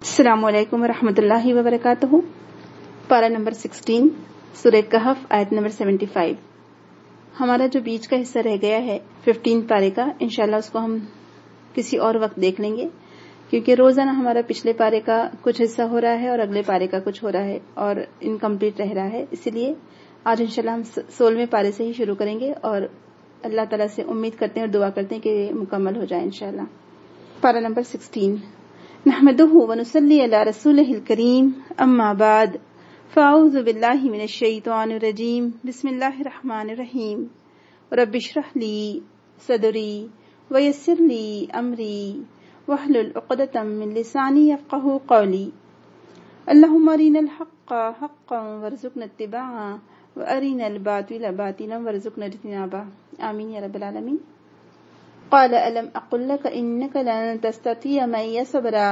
السلام علیکم ورحمۃ اللہ وبرکاتہ۔ پارہ نمبر 16 سورہ کہف آیت نمبر 75۔ ہمارا جو بیچ کا حصہ رہ گیا ہے 15 پارے کا، انشاءاللہ اس کو ہم کسی اور وقت دیکھ لیں گے، کیونکہ روزانہ ہمارا پچھلے پارے کا کچھ حصہ ہو رہا ہے اور اگلے پارے کا کچھ ہو رہا ہے اور انکمپلیٹ رہ رہا ہے، اسی لیے آج انشاءاللہ ہم 16ویں پارے سے ہی شروع کریں گے اور اللہ تعالیٰ سے امید کرتے ہیں اور دعا کرتے ہیں کہ یہ مکمل ہو جائے انشاءاللہ۔ پارہ نمبر 16۔ نحمده ونصلي على رسوله الكريم اما بعد فاعوذ بالله من الشيطان الرجيم بسم الله الرحمن الرحيم رب اشرح لي صدري ويسر لي امري واحلل عقدة من لساني يفقهوا قولي اللهم ارنا الحق حقا وارزقنا اتباعه وارنا الباطل باطلا وارزقنا اجتنابه آمين يا رب العالمين۔ قال ألم أقل لك إنك لن تستطيع معي صبرا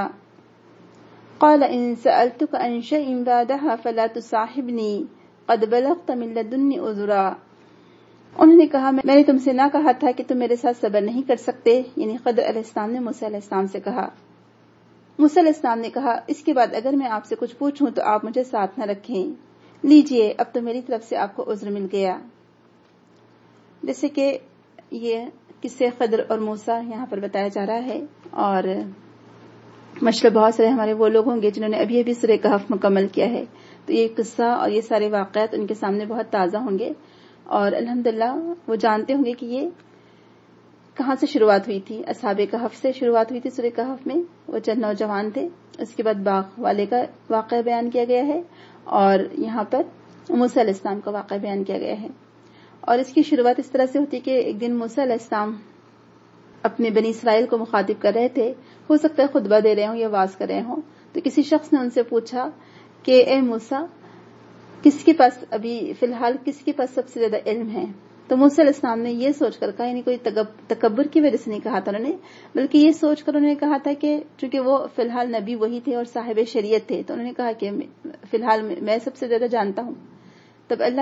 قال إن سألتك عن شيء بعدها فلا تصاحبني قد بلغت من لدني عذرا۔ انہوں نے کہا میں نے تم سے نہ کہا تھا کہ تم میرے ساتھ صبر نہیں کر سکتے، یعنی خضر علیہ السلام نے موسیٰ علیہ السلام سے کہا۔ موسیٰ علیہ السلام نے کہا اس کے بعد اگر میں آپ سے کچھ پوچھوں تو آپ مجھے ساتھ نہ رکھیں، لیجئے اب تو میری طرف سے آپ کو عذر مل گیا۔ جیسے کہ یہ قصے خضر اور موسیٰ یہاں پر بتایا جا رہا ہے، اور ماشاءاللہ بہت سارے ہمارے وہ لوگ ہوں گے جنہوں نے ابھی سورہ کہف مکمل کیا ہے، تو یہ قصہ اور یہ سارے واقعات ان کے سامنے بہت تازہ ہوں گے اور الحمدللہ وہ جانتے ہوں گے کہ یہ کہاں سے شروعات ہوئی تھی۔ اصحاب کہف سے شروعات ہوئی تھی سورہ کہف میں، وہ چند نوجوان تھے، اس کے بعد باغ والے کا واقعہ بیان کیا گیا ہے اور یہاں پر موسیٰ علیہ السلام کا واقعہ بیان کیا گیا ہے۔ اور اس کی شروعات اس طرح سے ہوتی کہ ایک دن موسیٰ علیہ السلام اپنے بنی اسرائیل کو مخاطب کر رہے تھے، ہو سکتا ہے خطبہ دے رہے ہوں یا واعظ کر رہے ہوں، تو کسی شخص نے ان سے پوچھا کہ اے موسیٰ کس کے پاس ابھی فی الحال کس کے پاس سب سے زیادہ علم ہے؟ تو موسیٰ علیہ السلام نے یہ سوچ کر کہا، یعنی کوئی تکبر کی وجہ سے نہیں کہا تھا انہوں نے، بلکہ یہ سوچ کر انہوں نے کہا تھا کہ چونکہ وہ فی الحال نبی وہی تھے اور صاحب شریعت تھے، تو انہوں نے کہا کہ فی الحال میں سب سے زیادہ جانتا ہوں۔ تب اللہ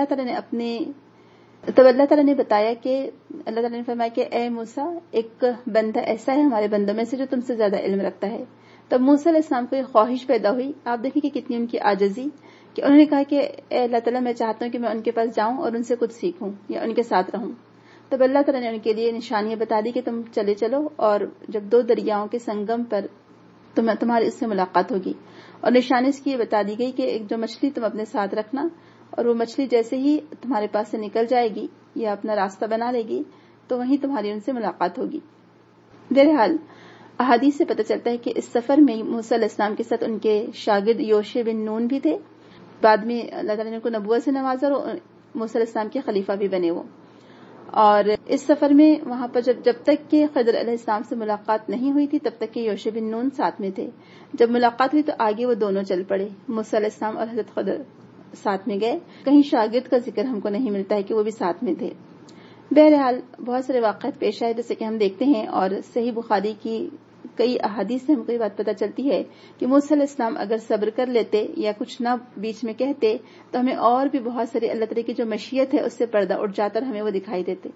تعالیٰ نے بتایا کہ اللہ تعالیٰ نے فرمایا کہ اے موسیٰ ایک بندہ ایسا ہے ہمارے بندوں میں سے جو تم سے زیادہ علم رکھتا ہے۔ تب موسیٰ علیہ السلام کو ایک خواہش پیدا ہوئی، آپ دیکھیں کہ کتنی ان کی عاجزی، کہ انہوں نے کہا کہ اے اللہ تعالیٰ میں چاہتا ہوں کہ میں ان کے پاس جاؤں اور ان سے کچھ سیکھوں یا ان کے ساتھ رہوں۔ تب اللہ تعالیٰ نے ان کے لیے نشانیاں بتا دی کہ تم چلو اور جب دو دریاؤں کے سنگم پر تمہاری اس سے ملاقات ہوگی، اور نشانی اس کی یہ بتا دی گئی کہ ایک جو مچھلی تم اپنے ساتھ رکھنا، اور وہ مچھلی جیسے ہی تمہارے پاس سے نکل جائے گی یا اپنا راستہ بنا لے گی تو وہیں تمہاری ان سے ملاقات ہوگی۔ بہرحال احادیث سے پتہ چلتا ہے کہ اس سفر میں موسیٰ علیہ السلام کے ساتھ ان کے شاگرد یوشع بن نون بھی تھے، بعد میں اللہ تعالیٰ نے ان کو نبوت سے نوازا اور موسیٰ علیہ السلام کے خلیفہ بھی بنے وہ۔ اور اس سفر میں وہاں پر جب تک کہ خضر علیہ السلام سے ملاقات نہیں ہوئی تھی تب تک کہ یوشع بن نون ساتھ میں تھے۔ جب ملاقات ہوئی تو آگے وہ دونوں چل پڑے، موسیٰ علیہ السلام اور حضرت خضر ساتھ میں گئے، کہیں شاگرد کا ذکر ہم کو نہیں ملتا ہے کہ وہ بھی ساتھ میں تھے۔ بہرحال بہت سارے واقعات پیش آئے جیسے کہ ہم دیکھتے ہیں، اور صحیح بخاری کی کئی احادیث سے ہم کو یہ بات پتہ چلتی ہے کہ موسیٰ علیہ السلام اگر صبر کر لیتے یا کچھ نہ بیچ میں کہتے تو ہمیں اور بھی بہت ساری اللہ تعالیٰ کی جو مشیت ہے اس سے پردہ اٹھ جاتا اور ہمیں وہ دکھائی دیتے۔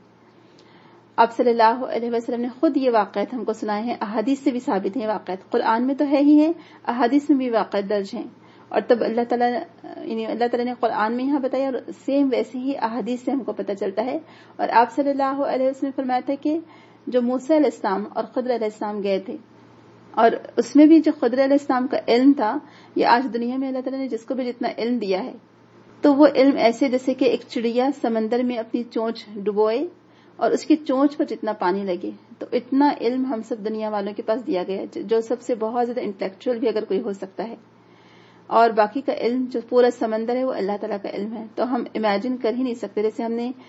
آپ صلی اللہ علیہ وسلم نے خود یہ واقعات ہم کو سنائے ہیں، احادیث سے بھی ثابت ہیں واقعات، قرآن میں تو ہے ہی ہے، احادیث میں بھی واقعات درج ہیں، اور تب اللہ تعالیٰ نے قرآن میں یہاں بتایا اور سیم ویسے ہی احادیث سے ہم کو پتہ چلتا ہے۔ اور آپ صلی اللہ علیہ وسلم نے فرمایا تھا کہ جو موسیٰ علیہ السلام اور خضر علیہ السلام گئے تھے، اور اس میں بھی جو خضر علیہ السلام کا علم تھا، یہ آج دنیا میں اللہ تعالیٰ نے جس کو بھی جتنا علم دیا ہے تو وہ علم ایسے جیسے کہ ایک چڑیا سمندر میں اپنی چونچ ڈبوئے اور اس کی چونچ پر جتنا پانی لگے، تو اتنا علم ہم سب دنیا والوں کے پاس دیا گیا، جو سب سے بہت زیادہ انٹلیکچوئل بھی اگر کوئی ہو سکتا ہے، اور باقی کا علم جو پورا سمندر ہے وہ اللہ تعالیٰ کا علم ہے۔ تو ہم امیجن کر ہی نہیں سکتے، جیسے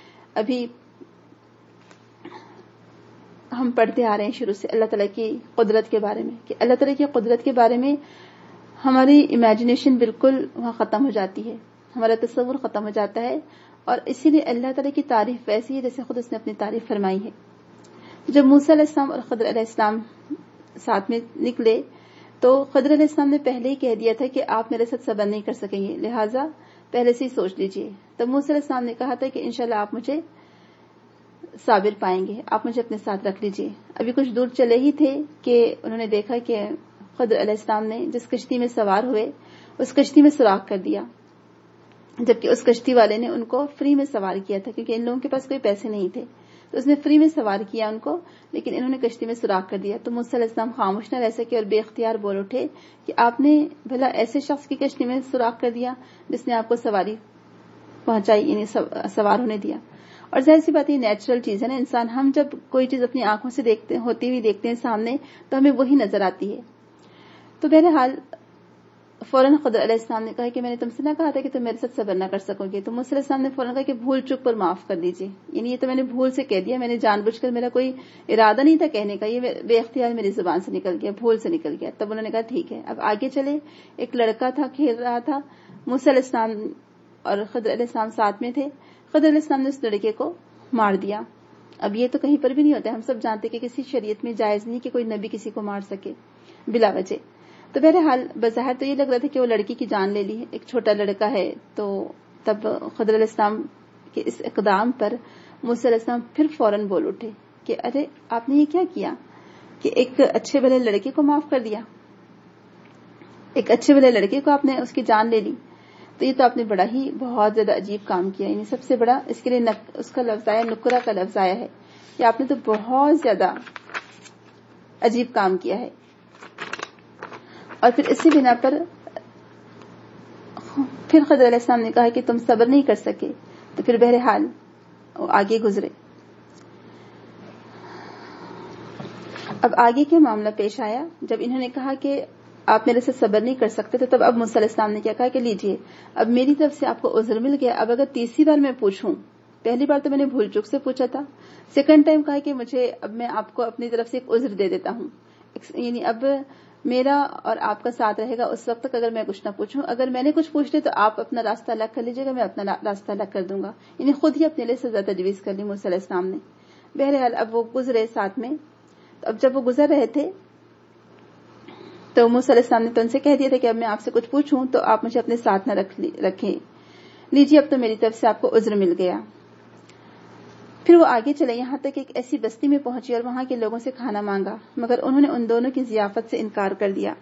ہم پڑھتے آ رہے ہیں شروع سے اللہ تعالیٰ کی قدرت کے بارے میں، کہ اللہ تعالیٰ کی قدرت کے بارے میں ہماری امیجنیشن بالکل وہاں ختم ہو جاتی ہے، ہمارا تصور ختم ہو جاتا ہے، اور اسی لیے اللہ تعالیٰ کی تعریف ویسی ہے جیسے خود اس نے اپنی تعریف فرمائی ہے۔ جب موسیٰ علیہ السلام اور خضر علیہ السلام ساتھ میں نکلے تو خضر علیہ السلام نے پہلے ہی کہہ دیا تھا کہ آپ میرے ساتھ صبر نہیں کر سکیں گے، لہٰذا پہلے سے ہی سوچ لیجئے۔ تب موسیٰ علیہ السلام نے کہا تھا کہ انشاءاللہ آپ مجھے صابر پائیں گے، آپ مجھے اپنے ساتھ رکھ لیجئے۔ ابھی کچھ دور چلے ہی تھے کہ انہوں نے دیکھا کہ خضر علیہ السلام نے جس کشتی میں سوار ہوئے اس کشتی میں سوراخ کر دیا، جبکہ اس کشتی والے نے ان کو فری میں سوار کیا تھا، کیونکہ ان لوگوں کے پاس کوئی پیسے نہیں تھے، تو اس نے فری میں سوار کیا ان کو، لیکن انہوں نے کشتی میں سوراخ کر دیا۔ تو موسیٰ علیہ السلام خاموش نہ رہ سکے اور بے اختیار بول اٹھے کہ آپ نے بھلا ایسے شخص کی کشتی میں سوراخ کر دیا جس نے آپ کو سواری پہنچائی، یعنی سوار ہونے دیا۔ اور ظاہر سی بات یہ نیچرل چیز ہے نا، انسان ہم جب کوئی چیز اپنی آنکھوں سے ہوتی ہوئی دیکھتے ہیں سامنے تو ہمیں وہی نظر آتی ہے۔ تو بہرحال فوراً خضر علیہ السلام نے کہا کہ میں نے تم سے نہ کہا تھا کہ تم میرے ساتھ صبر نہ کر سکو گے؟ تو موسیٰ علیہ السلام نے فوراً کہا کہ بھول چک پر معاف کر دیجیے، یعنی یہ تو میں نے بھول سے کہہ دیا، میں نے جان بوجھ کر، میرا کوئی ارادہ نہیں تھا کہنے کا، یہ بے اختیار میری زبان سے نکل گیا، بھول سے نکل گیا۔ تب انہوں نے کہا ٹھیک ہے، اب آگے چلے۔ ایک لڑکا تھا کھیل رہا تھا، موسیٰ علیہ السلام اور خضر علیہ السلام ساتھ میں تھے، خضر علیہ السلام نے اس لڑکے کو مار دیا۔ اب یہ تو کہیں پر بھی نہیں ہوتا ہے، ہم سب جانتے کہ کسی شریعت میں جائز نہیں کہ کوئی نبی کسی کو مار سکے بلا وجہ۔ تو بہرحال بظاہر تو یہ لگ رہا تھا کہ وہ لڑکی کی جان لے لی ہے، ایک چھوٹا لڑکا ہے۔ تو تب خضر علیہ السلام کے اس اقدام پر موسیٰ علیہ السلام پھر فوراً بول اٹھے کہ ارے آپ نے یہ کیا کیا کہ ایک اچھے بھلے لڑکے کو معاف کر دیا، ایک اچھے بھلے لڑکے کو آپ نے اس کی جان لے لی، تو یہ تو آپ نے بڑا ہی بہت زیادہ عجیب کام کیا، یعنی سب سے بڑا اس کے لیے اس کا لفظ آیا، نکرہ کا لفظ آیا ہے کہ آپ نے تو بہت زیادہ عجیب کام کیا ہے۔ اور پھر اسی بنا پر پھر خضر علیہ السلام نے کہا کہ تم صبر نہیں کر سکے، تو پھر بہرحال وہ آگے گزرے۔ اب آگے کیا معاملہ پیش آیا، جب انہوں نے کہا کہ آپ میرے سے صبر نہیں کر سکتے، تو تب اب موسیٰ علیہ السلام نے کیا کہا کہ لیجئے اب میری طرف سے آپ کو عذر مل گیا، اب اگر تیسری بار میں پوچھوں، پہلی بار تو میں نے بھول چک سے پوچھا تھا، سیکنڈ ٹائم کہا کہ مجھے اب میں آپ کو اپنی طرف سے ایک عذر دے دیتا ہوں، یعنی اب میرا اور آپ کا ساتھ رہے گا اس وقت تک اگر میں کچھ نہ پوچھوں، اگر میں نے کچھ پوچھ لے تو آپ اپنا راستہ الگ کر لیجیے گا، میں اپنا راستہ الگ کر دوں گا، یعنی خود ہی اپنے لیے سزا تجویز کر لی موسیٰ علیہ السلام نے۔ بہرحال اب وہ گزرے ساتھ میں، تو اب جب وہ گزر رہے تھے تو موسیٰ علیہ السلام نے تو ان سے کہہ دیا تھا کہ اب میں آپ سے کچھ پوچھوں تو آپ مجھے اپنے ساتھ نہ رکھیں، لیجیے اب تو میری طرف سے آپ کو عذر مل گیا۔ پھر وہ آگے چلے یہاں تک ایک ایسی بستی میں پہنچی اور وہاں کے لوگوں سے کھانا مانگا، مگر انہوں نے ان دونوں کی ضیافت سے انکار کر دیا۔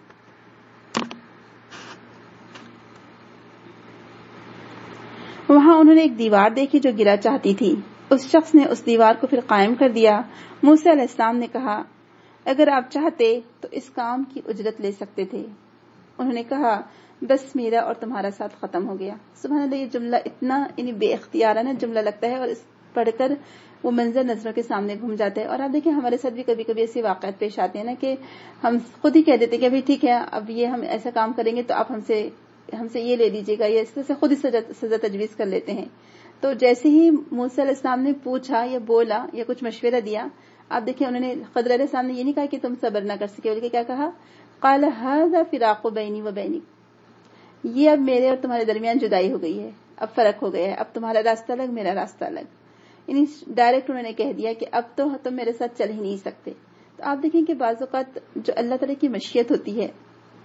وہاں انہوں نے ایک دیوار دیکھی جو گرا چاہتی تھی، اس شخص نے اس دیوار کو پھر قائم کر دیا۔ موسیٰ علیہ السلام نے کہا اگر آپ چاہتے تو اس کام کی اجرت لے سکتے تھے۔ انہوں نے کہا بس میرا اور تمہارا ساتھ ختم ہو گیا۔ سبحان اللہ، یہ جملہ اتنا یعنی بے اختیارانہ جملہ لگتا ہے اور اس پڑھ کر وہ منظر نظروں کے سامنے گھوم جاتا ہے۔ اور آپ دیکھیں ہمارے ساتھ بھی کبھی کبھی ایسے واقعات پیش آتے ہیں نا کہ ہم خود ہی کہہ دیتے کہ ابھی ٹھیک ہے اب یہ ہم ایسا کام کریں گے تو آپ ہم سے یہ لے لیجیے گا، یا اس طرح سے خود ہی سزا تجویز کر لیتے ہیں۔ تو جیسے ہی موسیٰ علیہ السلام نے پوچھا یا بولا یا کچھ مشورہ دیا، آپ دیکھیں انہوں نے خضر علیہ السلام نے یہ نہیں کہا کہ تم صبر نہ کر سکے، بلکہ کیا کہا، قال ھذا فراق بینی و بینک، یہ اب میرے اور تمہارے درمیان جدائی ہو گئی ہے، اب فرق ہو گیا ہے، اب تمہارا راستہ الگ میرا راستہ الگ، یعنی ڈائریکٹ انہوں نے کہہ دیا کہ اب تو تم میرے ساتھ چل ہی نہیں سکتے۔ تو آپ دیکھیں کہ بعض اوقات جو اللہ تعالیٰ کی مشیت ہوتی ہے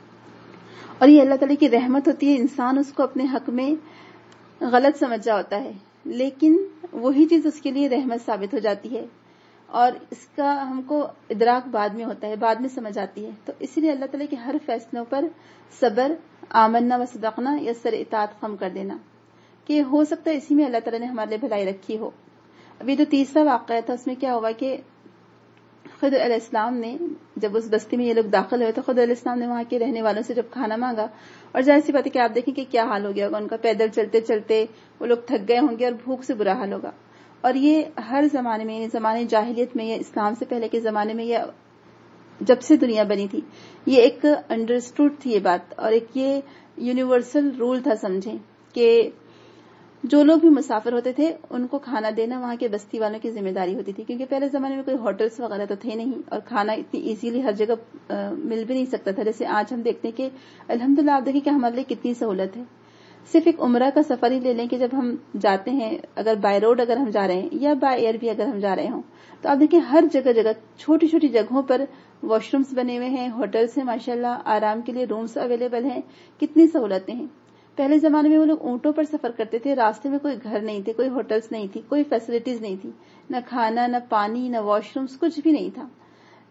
اور یہ اللہ تعالیٰ کی رحمت ہوتی ہے، انسان اس کو اپنے حق میں غلط سمجھ رہا ہوتا ہے، لیکن وہی چیز اس کے لیے رحمت ثابت ہو جاتی ہے اور اس کا ہم کو ادراک بعد میں ہوتا ہے، بعد میں سمجھ آتی ہے۔ تو اسی لیے اللہ تعالیٰ کے ہر فیصلوں پر صبر، آمنا و صدقنا یا سر اطاعت خم کر دینا، کہ ہو سکتا ہے اسی میں اللہ تعالیٰ نے ہمارے لیے بھلائی رکھی ہو۔ ابھی جو تیسرا واقعہ تھا اس میں کیا ہوا کہ خضر علیہ السلام نے جب اس بستی میں یہ لوگ داخل ہوئے تو خضر علیہ السلام نے وہاں کے رہنے والوں سے جب کھانا مانگا، اور ظاہر سی بات ہے کہ آپ دیکھیں کہ کیا حال ہو گیا ہوگا ان کا، پیدل چلتے چلتے وہ لوگ تھک گئے ہوں گے اور بھوک سے برا حال ہوگا۔ اور یہ ہر زمانے میں، یعنی زمانے جاہلیت میں یا اسلام سے پہلے کے زمانے میں یا جب سے دنیا بنی تھی، یہ ایک انڈرسٹوڈ تھی یہ بات، اور ایک یہ یونیورسل رول تھا سمجھیں کہ جو لوگ بھی مسافر ہوتے تھے ان کو کھانا دینا وہاں کے بستی والوں کی ذمہ داری ہوتی تھی، کیونکہ پہلے زمانے میں کوئی ہوٹلز وغیرہ تو تھے نہیں اور کھانا اتنی ایزیلی ہر جگہ مل بھی نہیں سکتا تھا جیسے آج ہم دیکھتے ہیں کہ الحمدللہ آپ دیکھیں کہ ہمارے لیے کتنی سہولت ہے۔ صرف ایک عمرہ کا سفر ہی لے لیں کہ جب ہم جاتے ہیں، اگر بائی روڈ اگر ہم جا رہے ہیں یا بائی ایئر بھی اگر ہم جا رہے ہوں، تو آپ دیکھیں ہر جگہ چھوٹی چھوٹی جگہوں پر واش رومز بنے ہوئے ہیں، ہوٹلز ہیں، ماشاءاللہ آرام کے لیے رومز اویلیبل ہیں، کتنی سہولتیں ہیں۔ پہلے زمانے میں وہ لوگ اونٹوں پر سفر کرتے تھے، راستے میں کوئی گھر نہیں تھے، کوئی ہوٹلز نہیں تھی، کوئی فیسلٹیز نہیں تھی، نہ کھانا، نہ پانی، نہ واش رومز، کچھ بھی نہیں تھا۔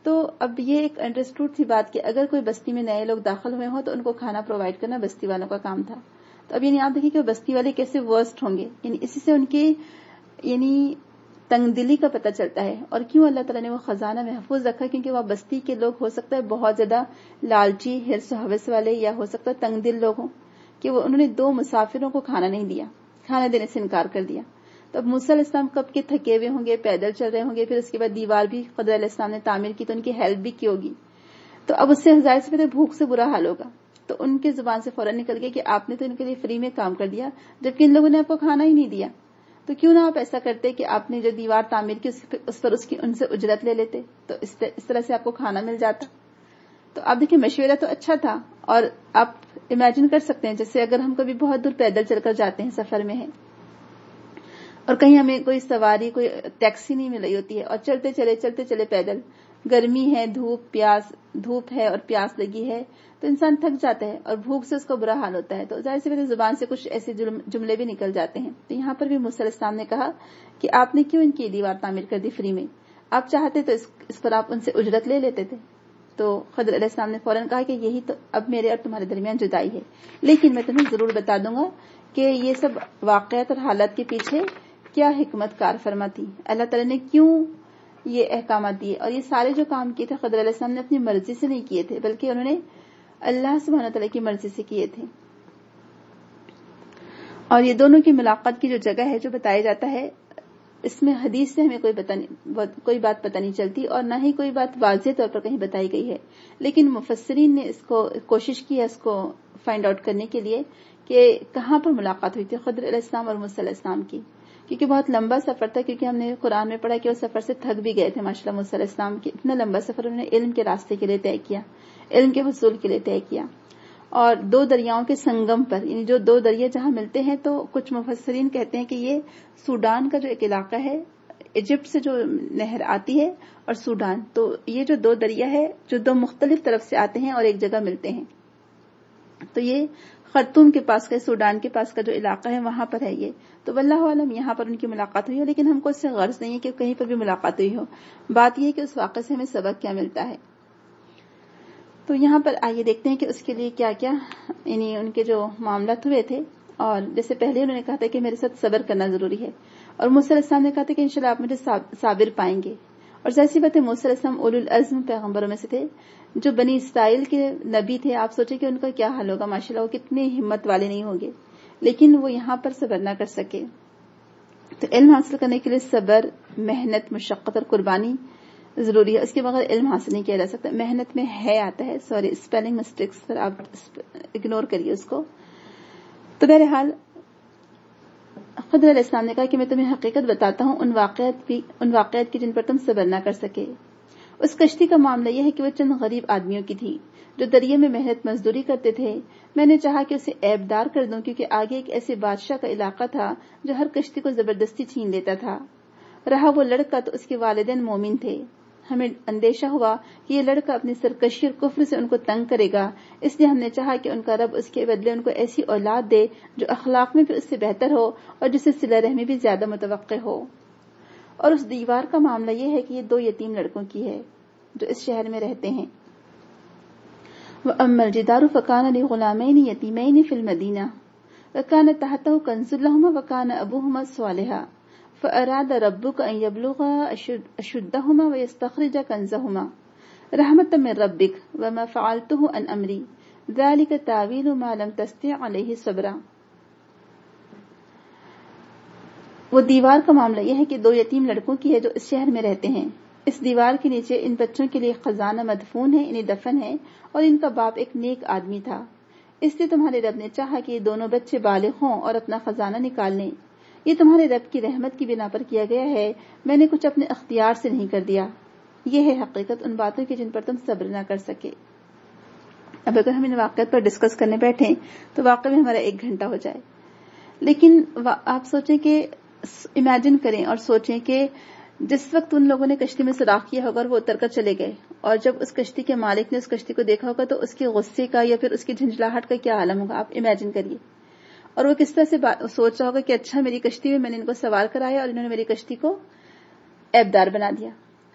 تو اب یہ ایک انڈرسٹوڈ تھی بات کہ اگر کوئی بستی میں نئے لوگ داخل ہوئے ہوں تو ان کو کھانا پرووائڈ کرنا بستی والوں کا کام تھا. تو اب یعنی آپ دیکھیں کہ وہ بستی والے کیسے ورسٹ ہوں گے, یعنی اسی سے ان کے یعنی تنگ دلی کا پتہ چلتا ہے. اور کیوں اللہ تعالیٰ نے وہ خزانہ محفوظ رکھا, کیونکہ وہ بستی کے لوگ ہو سکتا ہے بہت زیادہ لالچی, حرص و حوث والے, یا ہو سکتا ہے تنگ دل لوگ ہوں کہ وہ انہوں نے 2 مسافروں کو کھانا نہیں دیا, کھانا دینے سے انکار کر دیا. تو اب موسیٰ علیہ السلام کب کے تھکے ہوئے ہوں گے, پیدل چل رہے ہوں گے, پھر اس کے بعد دیوار بھی خضر علیہ السلام نے تعمیر کی تو ان کی ہیلپ بھی کی ہوگی. تو اب اس سے ظاہر سے پہلے بھوک سے برا حال ہوگا. تو ان کی زبان سے فوراً نکل گیا کہ آپ نے تو ان کے لیے فری میں کام کر دیا, جبکہ ان لوگوں نے آپ کو کھانا ہی نہیں دیا. تو کیوں نہ آپ ایسا کرتے کہ آپ نے جو دیوار تعمیر کی اس پر اس کی ان سے اجرت لے لیتے, تو اس طرح سے آپ کو کھانا مل جاتا. تو آپ دیکھیں مشورہ تو اچھا تھا. اور آپ امیجن کر سکتے ہیں جیسے اگر ہم کبھی بہت دور پیدل چل کر جاتے ہیں, سفر میں ہیں, اور کہیں ہمیں کوئی سواری, کوئی ٹیکسی نہیں مل رہی ہوتی ہے, اور چلتے چلے پیدل, گرمی ہے, دھوپ ہے اور پیاس لگی ہے, تو انسان تھک جاتا ہے اور بھوک سے اس کا برا حال ہوتا ہے. تو ظاہر سے میری زبان سے کچھ ایسے جملے بھی نکل جاتے ہیں. تو یہاں پر بھی موسیٰ علیہ السلام نے کہا کہ آپ نے کیوں ان کی دیوار تعمیر کر دی فری میں, آپ چاہتے تو اس پر آپ ان سے اجرت لے لیتے تھے. تو خضر علیہ السلام نے فوراً کہا کہ یہی تو اب میرے اور تمہارے درمیان جدائی ہے, لیکن میں تمہیں ضرور بتا دوں گا کہ یہ سب واقعات اور حالات کے پیچھے کیا حکمت کار فرما تھی, اللہ تعالیٰ نے کیوں یہ احکامات دیے. اور یہ سارے جو کام کیے تھے خضر علیہ السلام نے اپنی مرضی سے نہیں کیے تھے, بلکہ انہوں نے اللہ سبحانہ تعالیٰ کی مرضی سے کیے تھے. اور یہ دونوں کی ملاقات کی جو جگہ ہے جو بتایا جاتا ہے, اس میں حدیث سے ہمیں کوئی بات پتہ نہیں چلتی, اور نہ ہی کوئی بات واضح طور پر کہیں بتائی گئی ہے. لیکن مفسرین نے اس کو کوشش کی ہے اس کو فائنڈ آؤٹ کرنے کے لیے کہ کہاں پر ملاقات ہوئی تھی خضر علیہ السلام اور موسیٰ علیہ السلام کی, کیونکہ بہت لمبا سفر تھا. کیونکہ ہم نے قرآن میں پڑھا کہ وہ سفر سے تھک بھی گئے تھے ماشاء اللہ. موسیٰ علیہ السلام کی اتنا لمبا سفر انہوں نے علم کے راستے کے لیے طے کیا, علم کے حصول کے لیے طے کیا. اور 2 دریاؤں کے سنگم پر, یعنی جو 2 دریا جہاں ملتے ہیں, تو کچھ مفسرین کہتے ہیں کہ یہ سوڈان کا جو ایک علاقہ ہے, ایجپٹ سے جو نہر آتی ہے اور سوڈان, تو یہ جو 2 دریا ہے جو 2 مختلف طرف سے آتے ہیں اور ایک جگہ ملتے ہیں. تو یہ خرطوم کے پاس کا, سوڈان کے پاس کا جو علاقہ ہے وہاں پر ہے یہ. تو واللہ عالم یہاں پر ان کی ملاقات ہوئی ہو, لیکن ہم کو اس سے غرض نہیں ہے کہ کہیں پر بھی ملاقات ہوئی ہو. بات یہ ہے کہ اس واقعے سے ہمیں سبق کیا ملتا ہے. تو یہاں پر آئیے دیکھتے ہیں کہ اس کے لیے کیا کیا یعنی ان کے جو معاملات ہوئے تھے. اور جیسے پہلے انہوں نے کہا تھا کہ میرے ساتھ صبر کرنا ضروری ہے, اور موسیٰ علیہ السلام نے کہا تھا کہ انشاءاللہ آپ مجھے صابر پائیں گے. اور ظاہر سی بات ہے موسیٰ علیہ السلام اولو العزم پیغمبروں میں سے تھے, جو بنی اسرائیل کے نبی تھے. آپ سوچیں کہ ان کا کیا حال ہوگا ماشاءاللہ, وہ کتنے ہمت والے نہیں ہوں گے, لیکن وہ یہاں پر صبر نہ کر سکے. تو علم حاصل کرنے کے لیے صبر, محنت, مشقت اور قربانی ضروری ہے. اس کے بغیر علم حاصل نہیں کیا جا سکتا. محنت میں ہے آتا ہے, سوری اسپیلنگ مسٹیکس پر آپ اگنور کریے اس کو. تو بہرحال خضر علیہ السلام نے کہا کہ میں تمہیں حقیقت بتاتا ہوں ان واقعات کی جن پر تم صبر نہ کر سکے. اس کشتی کا معاملہ یہ ہے کہ وہ چند غریب آدمیوں کی تھی جو دریا میں محنت مزدوری کرتے تھے. میں نے چاہا کہ اسے عیب دار کر دوں, کیونکہ آگے ایک ایسے بادشاہ کا علاقہ تھا جو ہر کشتی کو زبردستی چھین لیتا تھا. رہا وہ لڑکا تو اس کے والدین مومن تھے. ہمیں اندیشہ ہوا کہ یہ لڑکا اپنی سرکشی اور کفر سے ان کو تنگ کرے گا, اس لیے ہم نے چاہا کہ ان کا رب اس کے بدلے ان کو ایسی اولاد دے جو اخلاق میں بھی اس سے بہتر ہو اور جسے صلہ رحمی بھی زیادہ متوقع ہو. اور اس دیوار کا معاملہ یہ ہے کہ یہ 2 یتیم لڑکوں کی ہے جو اس شہر میں رہتے ہیں. وَأَمَّا الْجِدَارُ فَكَانَ لِغُلَامَيْنِ يَتِيمَيْنِ فِي الْمَدِينَةِ وَكَانَ تَحْتَهُ كَنْزٌ لَهُمَا وَكَانَ أَبُوهُمَا صَالِحًا فَأَرَادَ رَبُّكَ أَنْ يَبْلُغَا أَشُدَّهُمَا وَيَسْتَخْرِجَا كَنْزَهُمَا رَحْمَةً مِّن رَّبِّكَ وَمَا فَعَلْتُهُ عَنْ أَمْرِي ذَلِكَ تَأْوِيلُ مَا لَمْ تَسْطِع عَلَيْهِ صَبْرًا. وہ دیوار کا معاملہ یہ ہے کہ 2 یتیم لڑکوں کی ہے جو اس شہر میں رہتے ہیں. اس دیوار کے نیچے ان بچوں کے لیے خزانہ مدفون ہے, انہیں دفن ہے, اور ان کا باپ ایک نیک آدمی تھا. اس لیے تمہارے رب نے چاہا کہ یہ دونوں بچے بالغ ہوں اور اپنا خزانہ نکال لیں. یہ تمہارے رب کی رحمت کی بنا پر کیا گیا ہے, میں نے کچھ اپنے اختیار سے نہیں کر دیا. یہ ہے حقیقت ان باتوں کی جن پر تم صبر نہ کر سکے. اب اگر ہم ان واقعات پر ڈسکس کرنے بیٹھیں تو واقعی میں ہمارا 1 گھنٹہ ہو جائے. لیکن آپ سوچیں کہ امیجن کریں اور سوچیں کہ جس وقت ان لوگوں نے کشتی میں سوراخ کیا ہوگا اور وہ اتر کر چلے گئے, اور جب اس کشتی کے مالک نے اس کشتی کو دیکھا ہوگا تو اس کے غصے کا یا پھر اس کی جھنجھلاہٹ کا کیا عالم ہوگا, آپ امیجن کریے. اور وہ کس طرح سے سوچ رہا ہوگا کہ اچھا میری کشتی میں نے ان کو سوار کرایا اور انہوں نے میری کشتی کو عیب دار بنا دیا.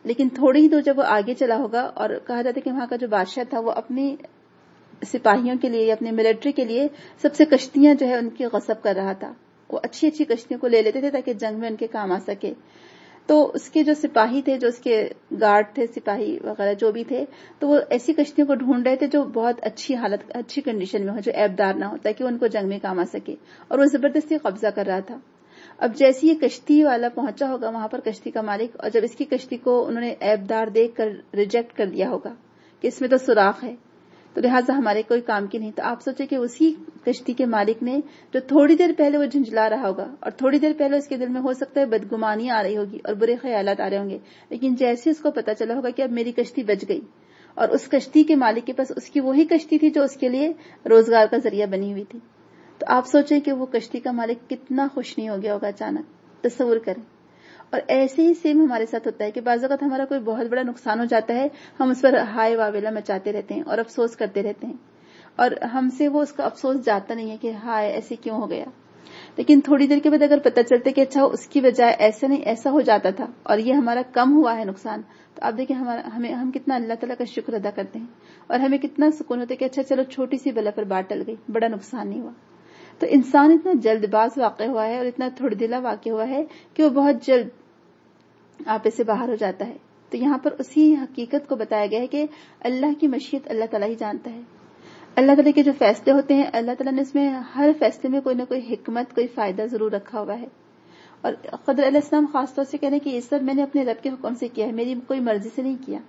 لیکن تھوڑی ہی دور جب وہ آگے چلا ہوگا، اور کہا جاتا ہے کہ وہاں کا جو بادشاہ تھا وہ اپنی سپاہیوں کے لیے یا اپنے ملٹری کے لیے سب سے کشتیاں جو ہے ان کی غصب کر رہا تھا. وہ اچھی اچھی کشتیوں کو لے لیتے تھے تاکہ جنگ میں ان کے کام آ سکے. تو اس کے جو سپاہی تھے، جو اس کے گارڈ تھے، سپاہی وغیرہ جو بھی تھے، تو وہ ایسی کشتیوں کو ڈھونڈ رہے تھے جو بہت اچھی حالت، اچھی کنڈیشن میں ہو، جو عیبدار نہ ہو، تاکہ ان کو جنگ میں کام آ سکے. اور وہ زبردستی قبضہ کر رہا تھا. اب جیسے یہ کشتی والا پہنچا ہوگا وہاں پر، کشتی کا مالک، اور جب اس کی کشتی کو انہوں نے عیبدار دیکھ کر ریجیکٹ کر دیا ہوگا کہ اس میں تو سوراخ ہے، تو لہٰذا ہمارے کوئی کام کی نہیں. تو آپ سوچیں کہ اسی کشتی کے مالک نے، جو تھوڑی دیر پہلے وہ جھنجھلا رہا ہوگا اور تھوڑی دیر پہلے اس کے دل میں ہو سکتا ہے بدگمانیاں آ رہی ہوگی اور برے خیالات آ رہے ہوں گے، لیکن جیسے اس کو پتا چلا ہوگا کہ اب میری کشتی بچ گئی، اور اس کشتی کے مالک کے پاس اس کی وہی کشتی تھی جو اس کے لیے روزگار کا ذریعہ بنی ہوئی تھی، تو آپ سوچیں کہ وہ کشتی کا مالک کتنا خوش نہیں ہو گیا ہوگا اچانک. تصور کریں. اور ایسے ہی سیم ہمارے ساتھ ہوتا ہے کہ بعض اوقات ہمارا کوئی بہت بڑا نقصان ہو جاتا ہے، ہم اس پر ہائے واویلا مچاتے رہتے ہیں اور افسوس کرتے رہتے ہیں، اور ہم سے وہ اس کا افسوس جاتا نہیں ہے کہ ہائے ایسے کیوں ہو گیا. لیکن تھوڑی دیر کے بعد اگر پتہ چلتا ہے کہ اچھا اس کی بجائے ایسا نہیں ایسا ہو جاتا تھا اور یہ ہمارا کم ہوا ہے نقصان، تو آپ دیکھیں ہم کتنا اللہ تعالیٰ کا شکر ادا کرتے ہیں، اور ہمیں کتنا سکون ہوتا ہے کہ اچھا چلو چھوٹی سی بلا پر بات ٹل گئی، بڑا نقصان نہیں ہوا. تو انسان اتنا جلد باز واقع ہوا ہے اور اتنا تھوڑی دلا واقع ہوا ہے کہ وہ بہت جلد آپے سے باہر ہو جاتا ہے. تو یہاں پر اسی حقیقت کو بتایا گیا ہے کہ اللہ کی مشیت اللہ تعالیٰ ہی جانتا ہے. اللہ تعالیٰ کے جو فیصلے ہوتے ہیں، اللہ تعالیٰ نے اس میں ہر فیصلے میں کوئی نہ کوئی حکمت، کوئی فائدہ ضرور رکھا ہوا ہے. اور خضر علیہ السلام خاص طور سے کہہ رہے ہیں کہ یہ سب میں نے اپنے رب کے حکم سے کیا ہے، میری کوئی مرضی سے نہیں کیا.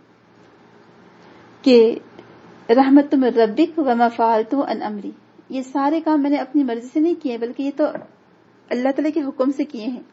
کہ رحمت من ربک وما فعلت عن امری، یہ سارے کام میں نے اپنی مرضی سے نہیں کیے بلکہ یہ تو اللہ تعالیٰ کے حکم سے کیے ہیں.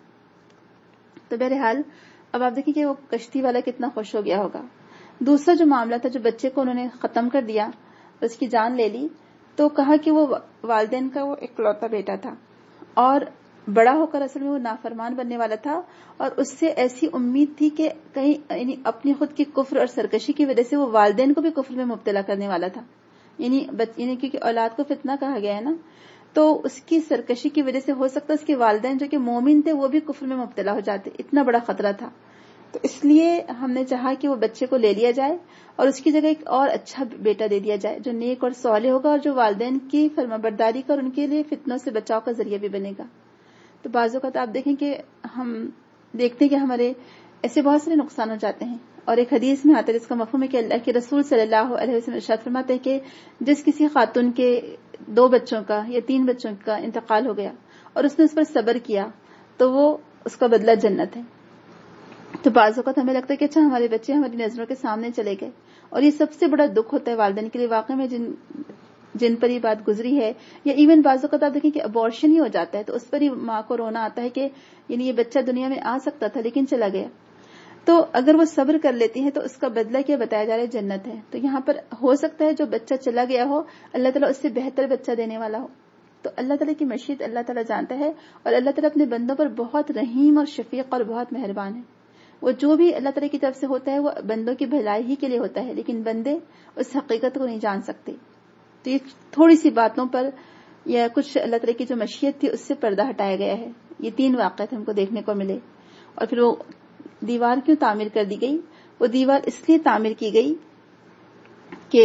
تو بہرحال اب آپ دیکھیں کہ وہ کشتی والا کتنا خوش ہو گیا ہوگا. دوسرا جو معاملہ تھا، جو بچے کو انہوں نے ختم کر دیا، اس کی جان لے لی، تو کہا کہ وہ والدین کا وہ اکلوتا بیٹا تھا اور بڑا ہو کر اصل میں وہ نافرمان بننے والا تھا، اور اس سے ایسی امید تھی کہ کہیں یعنی اپنی خود کی کفر اور سرکشی کی وجہ سے وہ والدین کو بھی کفر میں مبتلا کرنے والا تھا. یعنی کیونکہ اولاد کو فتنہ کہا گیا ہے نا، تو اس کی سرکشی کی وجہ سے ہو سکتا ہے اس کے والدین جو کہ مومن تھے وہ بھی کفر میں مبتلا ہو جاتے. اتنا بڑا خطرہ تھا. تو اس لیے ہم نے چاہا کہ وہ بچے کو لے لیا جائے اور اس کی جگہ ایک اور اچھا بیٹا دے دیا جائے جو نیک اور صالح ہوگا اور جو والدین کی فرمانبرداری کا اور ان کے لیے فتنوں سے بچاؤ کا ذریعہ بھی بنے گا. تو بعض اوقات آپ دیکھیں کہ ہم دیکھتے ہیں کہ ہمارے ایسے بہت سارے نقصان ہو جاتے ہیں، اور ایک حدیث میں آتا ہے جس کا مفہوم ہے کہ اللہ کے رسول صلی اللہ علیہ وسلم ارشاد فرماتے ہیں کہ جس کسی خاتون کے 2 بچوں کا یا 3 بچوں کا انتقال ہو گیا اور اس نے اس پر صبر کیا تو وہ اس کا بدلہ جنت ہے. تو بعض اوقات ہمیں لگتا ہے کہ اچھا ہمارے بچے ہماری نظروں کے سامنے چلے گئے، اور یہ سب سے بڑا دکھ ہوتا ہے والدین کے لیے واقعی میں جن پر یہ بات گزری ہے. یا ایون بعض اوقات آپ دیکھیں کہ ابارشن ہی ہو جاتا ہے تو اس پر ہی ماں کو رونا آتا ہے کہ یعنی یہ بچہ دنیا میں آ سکتا تھا لیکن چلا گیا. تو اگر وہ صبر کر لیتی ہیں تو اس کا بدلہ کیا بتایا جا رہا ہے؟ جنت ہے. تو یہاں پر ہو سکتا ہے جو بچہ چلا گیا ہو اللہ تعالیٰ اس سے بہتر بچہ دینے والا ہو. تو اللہ تعالیٰ کی مشیت اللہ تعالیٰ جانتا ہے، اور اللہ تعالیٰ اپنے بندوں پر بہت رحیم اور شفیق اور بہت مہربان ہے. وہ جو بھی اللہ تعالیٰ کی طرف سے ہوتا ہے وہ بندوں کی بھلائی ہی کے لیے ہوتا ہے، لیکن بندے اس حقیقت کو نہیں جان سکتے. تو یہ تھوڑی سی باتوں پر یا کچھ اللہ تعالیٰ کی جو مشیت تھی اس سے پردہ ہٹایا گیا ہے. یہ 3 واقعات ہم کو دیکھنے کو ملے. اور پھر وہ دیوار کیوں تعمیر کر دی گئی؟ وہ دیوار اس لیے تعمیر کی گئی کہ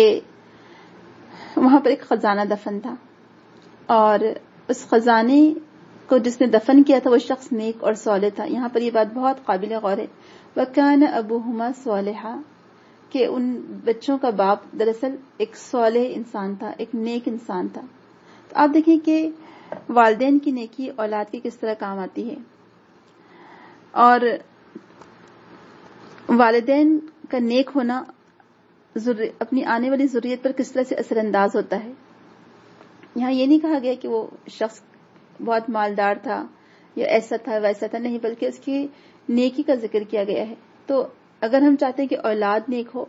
وہاں پر ایک خزانہ دفن تھا، اور اس خزانے کو جس نے دفن کیا تھا وہ شخص نیک اور صالح تھا. یہاں پر یہ بات بہت قابل غور ہے. وَكَانَ أَبُوهُمَا صَالِحًا، کہ ان بچوں کا باپ دراصل ایک صالح انسان تھا، ایک نیک انسان تھا. تو آپ دیکھیں کہ والدین کی نیکی اولاد کی کس طرح کام آتی ہے، اور والدین کا نیک ہونا اپنی آنے والی ضروریت پر کس طرح سے اثر انداز ہوتا ہے. یہاں یہ نہیں کہا گیا کہ وہ شخص بہت مالدار تھا یا ایسا تھا ویسا تھا، نہیں، بلکہ اس کی نیکی کا ذکر کیا گیا ہے. تو اگر ہم چاہتے ہیں کہ اولاد نیک ہو،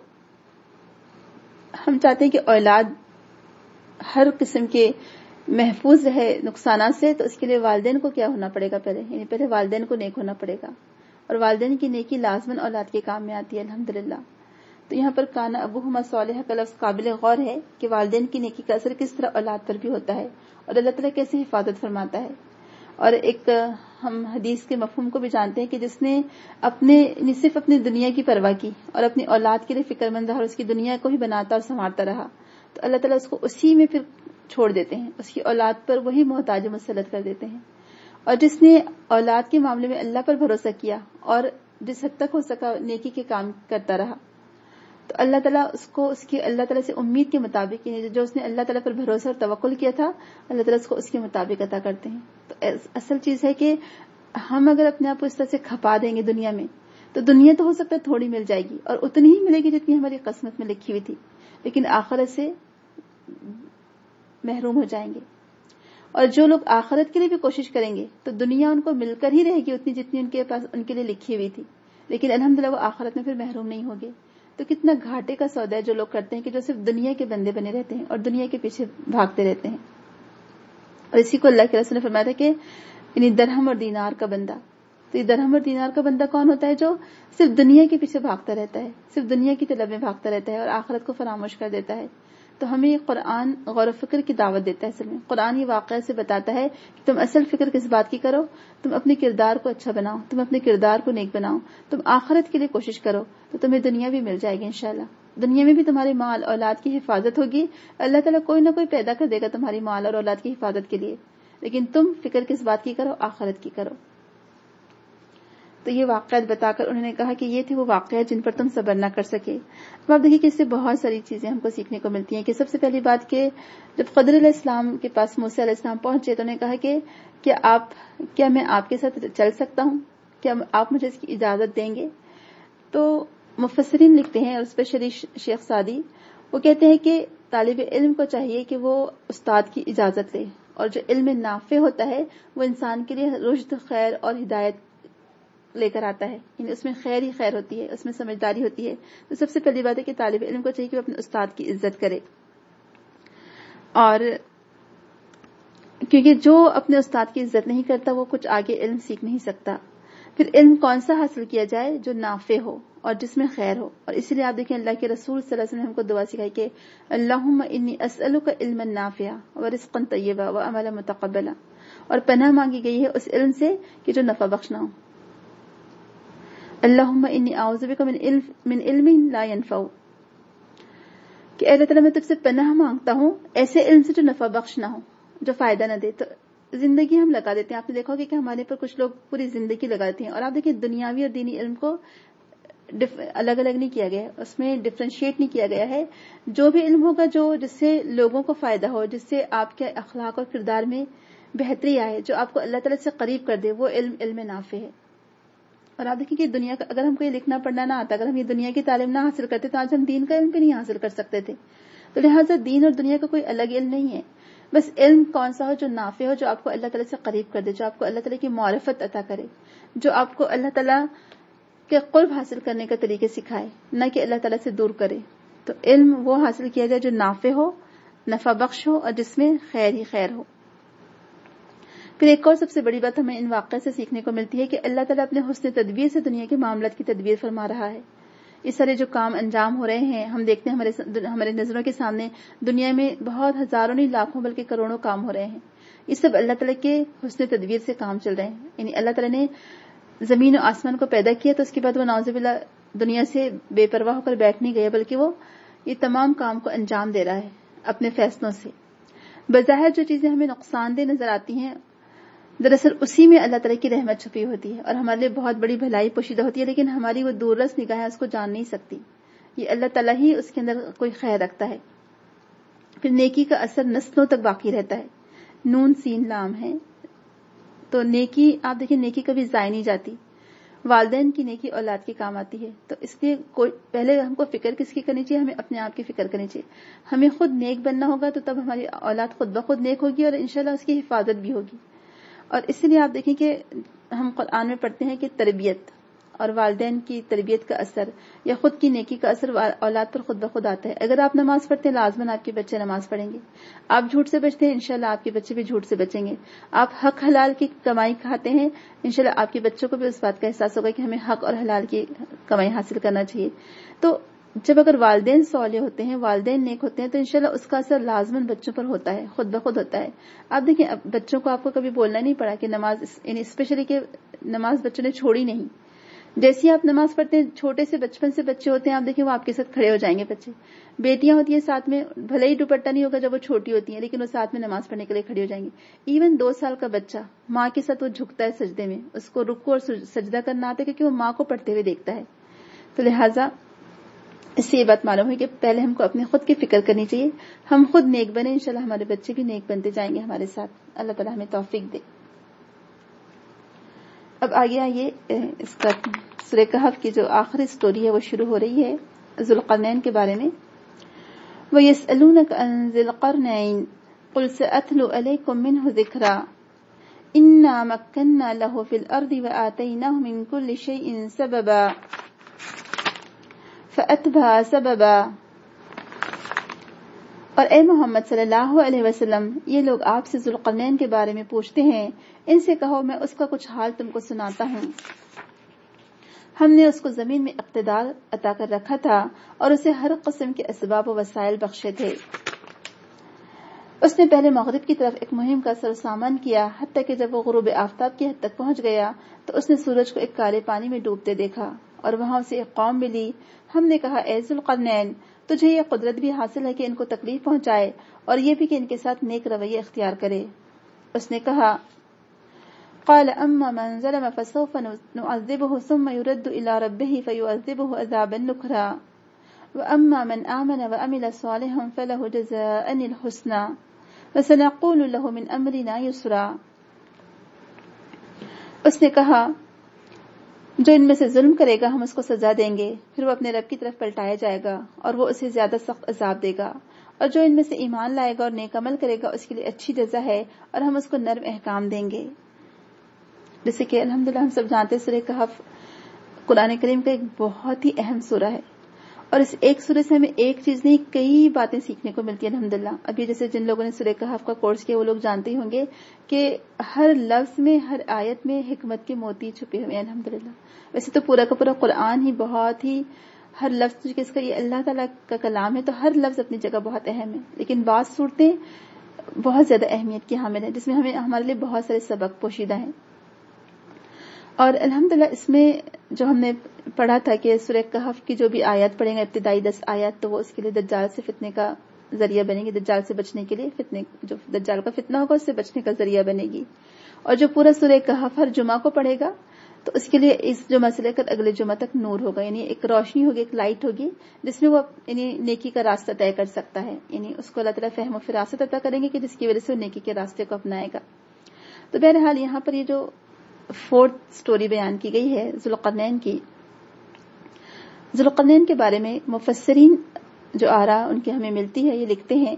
ہم چاہتے ہیں کہ اولاد ہر قسم کے محفوظ رہے نقصانات سے، تو اس کے لیے والدین کو کیا ہونا پڑے گا؟ پہلے والدین کو نیک ہونا پڑے گا، اور والدین کی نیکی لازماً اولاد کے کام میں آتی ہے الحمدللہ. تو یہاں پر کانا ابوہما صالحا کا لفظ قابل غور ہے کہ والدین کی نیکی کا اثر کس طرح اولاد پر بھی ہوتا ہے اور اللہ تعالیٰ کیسے حفاظت فرماتا ہے. اور ایک ہم حدیث کے مفہوم کو بھی جانتے ہیں کہ جس نے صرف اپنی دنیا کی پرواہ کی اور اپنی اولاد کے لیے فکر مند رہا اور اس کی دنیا کو ہی بناتا اور سنوارتا رہا تو اللہ تعالیٰ اس کو اسی میں پھر چھوڑ دیتے ہیں، اس کی اولاد پر وہی محتاج مسلط کر دیتے ہیں. اور جس نے اولاد کے معاملے میں اللہ پر بھروسہ کیا اور جس حد تک ہو سکا نیکی کے کام کرتا رہا تو اللہ تعالیٰ اس کو اس کی اللہ تعالیٰ سے امید کے مطابق جو اس نے اللہ تعالیٰ پر بھروسہ اور توکل کیا تھا اللہ تعالیٰ اس کو اس کے مطابق عطا کرتے ہیں. تو اصل چیز ہے کہ ہم اگر اپنے آپ کو اس طرح سے کھپا دیں گے دنیا میں تو دنیا تو ہو سکتا ہے تھوڑی مل جائے گی اور اتنی ہی ملے گی جتنی ہماری قسمت میں لکھی ہوئی تھی، لیکن آخرت سے محروم ہو جائیں گے. اور جو لوگ آخرت کے لیے بھی کوشش کریں گے تو دنیا ان کو مل کر ہی رہے گی اتنی جتنی ان کے پاس ان کے لیے لکھی ہوئی تھی، لیکن الحمدللہ وہ آخرت میں پھر محروم نہیں ہوگے. تو کتنا گھاٹے کا سودا ہے جو لوگ کرتے ہیں کہ جو صرف دنیا کے بندے بنے رہتے ہیں اور دنیا کے پیچھے بھاگتے رہتے ہیں. اور اسی کو اللہ کے رسول نے فرمایا تھا کہ یعنی درہم اور دینار کا بندہ. تو یہ درہم اور دینار کا بندہ کون ہوتا ہے؟ جو صرف دنیا کے پیچھے بھاگتا رہتا ہے، صرف دنیا کی طلب میں بھاگتا رہتا ہے اور آخرت کو فراموش کر دیتا ہے. تو ہمیں یہ قرآن غور و فکر کی دعوت دیتا ہے. اصل میں قرآن یہ واقعہ سے بتاتا ہے کہ تم اصل فکر کس بات کی کرو، تم اپنے کردار کو اچھا بناؤ، تم اپنے کردار کو نیک بناؤ، تم آخرت کے لیے کوشش کرو تو تمہیں دنیا بھی مل جائے گی انشاءاللہ. دنیا میں بھی تمہارے مال اولاد کی حفاظت ہوگی، اللہ تعالیٰ کوئی نہ کوئی پیدا کر دے گا تمہاری مال اور اولاد کی حفاظت کے لیے، لیکن تم فکر کس بات کی کرو؟ آخرت کی کرو. تو یہ واقعات بتا کر انہوں نے کہا کہ یہ تھے وہ واقعات جن پر تم صبر نہ کر سکے. اب آپ دیکھیے کہ اس سے بہت ساری چیزیں ہم کو سیکھنے کو ملتی ہیں. کہ سب سے پہلی بات کہ جب خضر علیہ السلام کے پاس موسیٰ علیہ السلام پہنچے تو انہوں نے کہا کہ کیا میں آپ کے ساتھ چل سکتا ہوں؟ کیا آپ مجھے اس کی اجازت دیں گے؟ تو مفسرین لکھتے ہیں اور اسپیشلی شیخ سعدی وہ کہتے ہیں کہ طالب علم کو چاہیے کہ وہ استاد کی اجازت لے، اور جو علم نافع ہوتا ہے وہ انسان کے لیے رشد، خیر اور ہدایت لے کر آتا ہے، یعنی اس میں خیر ہی خیر ہوتی ہے، اس میں سمجھداری ہوتی ہے. تو سب سے پہلی بات ہے کہ طالب علم کو چاہیے کہ وہ اپنے استاد کی عزت کرے، اور کیونکہ جو اپنے استاد کی عزت نہیں کرتا وہ کچھ آگے علم سیکھ نہیں سکتا. پھر علم کون سا حاصل کیا جائے؟ جو نافع ہو اور جس میں خیر ہو. اور اس لیے آپ دیکھیں اللہ کے رسول صلی اللہ علیہ وسلم نے ہم کو دعا سکھائی کہ اللہم انی اسألک علما نافعا ورزقا طیبا وعملا متقبلا، اور پناہ مانگی گئی ہے اس علم سے کہ جو نفع بخش نہ ہو. اللہم انی اعوذ بک من علم لا ينفع، کہ اللہ تعالیٰ میں تجھ سے پناہ مانگتا ہوں ایسے علم سے جو نفع بخش نہ ہو، جو فائدہ نہ دے. تو زندگی ہم لگا دیتے ہیں، آپ نے دیکھا ہوگا کہ ہمارے پر کچھ لوگ پوری زندگی لگا دیتے ہیں. اور آپ دیکھیں دنیاوی اور دینی علم کو الگ الگ نہیں کیا گیا ہے، اس میں ڈفرینشیٹ نہیں کیا گیا ہے. جو بھی علم ہوگا جس سے لوگوں کو فائدہ ہو، جس سے آپ کے اخلاق اور کردار میں بہتری آئے، جو آپ کو اللہ تعالیٰ سے قریب کر دے، وہ علم نافع ہے. اور آپ دیکھیں کہ دنیا کا اگر ہم کو یہ لکھنا پڑھنا نہ آتا، اگر ہم یہ دنیا کی تعلیم نہ حاصل کرتے تو آج ہم دین کا علم بھی نہیں حاصل کر سکتے تھے. تو لہٰذا دین اور دنیا کا کوئی الگ علم نہیں ہے، بس علم کون سا ہو جو نافع ہو، جو آپ کو اللہ تعالیٰ سے قریب کر دے، جو آپ کو اللہ تعالیٰ کی معرفت عطا کرے، جو آپ کو اللہ تعالیٰ کے قرب حاصل کرنے کا طریقے سکھائے، نہ کہ اللہ تعالیٰ سے دور کرے. تو علم وہ حاصل کیا جائے جو نافع ہو، نفع بخش ہو، اور جس میں خیر ہی خیر ہو. پھر ایک اور سب سے بڑی بات ہمیں ان واقعے سے سیکھنے کو ملتی ہے کہ اللہ تعالیٰ اپنے حسن تدبیر سے دنیا کے معاملات کی تدبیر فرما رہا ہے. اس سارے جو کام انجام ہو رہے ہیں، ہم دیکھتے ہیں ہمارے نظروں کے سامنے دنیا میں بہت ہزاروں نہیں لاکھوں بلکہ کروڑوں کام ہو رہے ہیں. یہ سب اللہ تعالیٰ کے حسن تدبیر سے کام چل رہے ہیں. یعنی اللہ تعالیٰ نے زمین و آسمان کو پیدا کیا تو اس کے بعد وہ نعوذ باللہ دنیا سے بے پرواہ ہو کر بیٹھ نہیں گیا، بلکہ وہ یہ تمام کام کو انجام دے رہا ہے اپنے فیصلوں سے. بظاہر جو چیزیں ہمیں نقصان دہ نظر آتی ہیں دراصل اسی میں اللہ تعالیٰ کی رحمت چھپی ہوتی ہے اور ہمارے لیے بہت بڑی بھلائی پوشیدہ ہوتی ہے، لیکن ہماری وہ دور رس نگاہیں اس کو جان نہیں سکتی. یہ اللہ تعالیٰ ہی اس کے اندر کوئی خیر رکھتا ہے. پھر نیکی کا اثر نسلوں تک باقی رہتا ہے. نون سین لام ہے تو نیکی، آپ دیکھیں نیکی کبھی ضائع نہیں جاتی. والدین کی نیکی اولاد کے کام آتی ہے. تو اس لیے پہلے ہم کو فکر کس کی کرنی چاہیے؟ ہمیں اپنے آپ کی فکر کرنی چاہیے. ہمیں خود نیک بننا ہوگا تو تب ہماری اولاد خود بخود نیک ہوگی اور انشاءاللہ اس کی حفاظت بھی ہوگی. اور اسی لیے آپ دیکھیں کہ ہم قرآن میں پڑھتے ہیں کہ تربیت اور والدین کی تربیت کا اثر یا خود کی نیکی کا اثر اولاد پر خود بخود آتا ہے. اگر آپ نماز پڑھتے ہیں لازماً آپ کے بچے نماز پڑھیں گے. آپ جھوٹ سے بچتے ہیں انشاءاللہ آپ کے بچے بھی جھوٹ سے بچیں گے. آپ حق حلال کی کمائی کھاتے ہیں انشاءاللہ آپ کے بچوں کو بھی اس بات کا احساس ہوگا کہ ہمیں حق اور حلال کی کمائی حاصل کرنا چاہیے. تو جب اگر والدین صالح ہوتے ہیں، والدین نیک ہوتے ہیں، تو انشاءاللہ اس کا اثر لازماً بچوں پر ہوتا ہے، خود بخود ہوتا ہے. آپ دیکھیں بچوں کو آپ کو کبھی بولنا نہیں پڑا کہ نماز، یعنی اسپیشلی کہ نماز بچوں نے چھوڑی نہیں. جیسی آپ نماز پڑھتے ہیں، چھوٹے سے بچپن سے بچے ہوتے ہیں، آپ دیکھیں وہ آپ کے ساتھ کھڑے ہو جائیں گے بچے. بیٹیاں ہوتی ہیں ساتھ میں، بھلے ہی دوپٹہ نہیں ہوگا جب وہ چھوٹی ہوتی ہیں، لیکن وہ ساتھ میں نماز پڑھنے کے لیے کھڑی ہو جائیں گی. ایون 2 سال کا بچہ ماں کے ساتھ وہ جھکتا ہے سجدے میں، اس کو رکوع اور سجدہ کرنا آتا ہے کیونکہ وہ ماں کو پڑھتے ہوئے دیکھتا ہے. تو لہٰذا اس سے یہ بات معلوم ہے کہ پہلے ہم کو اپنے خود کی فکر کرنی چاہیے. ہم خود نیک بنے، انشاءاللہ ہمارے بچے بھی نیک بنتے جائیں گے ہمارے ساتھ. اللہ تعالیٰ ہمیں توفیق دے. اب آگے آئیے اس کا سورہ کہف کی جو آخری سٹوری ہے وہ شروع ہو رہی ہے ذوالقرنین کے بارے میں. وَيَسْأَلُونَكَ عَنْ ذِي الْقَرْنَيْنِ قُلْ سَأَتْلُو عَلَيْكُمْ مِنْهُ ذِكْرًا إِنَّا مَكَّنَّا لَهُ فِي الْأَرْضِ وَآتَيْنَاهُ مِنْ كُلِّ شَيْءٍ سَبَبًا فَأَتْبَعَ سَبَبًا. اور اے محمد صلی اللہ علیہ وسلم، یہ لوگ آپ سے ذوالقرنین کے بارے میں پوچھتے ہیں، ان سے کہو میں اس کا کچھ حال تم کو سناتا ہوں. ہم نے اس کو زمین میں اقتدار عطا کر رکھا تھا اور اسے ہر قسم کے اسباب و وسائل بخشے تھے. اس نے پہلے مغرب کی طرف ایک مہم کا سر سامان کیا، حتیٰ کہ جب وہ غروب آفتاب کی حد تک پہنچ گیا تو اس نے سورج کو ایک کالے پانی میں ڈوبتے دیکھا اور وہاں اسے ایک قوم ملی. ہم نے کہا اے ذوالقرنین، تجھے یہ قدرت بھی حاصل ہے کہ ان کو تکلیف پہنچائے اور یہ بھی کہ ان کے ساتھ نیک رویہ اختیار کرے. اس نے کہا قال اما من ظلم فسوف نعذبه ثم يرد الى ربه فيعذبه عذابا نكرا واما من آمن وعمل صالحا فله جزاء الحسنى وسنقول له من امرنا يسرا. اس نے کہا جو ان میں سے ظلم کرے گا ہم اس کو سزا دیں گے، پھر وہ اپنے رب کی طرف پلٹایا جائے گا اور وہ اسے زیادہ سخت عذاب دے گا. اور جو ان میں سے ایمان لائے گا اور نیک عمل کرے گا اس کے لیے اچھی جزا ہے اور ہم اس کو نرم احکام دیں گے. جیسے کہ الحمدللہ ہم سب جانتے ہیں سورہ کہف قرآن کریم کا ایک بہت ہی اہم سورہ ہے اور اس ایک سورہ سے ہمیں ایک چیز نہیں کئی باتیں سیکھنے کو ملتی ہیں الحمدللہ. ابھی جیسے جن لوگوں نے سورہ کہف کا کورس کیا وہ لوگ جانتے ہی ہوں گے کہ ہر لفظ میں، ہر آیت میں حکمت کے موتی چھپے ہوئے ہیں الحمدللہ. ویسے تو پورا کا پورا قرآن ہی بہت ہی ہر لفظ جس کا یہ اللہ تعالیٰ کا کلام ہے تو ہر لفظ اپنی جگہ بہت اہم ہے، لیکن بعض صورتیں بہت زیادہ اہمیت کی حامل ہیں جس میں ہمارے لیے بہت سارے سبق پوشیدہ ہیں. اور الحمدللہ اس میں جو ہم نے پڑھا تھا کہ سورہ کہف کی جو بھی آیات پڑھیں گے ابتدائی 10 آیات تو وہ اس کے لیے دجال سے فتنے کا ذریعہ بنے گی، دجال سے بچنے کے لیے فتنے، جو دجال کا فتنہ ہوگا اس سے بچنے کا ذریعہ بنے گی. اور جو پورا سورہ کہف ہر جمعہ کو پڑھے گا تو اس کے لیے اس جمعہ سے لے کر اگلے جمعہ تک نور ہوگا، یعنی ایک روشنی ہوگی، ایک لائٹ ہوگی جس میں وہ یعنی نیکی کا راستہ طے کر سکتا ہے. یعنی اس کو اللہ تعالیٰ فہم و فراست عطا کریں گے کہ جس کی وجہ سے وہ نیکی کے راستے کو اپنائے گا. تو بہرحال یہاں پر یہ جو 4th سٹوری بیان کی گئی ہے ذوالقرنین کی، ذوالقرنین کے بارے میں مفسرین جو آرا ان کی ہمیں ملتی ہے یہ لکھتے ہیں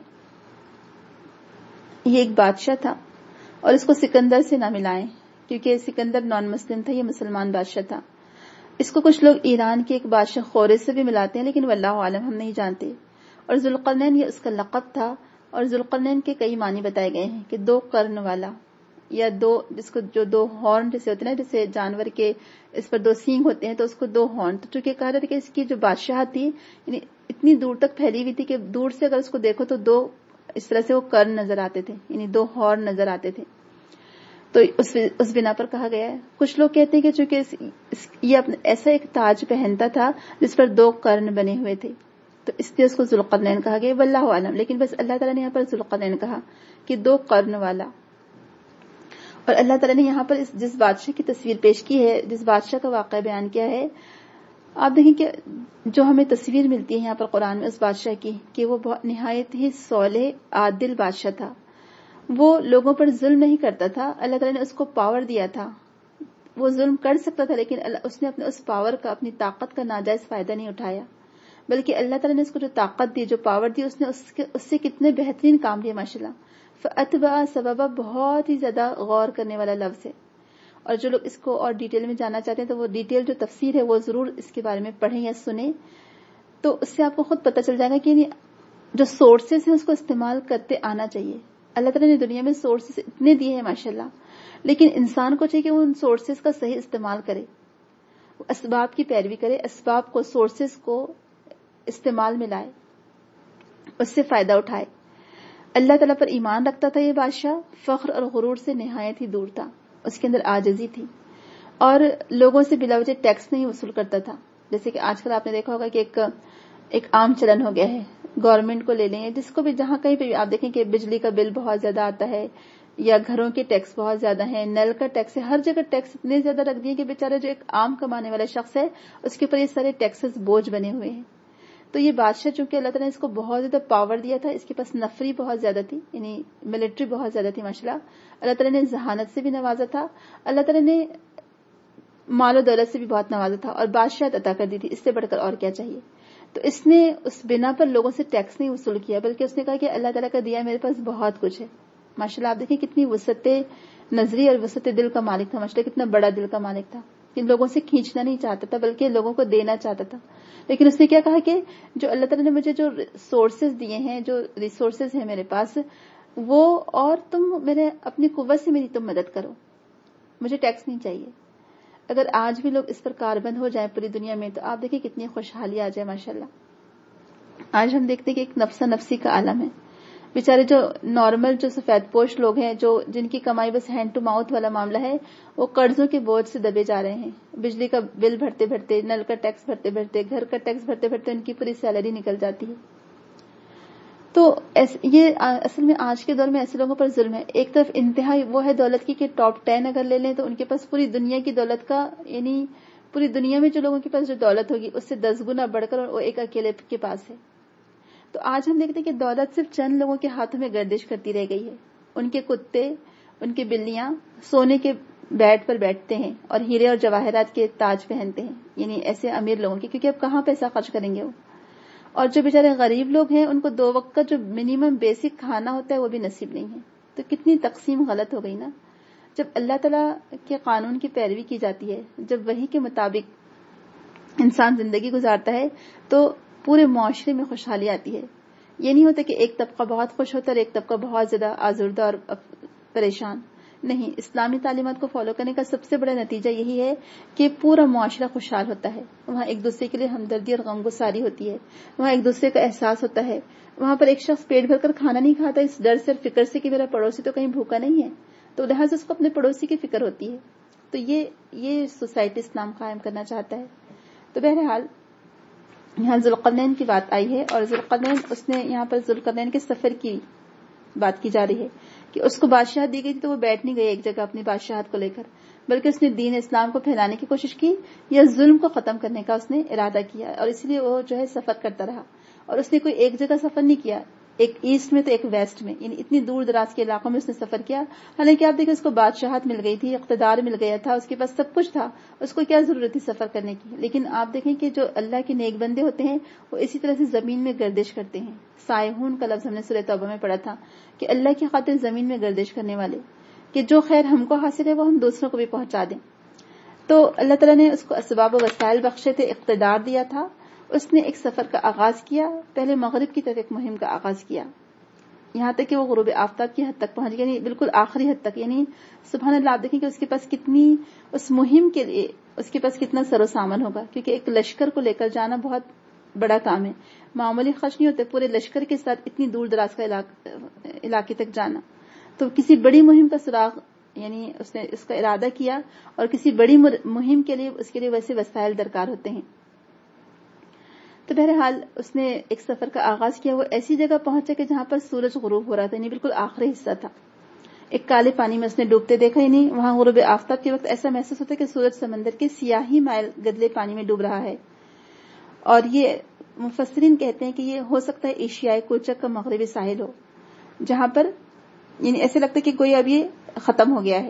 یہ ایک بادشاہ تھا اور اس کو سکندر سے نہ ملائیں کیونکہ سکندر نان مسلم تھا، یہ مسلمان بادشاہ تھا. اس کو کچھ لوگ ایران کے ایک بادشاہ خورس سے بھی ملاتے ہیں لیکن واللہ عالم ہم نہیں جانتے. اور ذوالقرنین یہ اس کا لقب تھا اور ذوالقرنین کے کئی معنی بتائے گئے ہیں کہ 2 قرن والا یا 2 جس کو جو 2 ہارن جیسے ہوتے ہیں نا، جیسے جانور کے اس پر 2 سینگ ہوتے ہیں تو اس کو 2 ہارن. تو چونکہ کہا جاتا ہے کہ اس کی جو بادشاہ تھی یعنی اتنی دور تک پھیلی ہوئی تھی کہ دور سے اگر اس کو دیکھو تو 2 اس طرح سے وہ قرن نظر آتے تھے، یعنی 2 ہارن نظر آتے تھے. تو اس بنا پر کہا گیا ہے. کچھ لوگ کہتے ہیں کہ چونکہ یہ ایسا ایک تاج پہنتا تھا جس پر 2 قرن بنے ہوئے تھے تو اس لیے اس کو ذوالقرنین کہا گیا، واللہ عالم. لیکن بس اللہ تعالیٰ نے یہاں پر ذوالقرنین کہا کہ 2 قرن والا. اور اللہ تعالیٰ نے یہاں پر جس بادشاہ کی تصویر پیش کی ہے، جس بادشاہ کا واقعہ بیان کیا ہے، آپ دیکھیں کہ جو ہمیں تصویر ملتی ہے یہاں پر قرآن میں اس بادشاہ کی کہ وہ بہت نہایت ہی صالح عادل بادشاہ تھا. وہ لوگوں پر ظلم نہیں کرتا تھا، اللہ تعالیٰ نے اس کو پاور دیا تھا، وہ ظلم کر سکتا تھا لیکن اس نے اپنے اس پاور کا، اپنی طاقت کا ناجائز فائدہ نہیں اٹھایا، بلکہ اللہ تعالیٰ نے اس کو جو طاقت دی، جو پاور دی، اس نے اس سے کتنے بہترین کام لیے ماشاءاللہ. فَأَتْبَعَ سَبَبًا بہت ہی زیادہ غور کرنے والا لفظ ہے. اور جو لوگ اس کو اور ڈیٹیل میں جاننا چاہتے ہیں تو وہ ڈیٹیل جو تفسیر ہے وہ ضرور اس کے بارے میں پڑھیں یا سنیں، تو اس سے آپ کو خود پتہ چل جائے گا کہ جو سورسز ہیں اس کو استعمال کرتے آنا چاہیے. اللہ تعالیٰ نے دنیا میں سورسز اتنے دیے ہیں ماشاءاللہ، لیکن انسان کو چاہیے کہ وہ ان سورسز کا صحیح استعمال کرے، وہ اسباب کی پیروی کرے، اسباب کو، سورسز کو استعمال میں لائے, اس سے فائدہ اٹھائے. اللہ تعالیٰ پر ایمان رکھتا تھا یہ بادشاہ, فخر اور غرور سے نہایت ہی دور تھا, اس کے اندر عاجزی تھی, اور لوگوں سے بلا وجہ ٹیکس نہیں وصول کرتا تھا. جیسے کہ آج کل آپ نے دیکھا ہوگا کہ ایک عام چلن ہو گیا ہے, گورنمنٹ کو لے لیں, جس کو بھی جہاں کہیں پہ بھی آپ دیکھیں کہ بجلی کا بل بہت زیادہ آتا ہے, یا گھروں کے ٹیکس بہت زیادہ ہیں, نل کا ٹیکس ہے, ہر جگہ ٹیکس اتنے زیادہ رکھ دیے کہ بیچارہ جو ایک عام کمانے والا شخص ہے اس کے اوپر یہ سارے ٹیکسز بوجھ بنے ہوئے ہیں. تو یہ بادشاہ چونکہ اللہ تعالیٰ نے اس کو بہت زیادہ پاور دیا تھا, اس کے پاس نفری بہت زیادہ تھی, یعنی ملٹری بہت زیادہ تھی ماشاءاللہ. اللہ تعالیٰ نے ذہانت سے بھی نوازا تھا, اللہ تعالیٰ نے مال و دولت سے بھی بہت نوازا تھا, اور بادشاہت عطا کر دی تھی. اس سے بڑھ کر اور کیا چاہیے. تو اس نے اس بنا پر لوگوں سے ٹیکس نہیں وصول کیا, بلکہ اس نے کہا کہ اللہ تعالیٰ کا دیا میرے پاس بہت کچھ ہے. ماشاءاللہ آپ دیکھیں کتنی وسعت نظری اور وسعت دل کا مالک تھا ماشاءاللہ, کتنا بڑا دل کا مالک تھا, کہ لوگوں سے کھینچنا نہیں چاہتا تھا بلکہ لوگوں کو دینا چاہتا تھا. لیکن اس نے کیا کہا کہ جو اللہ تعالیٰ نے مجھے جو سورسز دیے ہیں, جو ریسورسز ہیں میرے پاس, وہ اور تم میرے اپنی قوت سے میری تم مدد کرو, مجھے ٹیکس نہیں چاہیے. اگر آج بھی لوگ اس پر کاربند ہو جائیں پوری دنیا میں, تو آپ دیکھیں کتنی خوشحالی آ جائے ماشاءاللہ. آج ہم دیکھتے ہیں کہ ایک نفسا نفسی کا عالم ہے. بیچارے جو نارمل جو سفید پوش لوگ ہیں, جو جن کی کمائی بس ہینڈ ٹو ماؤتھ والا معاملہ ہے, وہ قرضوں کے بوجھ سے دبے جا رہے ہیں. بجلی کا بل بھرتے بھرتے, نل کا ٹیکس بھرتے بھرتے, گھر کا ٹیکس بھرتے بھرتے ان کی پوری سیلری نکل جاتی ہے. تو یہ اصل میں آج کے دور میں ایسے لوگوں پر ظلم ہے. ایک طرف انتہا وہ ہے دولت کی کہ ٹاپ 10 اگر لے لیں تو ان کے پاس پوری دنیا کی دولت کا, یعنی پوری دنیا میں جو لوگوں کے پاس جو دولت ہوگی اس سے 10 گنا بڑھ کر وہ ایک اکیلے کے پاس ہے. تو آج ہم دیکھتے ہیں کہ دولت صرف چند لوگوں کے ہاتھوں میں گردش کرتی رہ گئی ہے. ان کے کتے, ان کی بلیاں سونے کے بیڈ پر بیٹھتے ہیں اور ہیرے اور جواہرات کے تاج پہنتے ہیں, یعنی ایسے امیر لوگوں کے, کیونکہ اب کہاں پیسہ خرچ کریں گے وہ. اور جو بیچارے غریب لوگ ہیں ان کو 2 وقت کا جو منیمم بیسک کھانا ہوتا ہے وہ بھی نصیب نہیں ہے. تو کتنی تقسیم غلط ہو گئی نا. جب اللہ تعالیٰ کے قانون کی پیروی کی جاتی ہے, جب وہی کے مطابق انسان زندگی گزارتا ہے, تو پورے معاشرے میں خوشحالی آتی ہے. یہ نہیں ہوتا کہ ایک طبقہ بہت خوش ہوتا ہے اور ایک طبقہ بہت زیادہ آزردہ اور پریشان. نہیں, اسلامی تعلیمات کو فالو کرنے کا سب سے بڑا نتیجہ یہی ہے کہ پورا معاشرہ خوشحال ہوتا ہے. وہاں ایک دوسرے کے لیے ہمدردی اور غم گساری ہوتی ہے, وہاں ایک دوسرے کا احساس ہوتا ہے. وہاں پر ایک شخص پیٹ بھر کر کھانا نہیں کھاتا اس ڈر سے اور فکر سے کہ میرا پڑوسی تو کہیں بھوکا نہیں ہے, تو لہٰذا اس کو اپنے پڑوسی کی فکر ہوتی ہے. تو یہ سوسائٹی اسلام قائم کرنا چاہتا ہے. تو بہرحال یہاں ذوالقرنین کی بات آئی ہے, اور ذوالقرنین, اس نے یہاں پر ذوالقرنین کے سفر کی بات کی جا رہی ہے کہ اس کو بادشاہت دی گئی تھی تو وہ بیٹھ نہیں گئی ایک جگہ اپنی بادشاہت کو لے کر, بلکہ اس نے دین اسلام کو پھیلانے کی کوشش کی یا ظلم کو ختم کرنے کا اس نے ارادہ کیا, اور اس لیے وہ جو ہے سفر کرتا رہا. اور اس نے کوئی ایک جگہ سفر نہیں کیا, ایک ایسٹ میں تو ایک ویسٹ میں, یعنی اتنی دور دراز کے علاقوں میں اس نے سفر کیا. حالانکہ آپ دیکھیں اس کو بادشاہت مل گئی تھی, اقتدار مل گیا تھا, اس کے پاس سب کچھ تھا, اس کو کیا ضرورت تھی سفر کرنے کی. لیکن آپ دیکھیں کہ جو اللہ کے نیک بندے ہوتے ہیں وہ اسی طرح سے زمین میں گردش کرتے ہیں. سائحون کا لفظ ہم نے سورہ توبہ میں پڑھا تھا کہ اللہ کی خاطر زمین میں گردش کرنے والے, کہ جو خیر ہم کو حاصل ہے وہ ہم دوسروں کو بھی پہنچا دیں. تو اللہ تعالیٰ نے اس کو اسباب و وسائل بخشے تھے, اقتدار دیا تھا. اس نے ایک سفر کا آغاز کیا, پہلے مغرب کی طرف ایک مہم کا آغاز کیا, یہاں تک کہ وہ غروب آفتاب کی حد تک پہنچ گیا, یعنی بالکل آخری حد تک. یعنی سبحان اللہ, آپ دیکھیں کہ اس کے پاس کتنی, اس مہم کے لیے اس کے پاس کتنا سر و سامان ہوگا, کیونکہ ایک لشکر کو لے کر جانا بہت بڑا کام ہے, معمولی خرچ نہیں ہوتے پورے لشکر کے ساتھ اتنی دور دراز کا علاقے تک جانا. تو کسی بڑی مہم کا سراغ, یعنی اس نے اس کا ارادہ کیا, اور کسی بڑی مہم کے لیے اس کے لیے ویسے وسائل درکار ہوتے ہیں. تو بہرحال اس نے ایک سفر کا آغاز کیا. وہ ایسی جگہ پہنچا کہ جہاں پر سورج غروب ہو رہا تھا, یعنی بالکل آخری حصہ تھا. ایک کالے پانی میں اس نے ڈوبتے دیکھا, ہی نہیں وہاں غروب آفتاب کے وقت ایسا محسوس ہوتا ہے کہ سورج سمندر کے سیاہی مائل گدلے پانی میں ڈوب رہا ہے. اور یہ مفسرین کہتے ہیں کہ یہ ہو سکتا ہے ایشیائی کوچک کا مغربی ساحل ہو, جہاں پر یعنی ایسے لگتا ہے کہ کوئی اب یہ ختم ہو گیا ہے.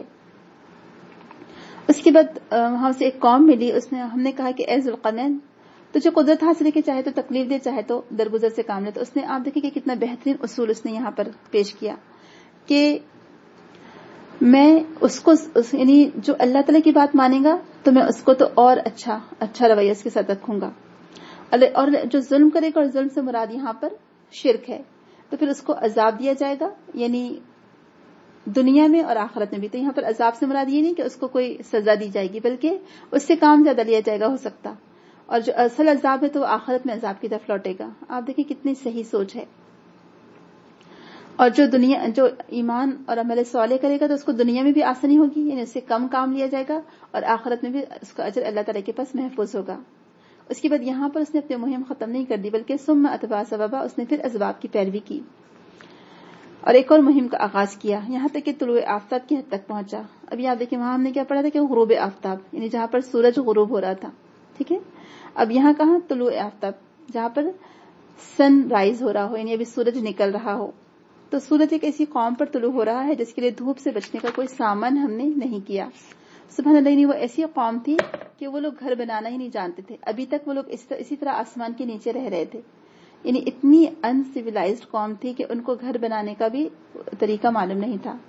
اس کے بعد وہاں سے ایک قوم ملی, ہم نے کہا کہ اے ذوالقرنین, تجھے قدرت حاصل ہے کہ چاہے تو تکلیف دے چاہے تو درگزر سے کام لے. تو اس نے, آپ دیکھیں کہ کتنا بہترین اصول اس نے یہاں پر پیش کیا کہ میں اس کو, یعنی جو اللہ تعالیٰ کی بات مانے گا تو میں اس کو تو اور اچھا رویہ اس کے ساتھ رکھوں گا, اور جو ظلم کرے گا, اور ظلم سے مراد یہاں پر شرک ہے, تو پھر اس کو عذاب دیا جائے گا, یعنی دنیا میں اور آخرت میں بھی. تو یہاں پر عذاب سے مراد یہ نہیں کہ اس کو کوئی سزا دی جائے گی, بلکہ اس سے کام زیادہ لیا جائے گا ہو سکتا, اور جو اصل عذاب ہے تو وہ آخرت میں عذاب کی طرف لوٹے گا. آپ دیکھیں کتنی صحیح سوچ ہے. اور جو ایمان اور عمل صالح کرے گا تو اس کو دنیا میں بھی آسانی ہوگی، یعنی اس سے کم کام لیا جائے گا، اور آخرت میں بھی اس کا اجر اللہ تعالیٰ کے پاس محفوظ ہوگا. اس کے بعد یہاں پر اس نے اپنی مہم ختم نہیں کر دی، بلکہ ثم اتبع سببا، اس نے پھر اسباب کی پیروی کی اور ایک اور مہم کا آغاز کیا، یہاں تک کہ طلوع آفتاب کی حد تک پہنچا. اب یاد دیکھیں وہاں ہم نے کیا پڑھا تھا کہ وہ غروب آفتاب، یعنی جہاں پر سورج غروب ہو رہا تھا. ٹھیک ہے، اب یہاں کہاں طلوع آفتاب، جہاں پر سن رائز ہو رہا ہو، یعنی ابھی سورج نکل رہا ہو. تو سورج ایک ایسی قوم پر طلوع ہو رہا ہے جس کے لیے دھوپ سے بچنے کا کوئی سامان ہم نے نہیں کیا. سبحان اللہ، نہیں وہ ایسی قوم تھی کہ وہ لوگ گھر بنانا ہی نہیں جانتے تھے. ابھی تک وہ لوگ اسی طرح آسمان کے نیچے رہ رہے تھے، یعنی اتنی ان سویلائزڈ قوم تھی کہ ان کو گھر بنانے کا بھی طریقہ معلوم نہیں تھا،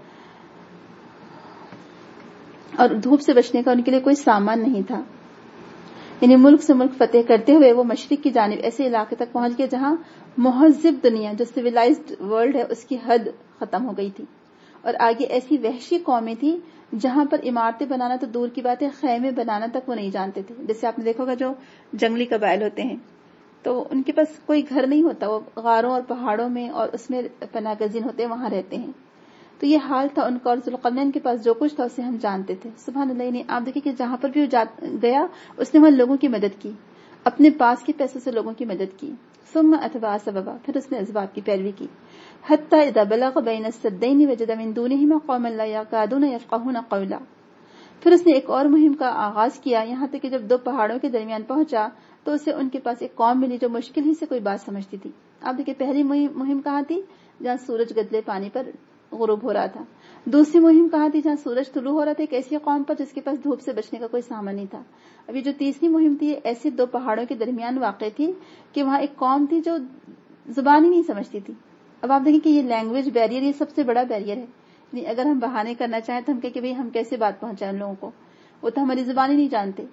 اور دھوپ سے بچنے کا ان کے لیے کوئی سامان نہیں تھا. یعنی ملک سے ملک فتح کرتے ہوئے وہ مشرق کی جانب ایسے علاقے تک پہنچ گئے جہاں مہذب دنیا، جو سویلائزڈ ورلڈ ہے، اس کی حد ختم ہو گئی تھی. اور آگے ایسی وحشی قومیں تھی جہاں پر عمارتیں بنانا تو دور کی بات ہے، خیمے بنانا تک وہ نہیں جانتے تھے. جیسے آپ نے دیکھا ہوگا جو جنگلی قبائل ہوتے ہیں تو ان کے پاس کوئی گھر نہیں ہوتا، وہ غاروں اور پہاڑوں میں اور اس میں پناہ گزین ہوتے ہیں، وہاں رہتے ہیں. تو یہ حال تھا ان کا، اور ذوالقرنین کے پاس جو کچھ تھا اسے ہم جانتے تھے. سبحان اللہ، نے آپ دیکھیں کہ جہاں پر بھی وہ گیا اس نے وہاں لوگوں کی مدد کی، اپنے پاس کے پیسوں سے لوگوں کی مدد کی. ثم اتبع سببا، پھر اس نے اسباب کی پیروی کی. حتی اذا بلغ بین السدین وجد من دونہما قوما لا یکادون یفقہون قولا. پھر اس نے ایک اور مہم کا آغاز کیا، یہاں تک کہ جب دو پہاڑوں کے درمیان پہنچا تو اسے ان کے پاس ایک قوم ملی جو مشکل ہی سے کوئی بات سمجھتی تھی. آپ دیکھیں پہلی مہم کہاں تھی؟ جہاں سورج گدلے پانی پر غروب ہو رہا تھا. دوسری مہم کہاں تھی؟ جہاں سورج طلوع ہو رہا تھا، ایک ایسی قوم پر جس کے پاس دھوپ سے بچنے کا کوئی سامان نہیں تھا. ابھی جو تیسری مہم تھی ایسے دو پہاڑوں کے درمیان واقع تھی کہ وہاں ایک قوم تھی جو زبان ہی نہیں سمجھتی تھی. اب آپ دیکھیں کہ یہ لینگویج بیریئر یہ سب سے بڑا بیریئر ہے. یعنی اگر ہم بہانے کرنا چاہیں تو ہم کہیں کہ بھئی ہم کیسے بات پہنچائیں ان لوگوں کو، وہ تو ہماری زبان ہی نہیں جانتے.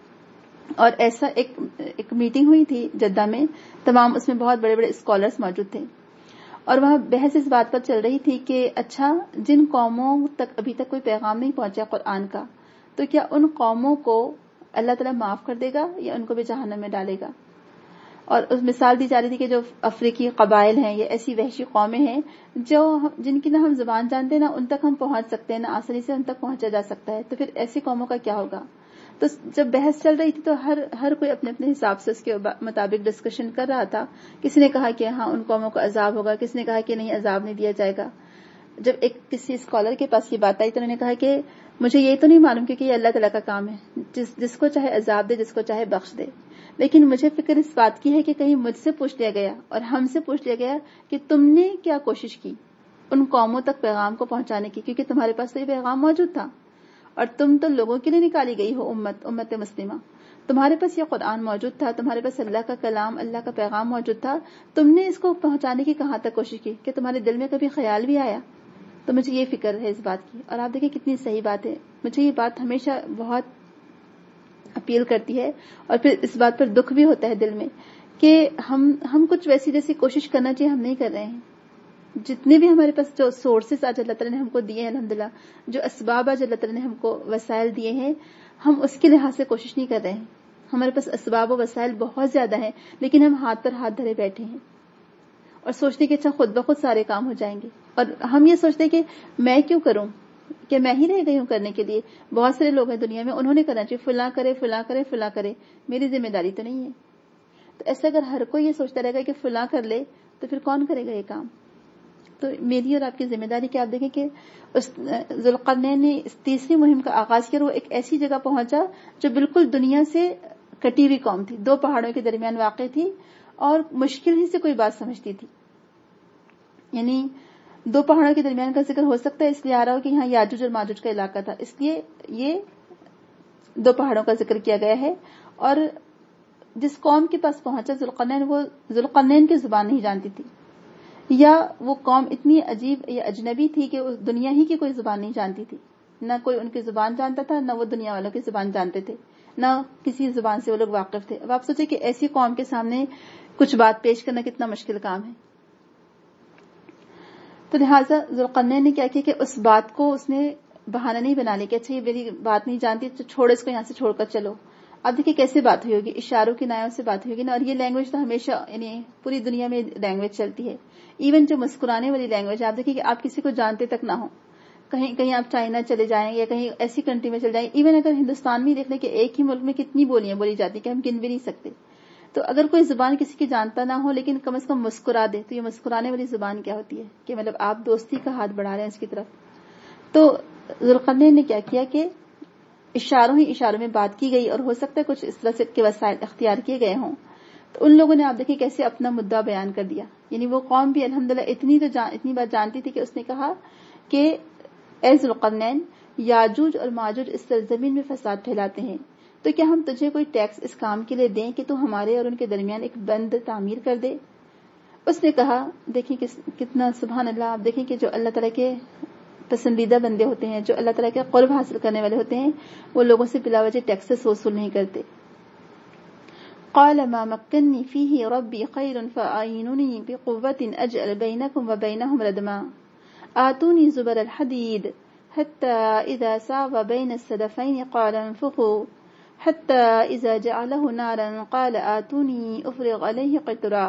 اور ایسا ایک میٹنگ ہوئی تھی جدہ میں، تمام اس میں بہت بڑے بڑے اسکالرز موجود تھے، اور وہاں بحث اس بات پر چل رہی تھی کہ اچھا جن قوموں تک ابھی تک کوئی پیغام نہیں پہنچا قرآن کا، تو کیا ان قوموں کو اللہ تعالیٰ معاف کر دے گا یا ان کو بھی جہنم میں ڈالے گا. اور اس مثال دی جا رہی تھی کہ جو افریقی قبائل ہیں، یہ ایسی وحشی قومیں ہیں جن کی نہ ہم زبان جانتے نہ ان تک ہم پہنچ سکتے ہیں، نہ آسانی سے ان تک پہنچا جا سکتا ہے. تو پھر ایسی قوموں کا کیا ہوگا؟ تو جب بحث چل رہی تھی تو ہر کوئی اپنے اپنے حساب سے اس کے مطابق ڈسکشن کر رہا تھا. کسی نے کہا کہ ہاں ان قوموں کو عذاب ہوگا، کسی نے کہا کہ نہیں عذاب نہیں دیا جائے گا. جب کسی اسکالر کے پاس یہ بات آئی تو انہوں نے کہا کہ مجھے یہ تو نہیں معلوم کہ یہ اللہ تعالیٰ کا کام ہے، جس کو چاہے عذاب دے، جس کو چاہے بخش دے، لیکن مجھے فکر اس بات کی ہے کہ کہیں مجھ سے پوچھ لیا گیا اور ہم سے پوچھ لیا گیا کہ تم نے کیا کوشش کی ان قوموں تک پیغام کو پہنچانے کی، کیونکہ تمہارے پاس تو یہ پیغام موجود تھا اور تم تو لوگوں کے لیے نکالی گئی ہو، امت مسلمہ. تمہارے پاس یہ قرآن موجود تھا، تمہارے پاس اللہ کا کلام، اللہ کا پیغام موجود تھا، تم نے اس کو پہنچانے کی کہاں تک کوشش کی؟ کہ تمہارے دل میں کبھی خیال بھی آیا؟ تو مجھے یہ فکر ہے اس بات کی. اور آپ دیکھیں کتنی صحیح بات ہے. مجھے یہ بات ہمیشہ بہت اپیل کرتی ہے، اور پھر اس بات پر دکھ بھی ہوتا ہے دل میں کہ ہم کچھ ویسی جیسی کوشش کرنا چاہیے ہم نہیں کر رہے ہیں. جتنے بھی ہمارے پاس جو سورسز آج اللہ تعالیٰ نے ہم کو دیے ہیں، الحمدللہ جو اسباب آج اللہ تعالیٰ نے ہم کو وسائل دیے ہیں، ہم اس کے لحاظ سے کوشش نہیں کر رہے ہیں. ہمارے پاس اسباب و وسائل بہت زیادہ ہیں، لیکن ہم ہاتھ پر ہاتھ دھرے بیٹھے ہیں اور سوچتے کہ اچھا خود بخود سارے کام ہو جائیں گے. اور ہم یہ سوچتے کہ میں کیوں کروں، کہ میں ہی رہ گئی ہوں کرنے کے لیے. بہت سارے لوگ ہیں دنیا میں، انہوں نے کرنا چاہیے، فلاں کرے فلاں کرے فلاں کرے، میری ذمہ داری تو نہیں ہے. تو ایسا اگر ہر کوئی یہ سوچتا رہے گا کہ فلاں کر لے تو پھر کون کرے گا یہ کام؟ تو میری اور آپ کی ذمہ داری کہ آپ دیکھیں کہ اس ذوالقرنین نے اس تیسری مہم کا آغاز کیا، وہ ایک ایسی جگہ پہنچا جو بالکل دنیا سے کٹی ہوئی قوم تھی، دو پہاڑوں کے درمیان واقع تھی اور مشکل ہی سے کوئی بات سمجھتی تھی. یعنی دو پہاڑوں کے درمیان کا ذکر ہو سکتا ہے اس لیے آ رہا ہو کہ یہاں یاجوج اور ماجوج کا علاقہ تھا، اس لیے یہ دو پہاڑوں کا ذکر کیا گیا ہے. اور جس قوم کے پاس پہنچا ذوالقرنین، وہ ذوالقرنین کی زبان نہیں جانتی تھی، یا وہ قوم اتنی عجیب یا اجنبی تھی کہ اس دنیا ہی کی کوئی زبان نہیں جانتی تھی. نہ کوئی ان کی زبان جانتا تھا، نہ وہ دنیا والوں کی زبان جانتے تھے، نہ کسی زبان سے وہ لوگ واقف تھے. اب آپ سوچیں کہ ایسی قوم کے سامنے کچھ بات پیش کرنا کتنا مشکل کام ہے. تو لہٰذا ذوالقرنین نے کیا کیا کہ اس بات کو اس نے بہانہ نہیں بنا لیا کہ اچھا یہ میری بات نہیں جانتی تو چھوڑو اس کو، یہاں سے چھوڑ کر چلو. اب دیکھیں کیسے بات ہوئی ہوگی، اشاروں کی نایوں سے بات ہوئی ہوگی نا. اور یہ لینگویج تو ہمیشہ یعنی پوری دنیا میں لینگویج چلتی ہے. ایون جو مسکرانے والی لینگویج آپ دیکھیں کہ آپ کسی کو جانتے تک نہ ہو، کہیں آپ چائنا چلے جائیں یا کہیں ایسی کنٹری میں چلے جائیں، ایون اگر ہندوستان میں دیکھ لیں کہ ایک ہی ملک میں کتنی بولیاں بولی جاتی کہ ہم گن بھی نہیں سکتے. تو اگر کوئی زبان کسی کی جانتا نہ ہو لیکن کم از کم مسکرا دے، تو یہ مسکرانے والی زبان کیا ہوتی ہے کہ مطلب آپ دوستی کا ہاتھ بڑھا رہے ہیں اس کی طرف. تو ذوالقرنین نے کیا کیا کہ اشاروں میں بات کی گئی، اور ہو سکتا ہے کچھ اس طرح سے کے وسائل اختیار کیے گئے ہوں. تو ان لوگوں نے آپ دیکھیں کیسے اپنا مدعا بیان کر دیا. یعنی وہ قوم بھی الحمدللہ اتنی بات جانتی تھی کہ اس نے کہا کہ اے ذوالقرنین، یاجوج اور ماجوج اس سرزمین میں فساد پھیلاتے ہیں، تو کیا ہم تجھے کوئی ٹیکس اس کام کے لیے دیں کہ تو ہمارے اور ان کے درمیان ایک بند تعمیر کر دے. اس نے کہا، دیکھیں کتنا سبحان اللہ، آپ دیکھیں کہ جو اللہ تعالیٰ کے پسندیدہ بندے ہوتے ہیں، جو اللہ تعالیٰ کے قرب حاصل کرنے والے ہوتے ہیں، وہ لوگوں سے بلا وجہ ٹیکسز وصول نہیں کرتے. قال ما مكنني فيه ربي خير فأعينوني بقوة أجعل بينكم وبينهم ردما آتوني زبر الحديد حتى إذا ساوى بين السدفين قال انفخوا حتى إذا جعله نارا قال آتوني أفرغ عليه قطرا.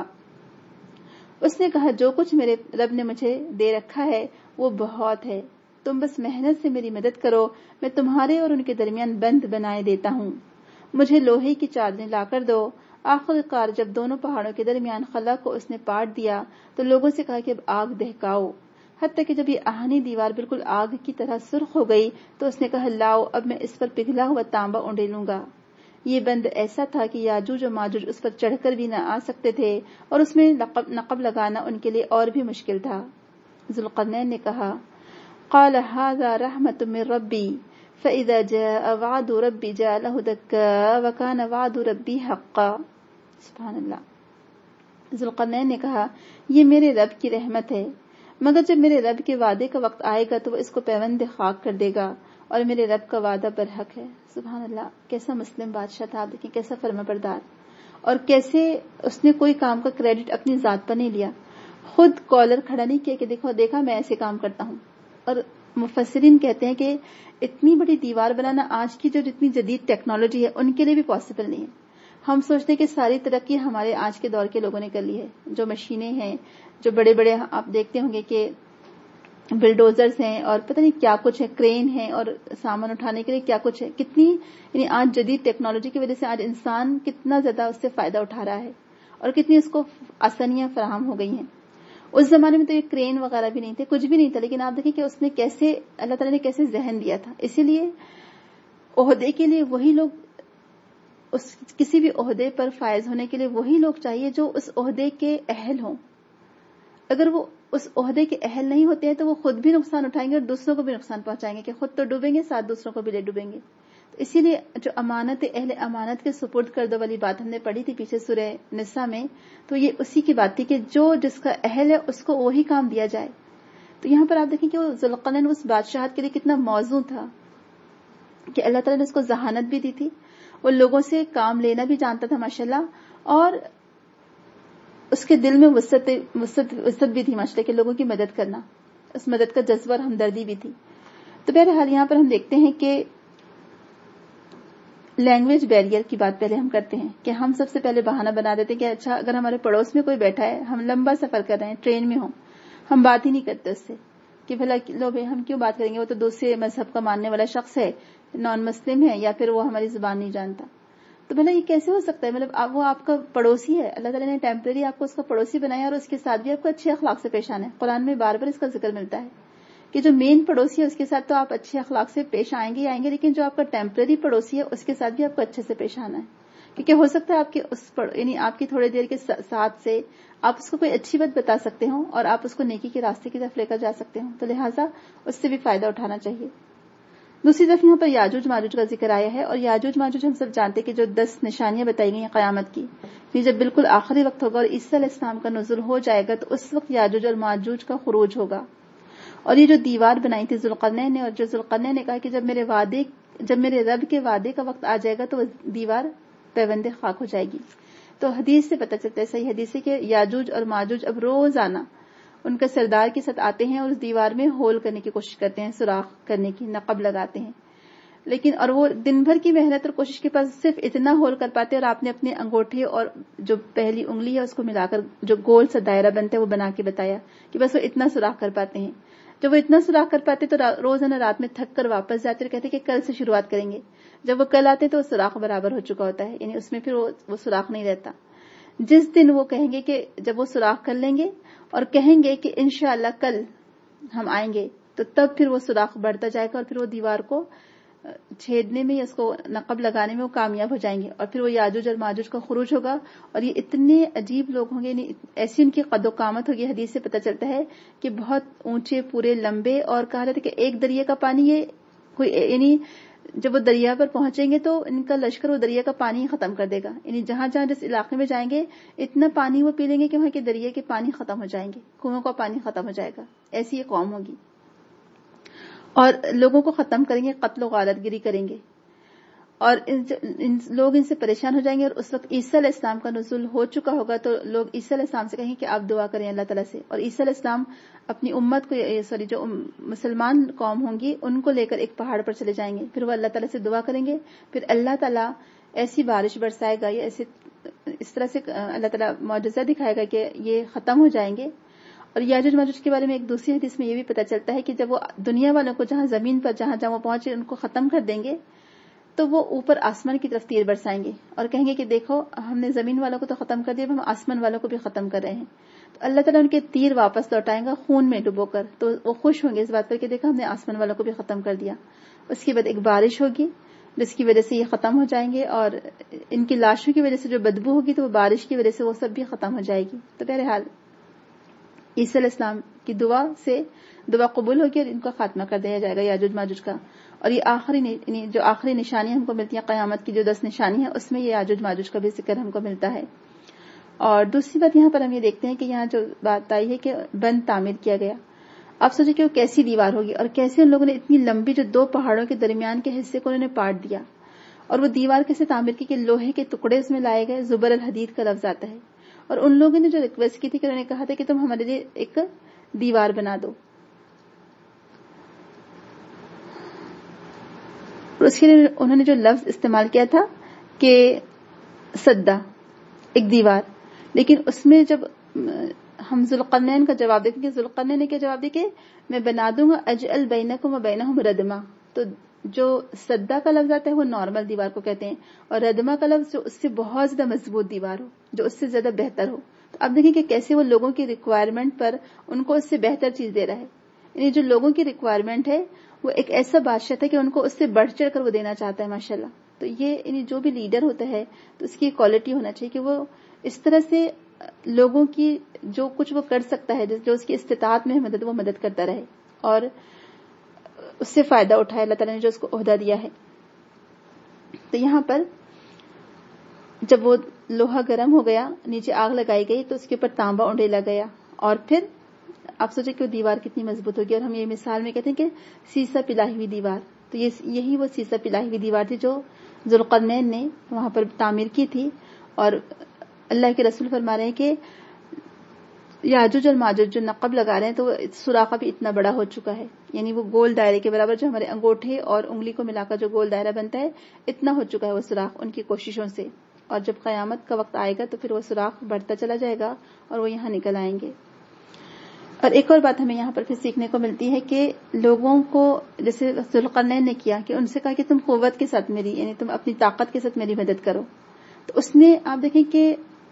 اس نے کہا جو کچھ میرے رب نے مجھے دے رکھا ہے وہ بہت ہے، تم بس محنت سے میری مدد کرو، میں تمہارے اور ان کے درمیان بند بنائے دیتا ہوں. مجھے لوہے کی چادریں لا کر دو. آخر کار جب دونوں پہاڑوں کے درمیان خلا کو اس نے پاٹ دیا تو لوگوں سے کہا کہ اب آگ دہکاؤ. حتیٰ کہ جب یہ آہنی دیوار بالکل آگ کی طرح سرخ ہو گئی تو اس نے کہا لاؤ اب میں اس پر پگھلا ہوا تانبا اونڈیلوں گا. یہ بند ایسا تھا کہ یاجوج و ماجوج اس پر چڑھ کر بھی نہ آ سکتے تھے، اور اس میں نقب لگانا ان کے لیے اور بھی مشکل تھا. ذوالقرنین نے کہا قال هذا رحمة من ربی فإذا جاء وعد ربی جعله دکا وكان وعد ربی حقا. سبحان اللہ. ذوالقرنین نے کہا یہ میرے رب کی رحمت ہے، مگر جب میرے رب کے وعدے کا وقت آئے گا تو وہ اس کو پیوند خاک کر دے گا، اور میرے رب کا وعدہ برحق ہے. سبحان اللہ. کیسا مسلم بادشاہ تھا، آپ دیکھیں کیسا فرما بردار، اور کیسے اس نے کوئی کام کا کریڈٹ اپنی ذات پر نہیں لیا، خود کالر کھڑا نہیں کیا کہ دیکھا میں ایسے کام کرتا ہوں. اور مفسرین کہتے ہیں کہ اتنی بڑی دیوار بنانا آج کی جو جتنی جدید ٹیکنالوجی ہے ان کے لیے بھی پاسبل نہیں ہے. ہم سوچتے ہیں کہ ساری ترقی ہمارے آج کے دور کے لوگوں نے کر لی ہے، جو مشینیں ہیں، جو بڑے بڑے آپ دیکھتے ہوں گے کہ بلڈوزرز ہیں اور پتہ نہیں کیا کچھ ہے، کرین ہیں، اور سامان اٹھانے کے لیے کیا کچھ ہے. کتنی یعنی آج جدید ٹیکنالوجی کی وجہ سے آج انسان کتنا زیادہ اس سے فائدہ اٹھا رہا ہے، اور کتنی اس کو آسانیاں فراہم ہو گئی ہیں. اس زمانے میں تو یہ کرین وغیرہ بھی نہیں تھے، کچھ بھی نہیں تھا، لیکن آپ دیکھیں کہ اس نے کیسے اللہ تعالیٰ نے کیسے ذہن دیا تھا. اسی لیے عہدے کے لیے وہی لوگ، کسی بھی عہدے پر فائز ہونے کے لیے وہی لوگ چاہیے جو اس عہدے کے اہل ہوں. اگر وہ اس عہدے کے اہل نہیں ہوتے ہیں تو وہ خود بھی نقصان اٹھائیں گے اور دوسروں کو بھی نقصان پہنچائیں گے، کہ خود تو ڈوبیں گے ساتھ دوسروں کو بھی لے ڈوبیں گے. تو اسی لیے جو امانت اہل امانت کے سپرد کر دو والی بات ہم نے پڑھی تھی پیچھے سورہ نساء میں، تو یہ اسی کی بات تھی کہ جو جس کا اہل ہے اس کو وہی کام دیا جائے. تو یہاں پر آپ دیکھیں کہ وہ ذوالقرنین اس بادشاہت کے لیے کتنا موزوں تھا کہ اللہ تعالیٰ نے اس کو ذہانت بھی دی تھی، وہ لوگوں سے کام لینا بھی جانتا تھا ماشاءاللہ، اور اس کے دل میں وسعت بھی تھی ماشاءاللہ کہ لوگوں کی مدد کرنا، اس مدد کا جذبہ اور ہمدردی بھی تھی. تو بہرحال یہاں پر ہم دیکھتے ہیں کہ لینگویج بیریئر کی بات پہلے ہم کرتے ہیں کہ ہم سب سے پہلے بہانہ بنا دیتے ہیں کہ اچھا اگر ہمارے پڑوس میں کوئی بیٹھا ہے، ہم لمبا سفر کر رہے ہیں، ٹرین میں ہوں، ہم بات ہی نہیں کرتے اس سے کہ بھلا لو بھائی ہم کیوں بات کریں گے، وہ تو دوسرے مذہب کا ماننے والا شخص ہے، نان مسلم ہے، یا پھر وہ ہماری زبان نہیں جانتا. تو بھلا یہ کیسے ہو سکتا ہے؟ مطلب وہ آپ کا پڑوسی ہے، اللہ تعالیٰ نے ٹیمپرری آپ کو اس کا پڑوسی بنایا، اور اس کے ساتھ بھی آپ کو اچھے اخلاق سے پیش آنا ہے. قرآن میں بار بار اس کا ذکر ملتا ہے کہ جو مین پڑوسی ہے اس کے ساتھ تو آپ اچھے اخلاق سے پیش آئیں گے، لیکن جو آپ کا ٹیمپرری پڑوسی ہے اس کے ساتھ بھی آپ کو اچھے سے پیش آنا ہے. کیونکہ ہو سکتا ہے آپ کے یعنی آپ کی تھوڑی دیر کے ساتھ سے آپ اس کو کوئی اچھی بات بتا سکتے ہوں اور آپ اس کو نیکی کے راستے کی طرف لے کر جا سکتے ہوں، تو لہٰذا اس سے بھی فائدہ اٹھانا چاہیے. دوسری طرف یہاں پر یاجوج ماجوج کا ذکر آیا ہے، اور یاجوج ماجوج ہم سب جانتے کہ جو 10 نشانیاں بتائی گئی ہیں قیامت کی، پھر جب بالکل آخری وقت ہوگا اور عیسیٰ علیہ السلام کا نزول ہو جائے گا تو اس وقت یاجوج اور ماجوج کا خروج ہوگا. اور یہ جو دیوار بنائی تھی ذوالقرنین نے، اور جو ذوالقرنین نے کہا کہ جب میرے رب کے وعدے کا وقت آ جائے گا تو وہ دیوار پیوند خاک ہو جائے گی. تو حدیث سے پتہ چلتا ہے، صحیح حدیث ہے کہ یاجوج اور ماجوج اب روزانہ ان کا سردار کے ساتھ آتے ہیں اور اس دیوار میں ہول کرنے کی کوشش کرتے ہیں، سوراخ کرنے کی، نقب لگاتے ہیں. لیکن اور وہ دن بھر کی محنت اور کوشش کے پاس صرف اتنا ہول کر پاتے ہیں، اور آپ نے اپنے انگوٹھے اور جو پہلی انگلی ہے اس کو ملا کر جو گول سا دائرہ بنتا ہے وہ بنا کے بتایا کہ بس وہ اتنا سوراخ کر پاتے ہیں. جب وہ اتنا سوراخ کر پاتے تو روزانہ رات میں تھک کر واپس جاتے اور کہتے کہ کل سے شروعات کریں گے. جب وہ کل آتے تو وہ سوراخ برابر ہو چکا ہوتا ہے، یعنی اس میں پھر وہ سوراخ نہیں رہتا. جس دن وہ کہیں گے کہ جب وہ سوراخ کر لیں گے اور کہیں گے کہ انشاءاللہ کل ہم آئیں گے، تو تب پھر وہ سوراخ بڑھتا جائے گا اور پھر وہ دیوار کو چھیدنے میں یا اس کو نقب لگانے میں وہ کامیاب ہو جائیں گے، اور پھر وہ یاجوج اور ماجوج کا خروج ہوگا. اور یہ اتنے عجیب لوگ ہوں گے، یعنی ایسی ان کی قد و قامت ہوگی. حدیث سے پتہ چلتا ہے کہ بہت اونچے پورے لمبے، اور کہا جاتا ہے کہ ایک دریا کا پانی یہ کوئی، یعنی جب وہ دریا پر پہنچیں گے تو ان کا لشکر وہ دریا کا پانی ختم کر دے گا. یعنی جہاں جہاں جس علاقے میں جائیں گے اتنا پانی وہ پی لیں گے کہ وہاں کے دریا کے پانی ختم ہو جائیں گے، کنووں کا پانی ختم ہو جائے گا. ایسی یہ قوم ہوگی اور لوگوں کو ختم کریں گے، قتل و غارت گری کریں گے، اور لوگ ان سے پریشان ہو جائیں گے. اور اس وقت عیسیٰ علیہ السلام کا نزول ہو چکا ہوگا تو لوگ عیسیٰ علیہ السلام سے کہیں کہ آپ دعا کریں اللہ تعالیٰ سے. اور عیسیٰ علیہ السلام اپنی امت کو جو مسلمان قوم ہوں گی ان کو لے کر ایک پہاڑ پر چلے جائیں گے. پھر وہ اللہ تعالیٰ سے دعا کریں گے، پھر اللہ تعالیٰ ایسی بارش برسائے گا یا اس طرح سے اللہ تعالیٰ معجزہ دکھائے گا کہ یہ ختم ہو جائیں گے. اور یاجوج ماجوج کے بارے میں ایک دوسری حدیث میں یہ بھی پتہ چلتا ہے کہ جب وہ دنیا والوں کو جہاں زمین پر جہاں جہاں وہ پہنچے ان کو ختم کر دیں گے تو وہ اوپر آسمان کی طرف تیر برسائیں گے اور کہیں گے کہ دیکھو ہم نے زمین والوں کو تو ختم کر دیا، ہم آسمان والوں کو بھی ختم کر رہے ہیں. تو اللہ تعالیٰ ان کے تیر واپس لوٹائیں گا خون میں ڈبو کر، تو وہ خوش ہوں گے اس بات پر کہ دیکھا ہم نے آسمان والوں کو بھی ختم کر دیا. اس کے بعد ایک بارش ہوگی جس کی وجہ سے یہ ختم ہو جائیں گے، اور ان کی لاشوں کی وجہ سے جو بدبو ہوگی تو وہ بارش کی وجہ سے وہ سب بھی ختم ہو جائے گی. تو بہرحال عیسیٰ علیہ السلام کی دعا سے دعا قبول ہوگی اور ان کا خاتمہ کر دیا جائے گا یاجوج ماجوج کا. اور یہ آخری نشانی ہم کو ملتی ہیں قیامت کی جو 10 نشانی ہیں اس میں یہ یاجوج ماجوج کا بھی ذکر ہم کو ملتا ہے. اور دوسری بات یہاں پر ہم یہ دیکھتے ہیں کہ یہاں جو بات آئی ہے کہ بند تعمیر کیا گیا. آپ سوچیں کہ وہ کیسی دیوار ہوگی اور کیسے ان لوگوں نے اتنی لمبی جو 2 پہاڑوں کے درمیان کے حصے کو انہوں نے پاٹ دیا. اور وہ دیوار کیسے تعمیر کی کہ لوہے کے ٹکڑے اس میں لائے گئے، زبر الحدید کا لفظ آتا ہے. اور ان لوگوں نے جو ریکویسٹ کی تھی کہ انہوں نے کہا تھا کہ تم ہمارے لیے ایک دیوار بنا دو، اور اس کے لیے انہوں نے جو لفظ استعمال کیا تھا کہ سدہ، ایک دیوار. لیکن اس میں جب ہم ذوالقرنین کا جواب دیکھیں گے، ذوالقرنین نے کیا جواب دیا کہ میں بنا دوں گا اجعل بینکم و بینہم ردما. تو جو سدہ کا لفظ آتا ہے وہ نارمل دیوار کو کہتے ہیں، اور ردما کا لفظ جو اس سے بہت زیادہ مضبوط دیوار ہو، جو اس سے زیادہ بہتر ہو. تو اب دیکھیں کہ کیسے وہ لوگوں کی ریکوائرمنٹ پر ان کو اس سے بہتر چیز دے رہا ہے. یعنی جو لوگوں کی ریکوائرمنٹ ہے وہ ایک ایسا بادشاہ ہے کہ ان کو اس سے بڑھ چڑھ کر وہ دینا چاہتا ہے ماشاءاللہ. تو یہ یعنی جو بھی لیڈر ہوتا ہے تو اس کی کوالٹی ہونا چاہیے کہ وہ اس طرح سے لوگوں کی جو کچھ وہ کر سکتا ہے، جو اس کی استطاعت میں ہے وہ مدد کرتا رہے اور اس سے فائدہ اٹھائے اللہ تعالیٰ نے جو اس کو عہدہ دیا ہے. تو یہاں پر جب وہ لوہا گرم ہو گیا، نیچے آگ لگائی گئی تو اس کے اوپر تانبا انڈیلا گیا، اور پھر آپ سوچیں کہ وہ دیوار کتنی مضبوط ہوگی. اور ہم یہ مثال میں کہتے ہیں کہ سیسا پلائی ہوئی دیوار. تو یہی وہ سیسا پلائی ہوئی دیوار تھی جو ذوالقرنین نے وہاں پر تعمیر کی تھی. اور اللہ کے رسول فرما رہے ہیں کہ یاجوج اور ماجوج جو نقب لگا رہے ہیں تو وہ سوراخ بھی اتنا بڑا ہو چکا ہے، یعنی وہ گول دائرے کے برابر جو ہمارے انگوٹھے اور انگلی کو ملا کر جو گول دائرہ بنتا ہے اتنا ہو چکا ہے وہ سوراخ ان کی کوششوں سے. اور جب قیامت کا وقت آئے گا تو پھر وہ سوراخ بڑھتا چلا جائے گا اور وہ یہاں نکل آئیں گے. اور ایک اور بات ہمیں یہاں پر پھر سیکھنے کو ملتی ہے کہ لوگوں کو جیسے ذوالقرنین نے کیا کہ ان سے کہا کہ تم قوت کے ساتھ میری، یعنی تم اپنی طاقت کے ساتھ میری مدد کرو. تو اس نے آپ دیکھیں کہ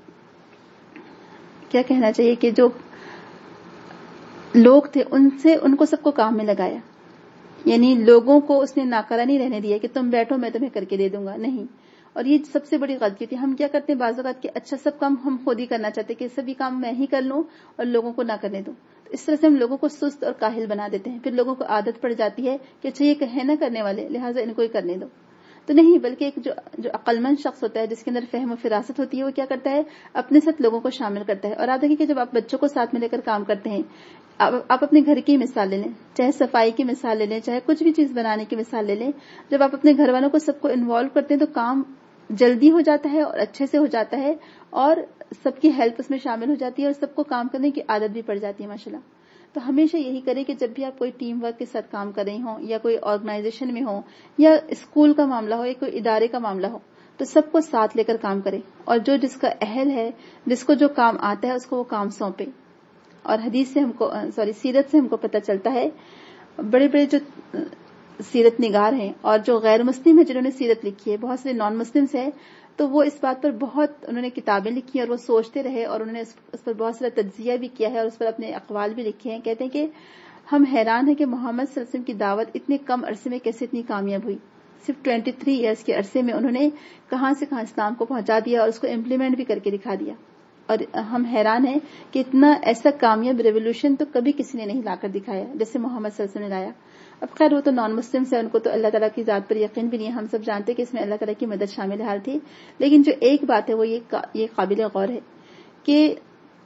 کیا کہنا چاہیے کہ جو لوگ تھے ان کو سب کو کام میں لگایا. یعنی لوگوں کو اس نے ناکارہ نہیں رہنے دیا کہ تم بیٹھو میں تمہیں کر کے دے دوں گا، نہیں. اور یہ سب سے بڑی غلطی تھی. ہم کیا کرتے ہیں بعض اوقات کہ اچھا سب کام ہم خود ہی کرنا چاہتے ہیں کہ سبھی کام میں ہی کر لوں اور لوگوں کو نہ کرنے دوں. تو اس طرح سے ہم لوگوں کو سست اور کاہل بنا دیتے ہیں. پھر لوگوں کو عادت پڑ جاتی ہے کہ اچھا یہ ہے نہ کرنے والے لہٰذا ان کو ہی کرنے دو. تو نہیں، بلکہ ایک جو عقلمند شخص ہوتا ہے جس کے اندر فہم و فراست ہوتی ہے وہ کیا کرتا ہے اپنے ساتھ لوگوں کو شامل کرتا ہے. اور آپ دیکھیں کہ جب آپ بچوں کو ساتھ میں لے کر کام کرتے ہیں، آپ اپنے گھر کی مثال لے لیں، چاہے صفائی کی مثال لے لیں، چاہے کچھ بھی چیز بنانے کی مثال لے لیں، جب آپ اپنے گھر والوں کو سب کو انوالو کرتے ہیں تو کام جلدی ہو جاتا ہے اور اچھے سے ہو جاتا ہے اور سب کی ہیلپ اس میں شامل ہو جاتی ہے اور سب کو کام کرنے کی عادت بھی پڑ جاتی ہے ماشاءاللہ. تو ہمیشہ یہی کریں کہ جب بھی آپ کوئی ٹیم ورک کے ساتھ کام کر رہی ہوں یا کوئی آرگنائزیشن میں ہو یا اسکول کا معاملہ ہو یا کوئی ادارے کا معاملہ ہو تو سب کو ساتھ لے کر کام کریں اور جو جس کا اہل ہے جس کو جو کام آتا ہے اس کو وہ کام سونپے. اور حدیث سے ہم کو سیرت سے ہم کو پتہ چلتا ہے بڑے بڑے جو سیرت نگار ہیں اور جو غیر مسلم ہیں جنہوں نے سیرت لکھی ہے, بہت سے نان مسلمس ہیں, تو وہ اس بات پر بہت انہوں نے کتابیں لکھی اور وہ سوچتے رہے اور انہوں نے اس پر بہت سارا تجزیہ بھی کیا ہے اور اس پر اپنے اقوال بھی لکھے ہیں. کہتے ہیں کہ ہم حیران ہیں کہ محمد صلی اللہ علیہ وسلم کی دعوت اتنے کم عرصے میں کیسے اتنی کامیاب ہوئی. صرف 23 ایئرس کے عرصے میں انہوں نے کہاں سے کہاں اسلام کو پہنچا دیا اور اس کو امپلیمنٹ بھی کر کے دکھا دیا. اور ہم حیران ہیں کہ اتنا ایسا کامیاب ریولیوشن تو کبھی کسی نے نہیں لا کر دکھایا جیسے محمد صلی اللہ علیہ وسلم نے لایا. اب خیر وہ تو نان مسلم سے ان کو تو اللہ تعالیٰ کی ذات پر یقین بھی نہیں ہے, ہم سب جانتے ہیں کہ اس میں اللہ تعالیٰ کی مدد شامل حال تھی. لیکن جو ایک بات ہے وہ یہ قابل غور ہے کہ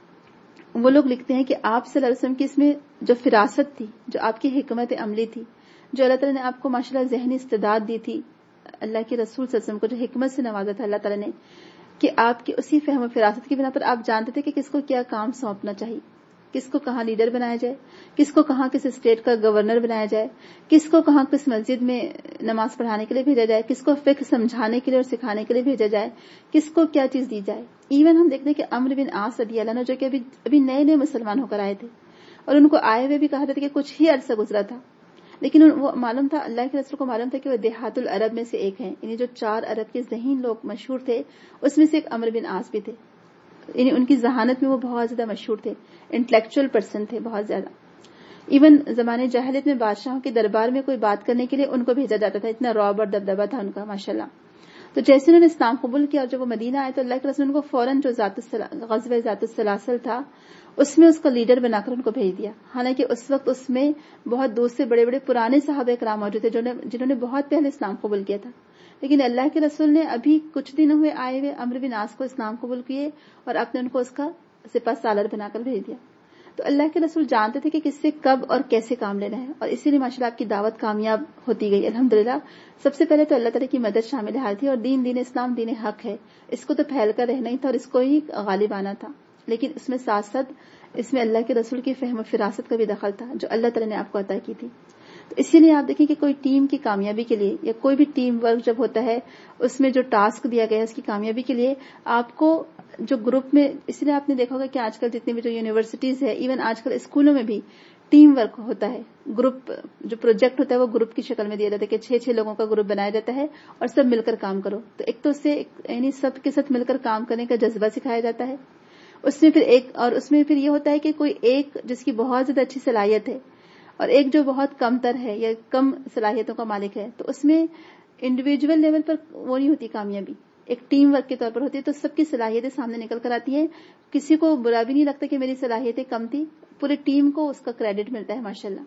وہ لوگ لکھتے ہیں کہ آپ صلی اللہ علیہ وسلم کی اس میں جو فراست تھی, جو آپ کی حکمت عملی تھی, جو اللہ تعالیٰ نے آپ کو ماشاءاللہ ذہنی استعداد دی تھی, اللہ کے رسول صلی اللہ علیہ وسلم کو جو حکمت سے نوازا تھا اللہ تعالیٰ نے, کہ آپ کی اسی فہم و فراست کی بنا پر آپ جانتے تھے کہ کس کو کیا کام سونپنا چاہیے, کس کو کہاں لیڈر بنایا جائے, کس کو کہاں کس اسٹیٹ کا گورنر بنایا جائے, کس کو کہاں کس مسجد میں نماز پڑھانے کے لیے بھیجا جائے, کس کو فقہ سمجھانے کے لیے اور سکھانے کے لیے بھیجا جائے, کس کو کیا چیز دی جائے. ایون ہم دیکھتے ہیں کہ عمرو بن عاص رضی اللہ عنہ جو کہ ابھی نئے نئے مسلمان ہو کر آئے تھے اور ان کو آئے ہوئے بھی کہا تھا کہ کچھ ہی عرصہ گزرا تھا, لیکن وہ معلوم تھا, اللہ کے رسول کو معلوم تھا کہ وہ دیہات العرب میں سے ایک ہیں, یعنی جو 4 عرب کے ذہین لوگ مشہور تھے اس میں سے ایک عمرو بن عاص بھی تھے. یعنی ان کی ذہانت میں وہ بہت زیادہ مشہور تھے, انٹلیکچوئل پرسن تھے بہت زیادہ. ایون زمانے جاہلیت میں بادشاہوں کے دربار میں کوئی بات کرنے کے لیے ان کو بھیجا جاتا تھا, اتنا رعب اور دبدبہ تھا ان کا ماشاءاللہ. تو جیسے انہوں نے اسلام قبول کیا اور جب وہ مدینہ آئے تو اللہ کے رسول ان کو فوراً جو غزوہ ذات السلاسل تھا اس میں اس کا لیڈر بنا کر ان کو بھیج دیا. حالانکہ اس وقت اس میں بہت دوسرے بڑے بڑے پرانے صحابہ کرام موجود تھے جنہوں نے بہت پہلے اسلام قبول کیا تھا, لیکن اللہ کے رسول نے ابھی کچھ دن ہوئے آئے ہوئے عمرو بن عاص کو اسلام قبول کیے اور آپ نے ان کو اس کا سپہ سالار بنا کر بھیج دیا. تو اللہ کے رسول جانتے تھے کہ کس سے کب اور کیسے کام لینا ہے, اور اسی لیے ماشاءاللہ آپ کی دعوت کامیاب ہوتی گئی الحمدللہ. سب سے پہلے تو اللہ تعالیٰ کی مدد شامل حال تھی, اور دین اسلام دین حق ہے, اس کو تو پھیل کر رہنا ہی تھا اور اس کو ہی غالب آنا تھا. لیکن اس میں ساتھ ساتھ اس میں اللہ کے رسول کی فہم و فراست کا بھی دخل تھا جو اللہ تعالیٰ نے آپ کو عطا کی تھی. تو اسی لیے آپ دیکھیں کہ کوئی ٹیم کی کامیابی کے لیے یا کوئی بھی ٹیم ورک جب ہوتا ہے اس میں جو ٹاسک دیا گیا ہے اس کی کامیابی کے لیے آپ کو جو گروپ میں, اس لیے آپ نے دیکھا ہوگا کہ آج کل جتنی بھی جو یونیورسٹیز ہے, ایون آج کل اسکولوں میں بھی ٹیم ورک ہوتا ہے. گروپ جو پروجیکٹ ہوتا ہے وہ گروپ کی شکل میں دیا جاتا ہے کہ 6 لوگوں کا گروپ بنایا جاتا ہے اور سب مل کر کام کرو. تو ایک تو اس سے یعنی سب کے ساتھ مل کر کام کرنے کا جذبہ سکھایا جاتا ہے. اس میں پھر یہ ہوتا ہے کہ کوئی ایک جس کی بہت زیادہ اچھی صلاحیت ہے اور ایک جو بہت کم تر ہے یا کم صلاحیتوں کا مالک ہے, تو اس میں انڈیویجول لیول پر وہ نہیں ہوتی کامیابی, ایک ٹیم ورک کے طور پر ہوتی ہے. تو سب کی صلاحیتیں سامنے نکل کر آتی ہیں, کسی کو برا بھی نہیں لگتا کہ میری صلاحیتیں کم تھی, پورے ٹیم کو اس کا کریڈٹ ملتا ہے ماشاءاللہ.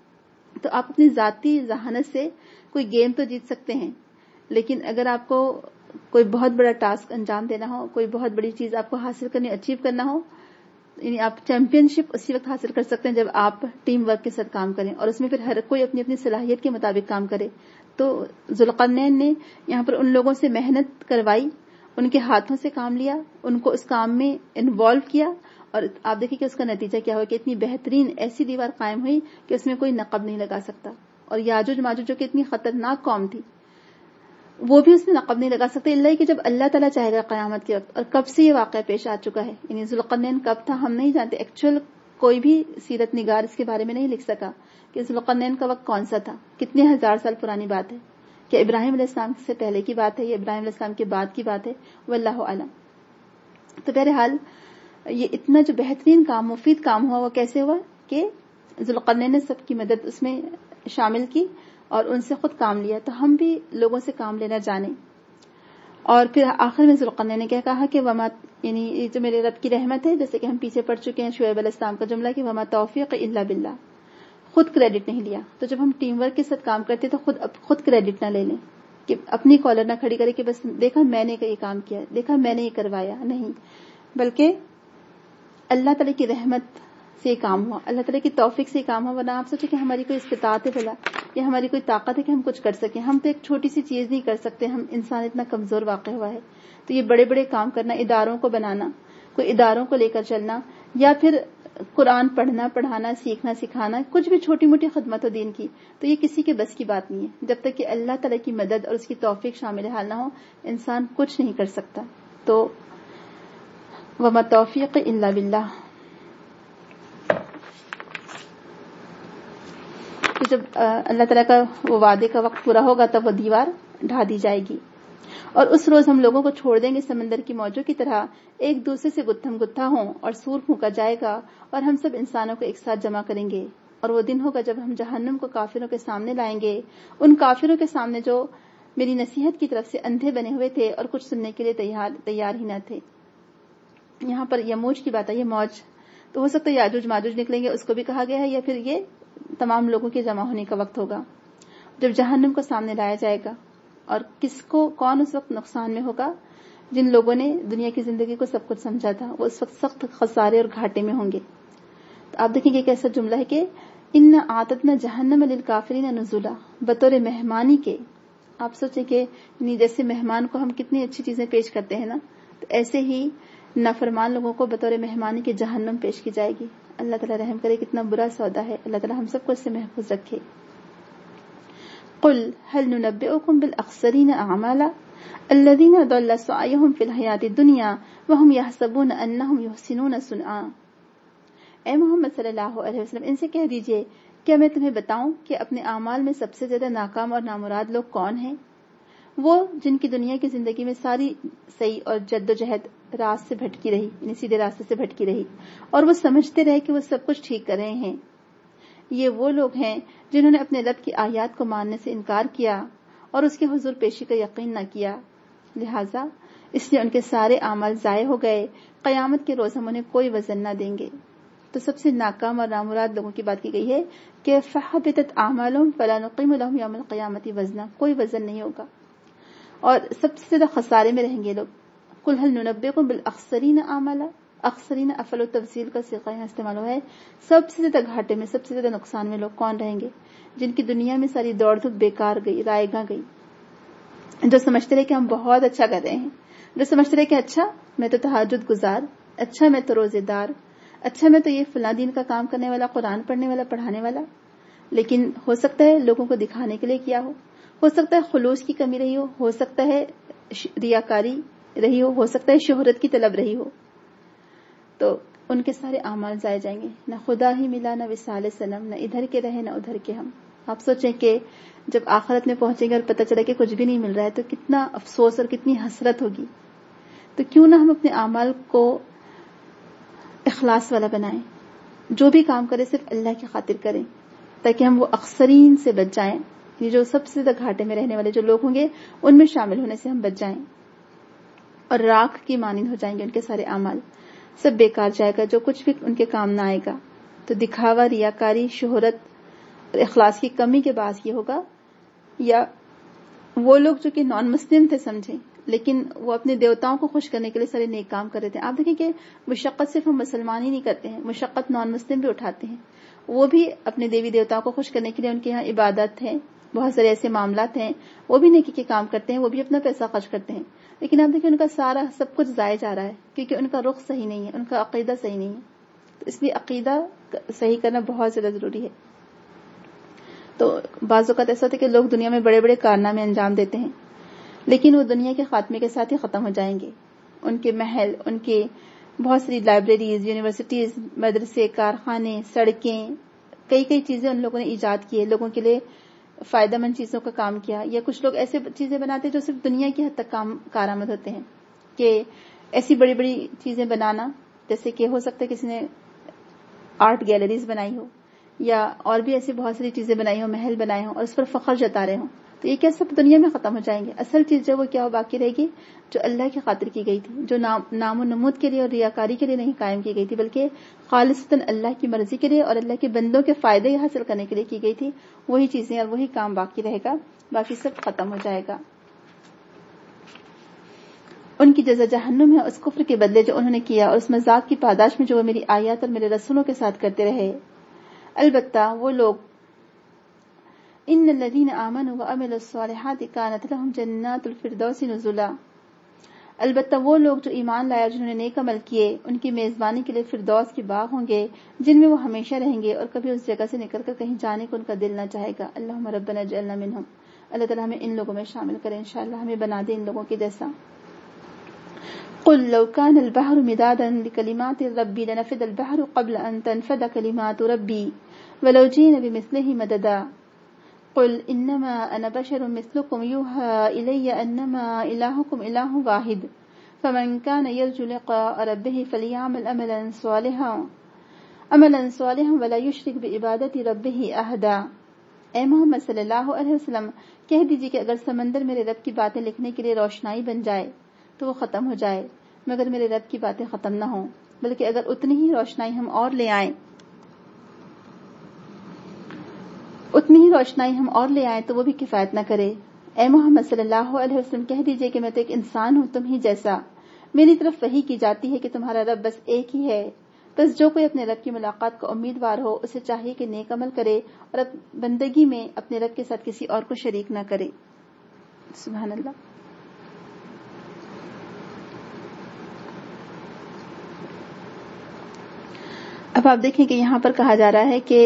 تو آپ اپنی ذاتی ذہانت سے کوئی گیم تو جیت سکتے ہیں, لیکن اگر آپ کو کوئی بہت بڑا ٹاسک انجام دینا ہو, کوئی بہت بڑی چیز آپ کو حاصل کرنی, اچیو کرنا ہو, یعنی آپ چیمپئن شپ اسی وقت حاصل کر سکتے ہیں جب آپ ٹیم ورک کے ساتھ کام کریں اور اس میں پھر ہر کوئی اپنی اپنی صلاحیت کے مطابق کام کرے. تو ذوالقرنین نے یہاں پر ان لوگوں سے محنت کروائی, ان کے ہاتھوں سے کام لیا, ان کو اس کام میں انوالو کیا, اور آپ دیکھیں کہ اس کا نتیجہ کیا ہوا کہ اتنی بہترین ایسی دیوار قائم ہوئی کہ اس میں کوئی نقب نہیں لگا سکتا. اور یاجوج ماجوج جو کہ اتنی خطرناک قوم تھی وہ بھی اس میں نقب نہیں لگا سکتے, اللہ کہ جب اللہ تعالیٰ چاہے گا قیامت کے وقت. اور کب سے یہ واقعہ پیش آ چکا ہے, یعنی ذوالقرنین کب تھا ہم نہیں جانتے, ایکچوئل کوئی بھی سیرت نگار اس کے بارے میں نہیں لکھ سکا کہ ذوالقرنین کا وقت کون سا تھا, کتنے ہزار سال پرانی بات ہے, کہ ابراہیم علیہ السلام سے پہلے کی بات ہے یا ابراہیم علیہ السلام کے بعد کی بات ہے, واللہ اعلم. تو بہرحال یہ اتنا جو بہترین کام, مفید کام ہوا, وہ کیسے ہوا کہ ذوالقرنین نے سب کی مدد اس میں شامل کی اور ان سے خود کام لیا. تو ہم بھی لوگوں سے کام لینا جانیں. اور پھر آخر میں ذوالقرنین نے کیا کہا کہ وما, یعنی یہ جو میرے رب کی رحمت ہے, جیسے کہ ہم پیچھے پڑھ چکے ہیں شعیب علیہ السلام کا جملہ کہ وما توفیق الا باللہ, خود کریڈٹ نہیں لیا. تو جب ہم ٹیم ورک کے ساتھ کام کرتے تو خود کریڈٹ نہ لے لیں, کہ اپنی کالر نہ کھڑی کرے کہ بس دیکھا میں نے یہ کام کیا, دیکھا میں نے یہ کروایا, نہیں, بلکہ اللہ تعالیٰ کی رحمت سے کام ہوا, اللہ تعالیٰ کی توفیق سے کام ہوا. ورنہ آپ سوچیں کہ ہماری کوئی استطاعت ہے بھلا, یا ہماری کوئی طاقت ہے کہ ہم کچھ کر سکیں, ہم تو ایک چھوٹی سی چیز نہیں کر سکتے, ہم انسان اتنا کمزور واقع ہوا ہے. تو یہ بڑے بڑے کام کرنا, اداروں کو بنانا, کوئی اداروں کو لے کر چلنا, یا پھر قرآن پڑھنا پڑھانا سیکھنا سکھانا کچھ بھی چھوٹی موٹی خدمت ہو دین کی تو یہ کسی کے بس کی بات نہیں ہے. جب تک کہ اللہ تعالیٰ کی مدد اور اس کی توفیق شامل حال نہ ہو انسان کچھ نہیں کر سکتا. تو وما توفیق الا باللہ. تو جب اللہ تعالیٰ کا وہ وعدے کا وقت پورا ہوگا تب وہ دیوار ڈھا دی جائے گی اور اس روز ہم لوگوں کو چھوڑ دیں گے سمندر کی موجوں کی طرح ایک دوسرے سے گتھم گتھا ہوں اور سور پھونکا جائے گا اور ہم سب انسانوں کو ایک ساتھ جمع کریں گے. اور وہ دن ہوگا جب ہم جہنم کو کافروں کے سامنے لائیں گے, ان کافروں کے سامنے جو میری نصیحت کی طرف سے اندھے بنے ہوئے تھے اور کچھ سننے کے لیے تیار ہی نہ تھے. یہاں پر یموج کی بات ہے, یہ موج تو ہو سکتا ہے یاجوج ماجوج نکلیں گے, اس کو بھی کہا گیا ہے, یا پھر یہ تمام لوگوں کے جمع ہونے کا وقت ہوگا جب جہنم کو سامنے لایا جائے گا. اور کس کو کون اس وقت نقصان میں ہوگا؟ جن لوگوں نے دنیا کی زندگی کو سب کچھ سمجھا تھا وہ اس وقت سخت خسارے اور گھاٹے میں ہوں گے. تو آپ دیکھیں گے کیسا جملہ ہے کہ ان اعتدنا جہنم للکافرین نزلا, بطور مہمانی کے. آپ سوچیں کہ جیسے مہمان کو ہم کتنی اچھی چیزیں پیش کرتے ہیں نا, تو ایسے ہی نافرمان لوگوں کو بطور مہمانی کے جہنم پیش کی جائے گی. اللہ تعالیٰ رحم کرے, کتنا برا سودا ہے. اللہ تعالیٰ ہم سب کو اس سے محفوظ رکھے. قل هل ننبئكم بالاخسرین اعمالا الذین ضل سعیهم فی الحیاۃ الدنیا وهم یحسبون انهم یحسنون صنعا. اے محمد صلی اللہ علیہ وسلم ان سے کہہ دیجئے کیا میں تمہیں بتاؤں کہ اپنے اعمال میں سب سے زیادہ ناکام اور نامراد لوگ کون ہیں؟ وہ جن کی دنیا کی زندگی میں ساری صحیح اور جد و جہد راست سے بھٹکی رہی, یعنی سیدھے راستے سے بھٹکی رہی, اور وہ سمجھتے رہے کہ وہ سب کچھ ٹھیک کر رہے ہیں. یہ وہ لوگ ہیں جنہوں نے اپنے رب کی آیات کو ماننے سے انکار کیا اور اس کے حضور پیشی کا یقین نہ کیا, لہٰذا اس لیے ان کے سارے اعمال ضائع ہو گئے. قیامت کے روز ہم انہیں کوئی وزن نہ دیں گے. تو سب سے ناکام اور نامراد لوگوں کی بات کی گئی ہے کہ فحبطت اعمالهم فلا نقیم لهم یوم القیامۃ وزنا, کوئی وزن نہیں ہوگا اور سب سے زیادہ خسارے میں رہیں گے لوگ. قل هل ننبئکم بالاخسرین اعمالا, اخسرین افعل التفضیل کا صیغہ یہاں استعمال ہوا ہے. سب سے زیادہ گھاٹے میں سب سے زیادہ نقصان میں لوگ کون رہیں گے؟ جن کی دنیا میں ساری دوڑ دھوپ بیکار گئی, رائے گاں گئی, جو سمجھتے رہے کہ ہم بہت اچھا کر رہے ہیں, جو سمجھتے رہے کہ اچھا میں تو تہجد گزار, اچھا میں تو روزے دار, اچھا میں تو یہ فلاں دین کا کام کرنے والا, قرآن پڑھنے والا, پڑھانے والا. لیکن ہو سکتا ہے لوگوں کو دکھانے کے لیے کیا ہو سکتا ہے خلوص کی کمی رہی ہو سکتا ہے ریاکاری رہی ہو سکتا ہے شہرت کی طلب رہی ہو, تو ان کے سارے اعمال ضائع جائیں گے. نہ خدا ہی ملا, نہ وصال صنم, نہ ادھر کے رہے نہ ادھر کے ہم. آپ سوچیں کہ جب آخرت میں پہنچیں گے اور پتہ چلے کہ کچھ بھی نہیں مل رہا ہے تو کتنا افسوس اور کتنی حسرت ہوگی. تو کیوں نہ ہم اپنے اعمال کو اخلاص والا بنائیں, جو بھی کام کرے صرف اللہ کی خاطر کریں تاکہ ہم وہ اخسرین سے بچ جائیں. یہ جو سب سے زیادہ گھاٹے میں رہنے والے جو لوگ ہوں گے ان میں شامل ہونے سے ہم بچ جائیں اور راکھ کی مانند ہو جائیں گے. ان کے سارے اعمال سب بیکار جائے گا, جو کچھ بھی ان کے کام نہ آئے گا. تو دکھاوا, ریاکاری, شہرت اور اخلاص کی کمی کے باعث یہ ہوگا. یا وہ لوگ جو کہ نان مسلم تھے سمجھیں, لیکن وہ اپنے دیوتاؤں کو خوش کرنے کے لیے سارے نیک کام کر رہے تھے. آپ دیکھیں کہ مشقت صرف ہم مسلمان ہی نہیں کرتے ہیں, مشقت نان مسلم بھی اٹھاتے ہیں. وہ بھی اپنے دیوی دیوتاؤں کو خوش کرنے کے لیے ان کے یہاں عبادت ہے, بہت سارے ایسے معاملات ہیں, وہ بھی نیکی کے کام کرتے ہیں, وہ بھی اپنا پیسہ خرچ کرتے ہیں. لیکن آپ دیکھیں ان کا سارا سب کچھ ضائع جا رہا ہے کیونکہ ان کا رخ صحیح نہیں ہے, ان کا عقیدہ صحیح نہیں ہے. تو اس لیے عقیدہ صحیح کرنا بہت زیادہ ضروری ہے. تو بعض اوقات ایسا ہوتا ہے کہ لوگ دنیا میں بڑے بڑے کارنامے انجام دیتے ہیں لیکن وہ دنیا کے خاتمے کے ساتھ ہی ختم ہو جائیں گے. ان کے محل, ان کے بہت ساری لائبریریز, یونیورسٹیز, مدرسے, کارخانے, سڑکیں, کئی چیزیں ان لوگوں نے ایجاد کی ہے, لوگوں کے لیے فائدہ مند چیزوں کا کام کیا. یا کچھ لوگ ایسے چیزیں بناتے ہیں جو صرف دنیا کی حد تک کارآمد ہوتے ہیں, کہ ایسی بڑی بڑی چیزیں بنانا, جیسے کہ ہو سکتا ہے کسی نے آرٹ گیلریز بنائی ہو یا اور بھی ایسی بہت ساری چیزیں بنائی ہوں, محل بنائے ہوں اور اس پر فخر جتا رہے ہوں. تو یہ کیا سب دنیا میں ختم ہو جائیں گے. اصل چیز جو وہ کیا ہو باقی رہے گی, جو اللہ کی خاطر کی گئی تھی, جو نام و نمود کے لیے اور ریاکاری کے لیے نہیں قائم کی گئی تھی بلکہ خالصتاً اللہ کی مرضی کے لیے اور اللہ کے بندوں کے فائدے حاصل کرنے کے لیے کی گئی تھی, وہی چیزیں اور وہی کام باقی رہے گا, باقی سب ختم ہو جائے گا. ان کی جزا جہنم ہے اس کفر کے بدلے جو انہوں نے کیا اور اس مذاق کی پاداش میں جو وہ میری آیات اور میرے رسولوں کے ساتھ کرتے رہے. البتہ وہ لوگ ان الذین آمنوا وعملوا الصالحات کانت لهم جنات الفردوس نزلا, البتہ وہ لوگ جو ایمان لائے اور جنہوں نے نیک عمل کیے ان کی میزبانی کے لیے فردوس کے باغ ہوں گے جن میں وہ ہمیشہ رہیں گے اور کبھی اس جگہ سے نکل کر کہیں جانے کو ان کا دل نہ چاہے گا. اللہم ربنا اجعلنا منہم. اللہ تعالیٰ ہمیں ان لوگوں میں شامل کرے انشاءاللہ، ہمیں بنا دے ان لوگوں کے جیسا. قل لو كان البحر مدادا لكلمات ربي لنفد البحر قبل أن تنفد كلمات ربي ولو جئنا بمثله مددا. قل إنما أنا بشر مثلكم يوحى إلي أنما إلهكم إله واحد فمن كان يرجو لقاء ربه فليعمل عملا صالحا ولا يشرك بعبادة ربه أحدا. اے محمد صلی اللہ علیہ وسلم کہہ دیجیے کہ اگر سمندر میرے رب کی باتیں لکھنے کے لیے روشنائی بن جائے تو وہ ختم ہو جائے مگر میرے رب کی باتیں ختم نہ ہوں، بلکہ اگر اتنی ہی روشنائی ہم اور لے آئیں تو وہ بھی کفایت نہ کرے. اے محمد صلی اللہ علیہ وسلم کہہ دیجئے کہ میں تو ایک انسان ہوں تم ہی جیسا، میری طرف وحی کی جاتی ہے کہ تمہارا رب بس ایک ہی ہے. بس جو کوئی اپنے رب کی ملاقات کا امیدوار ہو اسے چاہیے کہ نیک عمل کرے اور بندگی میں اپنے رب کے ساتھ کسی اور کو شریک نہ کرے. سبحان اللہ. اب آپ دیکھیں کہ یہاں پر کہا جا رہا ہے کہ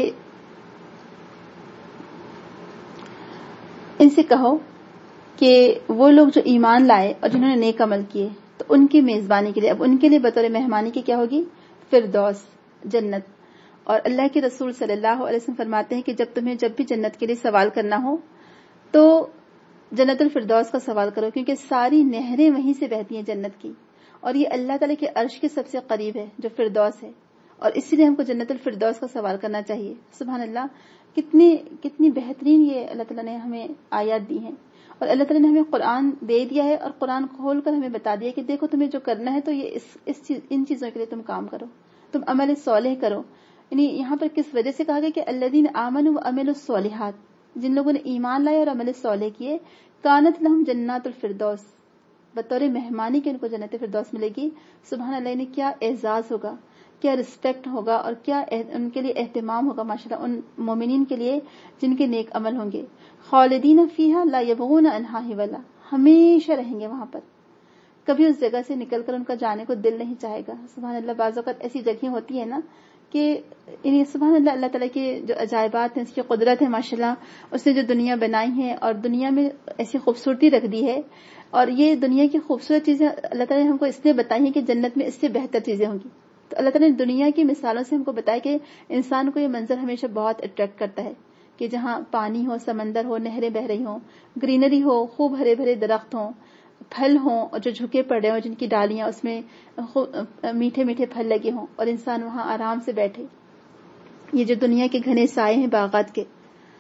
ان سے کہو کہ وہ لوگ جو ایمان لائے اور جنہوں نے نیک عمل کیے تو ان کی میزبانی کے لیے، اب ان کے لیے بطور مہمانی کی کیا ہوگی؟ فردوس، جنت. اور اللہ کے رسول صلی اللہ علیہ وسلم فرماتے ہیں کہ جب بھی جنت کے لیے سوال کرنا ہو تو جنت الفردوس کا سوال کرو، کیونکہ ساری نہریں وہیں سے بہتی ہیں جنت کی، اور یہ اللہ تعالیٰ کے عرش کے سب سے قریب ہے جو فردوس ہے، اور اسی لیے ہم کو جنت الفردوس کا سوال کرنا چاہیے. سبحان اللہ، کتنی بہترین یہ اللہ تعالیٰ نے ہمیں آیات دی ہیں، اور اللہ تعالیٰ نے ہمیں قرآن دے دیا ہے اور قرآن کھول کر ہمیں بتا دیا کہ دیکھو تمہیں جو کرنا ہے تو یہ ان چیزوں کے لیے تم کام کرو، تم عمل صالح کرو. یعنی یہاں پر کس وجہ سے کہا گیا کہ الذین آمنوا وعملوا الصالحات، جن لوگوں نے ایمان لائے اور عمل صالح کیے، کانت لہم جنات الفردوس، بطور مہمانی کے ان کو جنت فردوس ملے گی. سبحان اللہ، نے کیا اعزاز ہوگا، کیا رسپیکٹ ہوگا اور کیا ان کے لیے اہتمام ہوگا ماشاءاللہ ان مومنین کے لیے جن کے نیک عمل ہوں گے. خالدین فیہا لا یبغون عنہا حولا، ہمیشہ رہیں گے وہاں پر، کبھی اس جگہ سے نکل کر ان کا جانے کو دل نہیں چاہے گا. سبحان اللہ، بعض اوقات ایسی جگہیں ہوتی ہیں نا کہ سبحان اللہ، اللہ تعالیٰ کے جو عجائبات ہیں، اس کی قدرت ہے ماشاءاللہ، اس نے جو دنیا بنائی ہے اور دنیا میں ایسی خوبصورتی رکھ دی ہے، اور یہ دنیا کی خوبصورت چیزیں اللہ تعالیٰ نے ہم کو اس لیے بتائی ہیں کہ جنت میں اس سے بہتر چیزیں ہوں گی. تو اللہ تعالیٰ نے دنیا کی مثالوں سے ہم کو بتایا کہ انسان کو یہ منظر ہمیشہ بہت اٹریکٹ کرتا ہے کہ جہاں پانی ہو، سمندر ہو، نہریں بہ رہی ہوں، گرینری ہو، خوب ہرے بھرے درخت ہوں، پھل ہوں اور جو جھکے پڑے ہوں، جن کی ڈالیاں اس میں میٹھے میٹھے پھل لگے ہوں اور انسان وہاں آرام سے بیٹھے. یہ جو دنیا کے گھنے سائے ہیں باغات کے،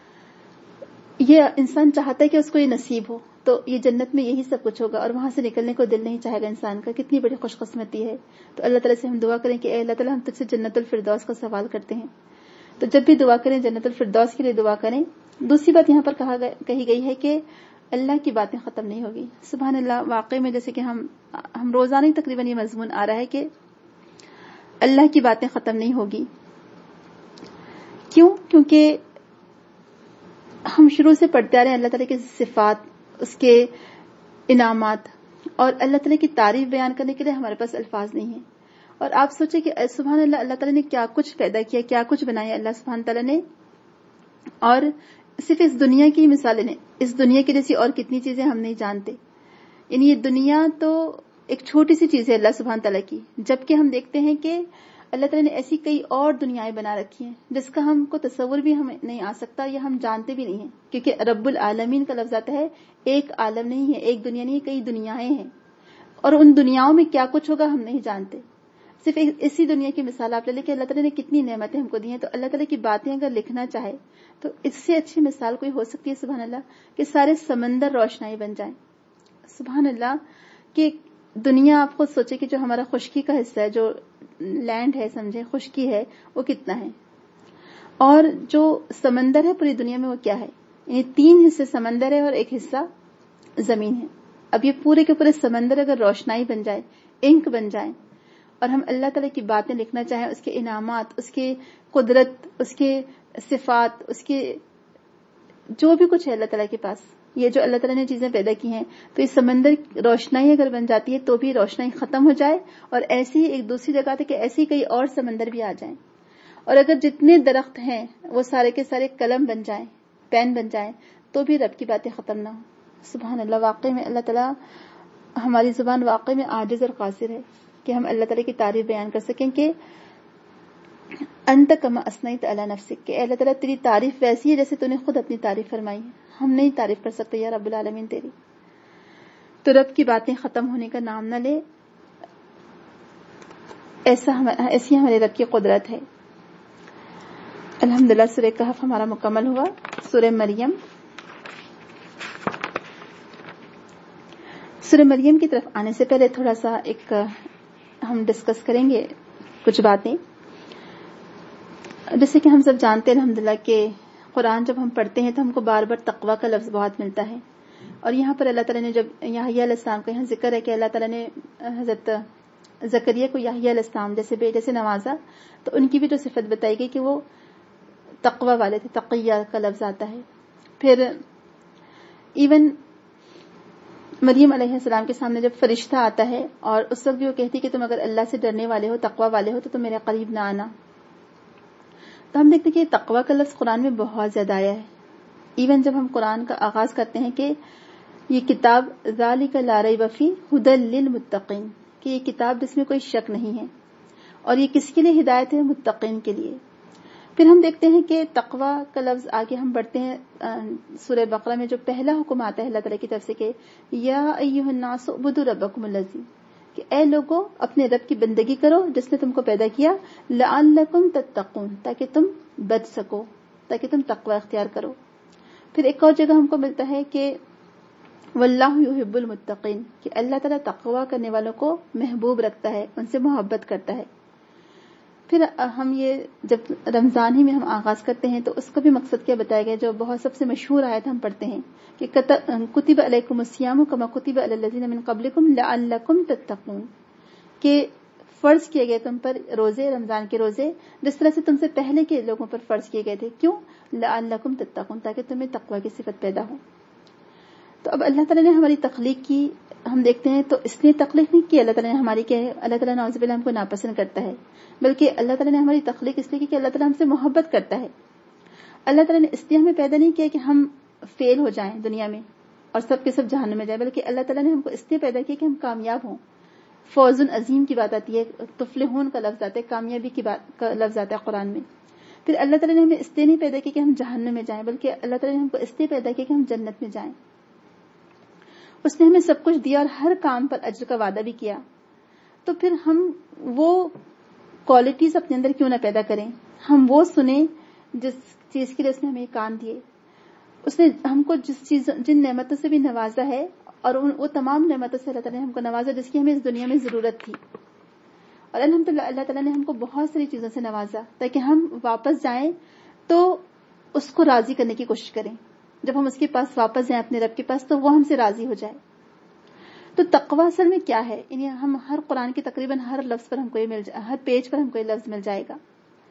یہ انسان چاہتا ہے کہ اس کو یہ نصیب ہو، تو یہ جنت میں یہی سب کچھ ہوگا اور وہاں سے نکلنے کو دل نہیں چاہے گا انسان کا. کتنی بڑی خوش قسمتی ہے. تو اللہ تعالیٰ سے ہم دعا کریں کہ اے اللہ تعالیٰ، ہم تجھ سے جنت الفردوس کا سوال کرتے ہیں. تو جب بھی دعا کریں جنت الفردوس کے لیے دعا کریں. دوسری بات یہاں پر کہی گئی ہے کہ اللہ کی باتیں ختم نہیں ہوگی. سبحان اللہ، واقعی میں جیسے کہ ہم روزانہ ہی تقریباً یہ مضمون آ رہا ہے کہ اللہ کی باتیں ختم نہیں ہوگی. کیونکہ ہم شروع سے پڑھتے آ رہے ہیں اللہ تعالیٰ کی صفات، اس کے انعامات، اور اللہ تعالیٰ کی تعریف بیان کرنے کے لیے ہمارے پاس الفاظ نہیں ہیں. اور آپ سوچیں کہ سبحان اللہ، اللہ تعالیٰ نے کیا کچھ پیدا کیا، کیا کچھ بنایا اللہ سبحان تعالیٰ نے. اور صرف اس دنیا کی مثالیں نے، اس دنیا کی جیسی اور کتنی چیزیں ہم نہیں جانتے. یعنی یہ دنیا تو ایک چھوٹی سی چیز ہے اللہ سبحان تعالیٰ کی، جبکہ ہم دیکھتے ہیں کہ اللہ تعالیٰ نے ایسی کئی اور دنیایں بنا رکھی ہیں جس کا ہم کو تصور بھی ہمیں نہیں آ سکتا یا ہم جانتے بھی نہیں ہیں. کیونکہ رب العالمین کا لفظ آتا ہے، ایک عالم نہیں ہے، ایک دنیا نہیں ہے، کئی دنیایں ہیں، اور ان دنیاؤں میں کیا کچھ ہوگا ہم نہیں جانتے. صرف اسی دنیا کی مثال آپ لے لیں کہ اللہ تعالیٰ نے کتنی نعمتیں ہم کو دی ہیں. تو اللہ تعالیٰ کی باتیں اگر لکھنا چاہے تو اس سے اچھی مثال کوئی ہو سکتی ہے سبحان اللہ، کہ سارے سمندر روشنائی بن جائیں. سبحان اللہ، کہ دنیا آپ خود سوچے کہ جو ہمارا خشکی کا حصہ ہے، جو لینڈ ہے سمجھے خشکی ہے، وہ کتنا ہے، اور جو سمندر ہے پوری دنیا میں وہ کیا ہے. یعنی 3 حصے سمندر ہے اور 1 حصہ زمین ہے. اب یہ پورے کے پورے سمندر اگر روشنائی بن جائے، انک بن جائے، اور ہم اللہ تعالیٰ کی باتیں لکھنا چاہیں، اس کے انعامات، اس کے قدرت، اس کے صفات، اس کے جو بھی کچھ ہے اللہ تعالیٰ کے پاس، یہ جو اللہ تعالیٰ نے چیزیں پیدا کی ہیں، تو یہ سمندر روشنائی اگر بن جاتی ہے تو بھی روشنائی ختم ہو جائے، اور ایسی ہی ایک دوسری جگہ تھے کہ ایسی کئی اور سمندر بھی آ جائیں، اور اگر جتنے درخت ہیں وہ سارے کے سارے قلم بن جائیں، پین بن جائیں، تو بھی رب کی باتیں ختم نہ ہوں۔ سبحان اللہ، واقعی میں اللہ تعالیٰ، ہماری زبان واقعی میں عاجز اور قاصر ہے کہ ہم اللہ تعالیٰ کی تعریف بیان کر سکیں کہ انت کما اثنیت علی نفسک، کہ اللہ تعالیٰ تیری تعریف ویسی ہے جیسے تو نے خود اپنی تعریف فرمائی ہے، ہم نہیں تعریف کر سکتے یا رب العالمین تیری۔ تو رب کی باتیں ختم ہونے کا نام نہ لے، ایسی ہمارے رب کی قدرت ہے۔ الحمدللہ، سورہ کہف ہمارا مکمل ہوا۔ سورہ مریم کی طرف آنے سے پہلے تھوڑا سا ایک ہم ڈسکس کریں گے کچھ باتیں۔ جیسے کہ ہم سب جانتے ہیں الحمدللہ کہ قرآن جب ہم پڑھتے ہیں تو ہم کو بار بار تقویٰ کا لفظ بہت ملتا ہے، اور یہاں پر اللہ تعالیٰ نے جب یحییٰ علیہ السلام کا یہاں ذکر ہے کہ اللہ تعالیٰ نے حضرت زکریا کو یحییٰ علیہ السلام جیسے بیٹے سے نوازا، تو ان کی بھی جو صفت بتائی گئی کہ وہ تقویٰ والے تھے، تقیہ کا لفظ آتا ہے۔ پھر ایون مریم علیہ السلام کے سامنے جب فرشتہ آتا ہے اور اس وقت بھی وہ کہتی کہ تم اگر اللہ سے ڈرنے والے ہو، تقویٰ والے ہو، تو تم میرے قریب نہ آنا۔ تو ہم دیکھتے ہیں کہ تقویٰ کا لفظ قرآن میں بہت زیادہ آیا ہے۔ ایون جب ہم قرآن کا آغاز کرتے ہیں کہ یہ کتاب ذالک لا ریب فیہ ھدی للمتقین، کہ یہ کتاب جس میں کوئی شک نہیں ہے، اور یہ کس کے لیے ہدایت ہے؟ متقین کے لیے۔ پھر ہم دیکھتے ہیں کہ تقویٰ کا لفظ آگے ہم بڑھتے ہیں سورہ بقرہ میں جو پہلا حکم آتا ہے اللہ تعالیٰ کی طرف سے کہ یا ایھا الناس اعبدوا ربکم الذی، کہ اے لوگوں اپنے رب کی بندگی کرو جس نے تم کو پیدا کیا، لعلکم تتقون، تاکہ تم بچ سکو، تاکہ تم تقویٰ اختیار کرو۔ پھر ایک اور جگہ ہم کو ملتا ہے کہ واللہ یحب المتقین، کہ اللہ تعالیٰ تقویٰ کرنے والوں کو محبوب رکھتا ہے، ان سے محبت کرتا ہے۔ پھر ہم یہ جب رمضان ہی میں ہم آغاز کرتے ہیں تو اس کا بھی مقصد کیا بتایا گیا، جو بہت سب سے مشہور آیت ہم پڑھتے ہیں کہ کتب علیکم الصیام کما کتب علی الذین من قبلکم لعلکم تتقون، کہ فرض کیے گئے تم پر روزے، رمضان کے روزے، جس طرح سے تم سے پہلے کے لوگوں پر فرض کیے گئے تھے۔ کیوں؟ لعلکم تتقون، تاکہ تمہیں تقوی کی صفت پیدا ہو۔ تو اب اللہ تعالیٰ نے ہماری تخلیق کی، ہم دیکھتے ہیں تو اس لیے تخلیق نہیں کی اللہ تعالیٰ نے ہماری، کہ اللہ تعالیٰ نعوذ باللہ ہم کو ناپسند کرتا ہے، بلکہ اللہ تعالیٰ نے ہماری تخلیق اس لیے کی کہ اللہ تعالیٰ ہم سے محبت کرتا ہے۔ اللہ تعالیٰ نے اس لیے ہمیں پیدا نہیں کیا کہ ہم فیل ہو جائیں دنیا میں اور سب کے سب جہنم میں جائیں، بلکہ اللہ تعالیٰ نے ہم کو اس لیے پیدا کیا کہ ہم کامیاب ہوں۔ فوز عظیم کی بات آتی ہے، تفلحون کا لفظ آتا ہے، کامیابی کی بات کا لفظ آتا ہے قرآن میں۔ پھر اللہ تعالیٰ نے ہمیں اس لیے نہیں پیدا کیا کہ ہم جہنم میں جائیں، بلکہ اللہ تعالیٰ نے ہم کو اس لیے پیدا کیا کہ ہم جنت میں جائیں۔ اس نے ہمیں سب کچھ دیا اور ہر کام پر اجر کا وعدہ بھی کیا، تو پھر ہم وہ کوالٹیز اپنے اندر کیوں نہ پیدا کریں، ہم وہ سنیں جس چیز کے لیے اس نے ہمیں کان دیے۔ اس نے ہم کو جن نعمتوں سے بھی نوازا ہے، اور وہ تمام نعمتوں سے اللہ تعالیٰ نے ہم کو نوازا جس کی ہمیں اس دنیا میں ضرورت تھی، اور الحمدللہ اللہ تعالیٰ نے ہم کو بہت ساری چیزوں سے نوازا تاکہ ہم واپس جائیں تو اس کو راضی کرنے کی کوشش کریں۔ جب ہم اس کے پاس واپس جائیں اپنے رب کے پاس تو وہ ہم سے راضی ہو جائے۔ تو تقویٰ اصل میں کیا ہے؟ یعنی ہم ہر قرآن کے تقریباً ہر لفظ پر ہم کو ہر پیج پر ہم کو یہ لفظ مل جائے گا۔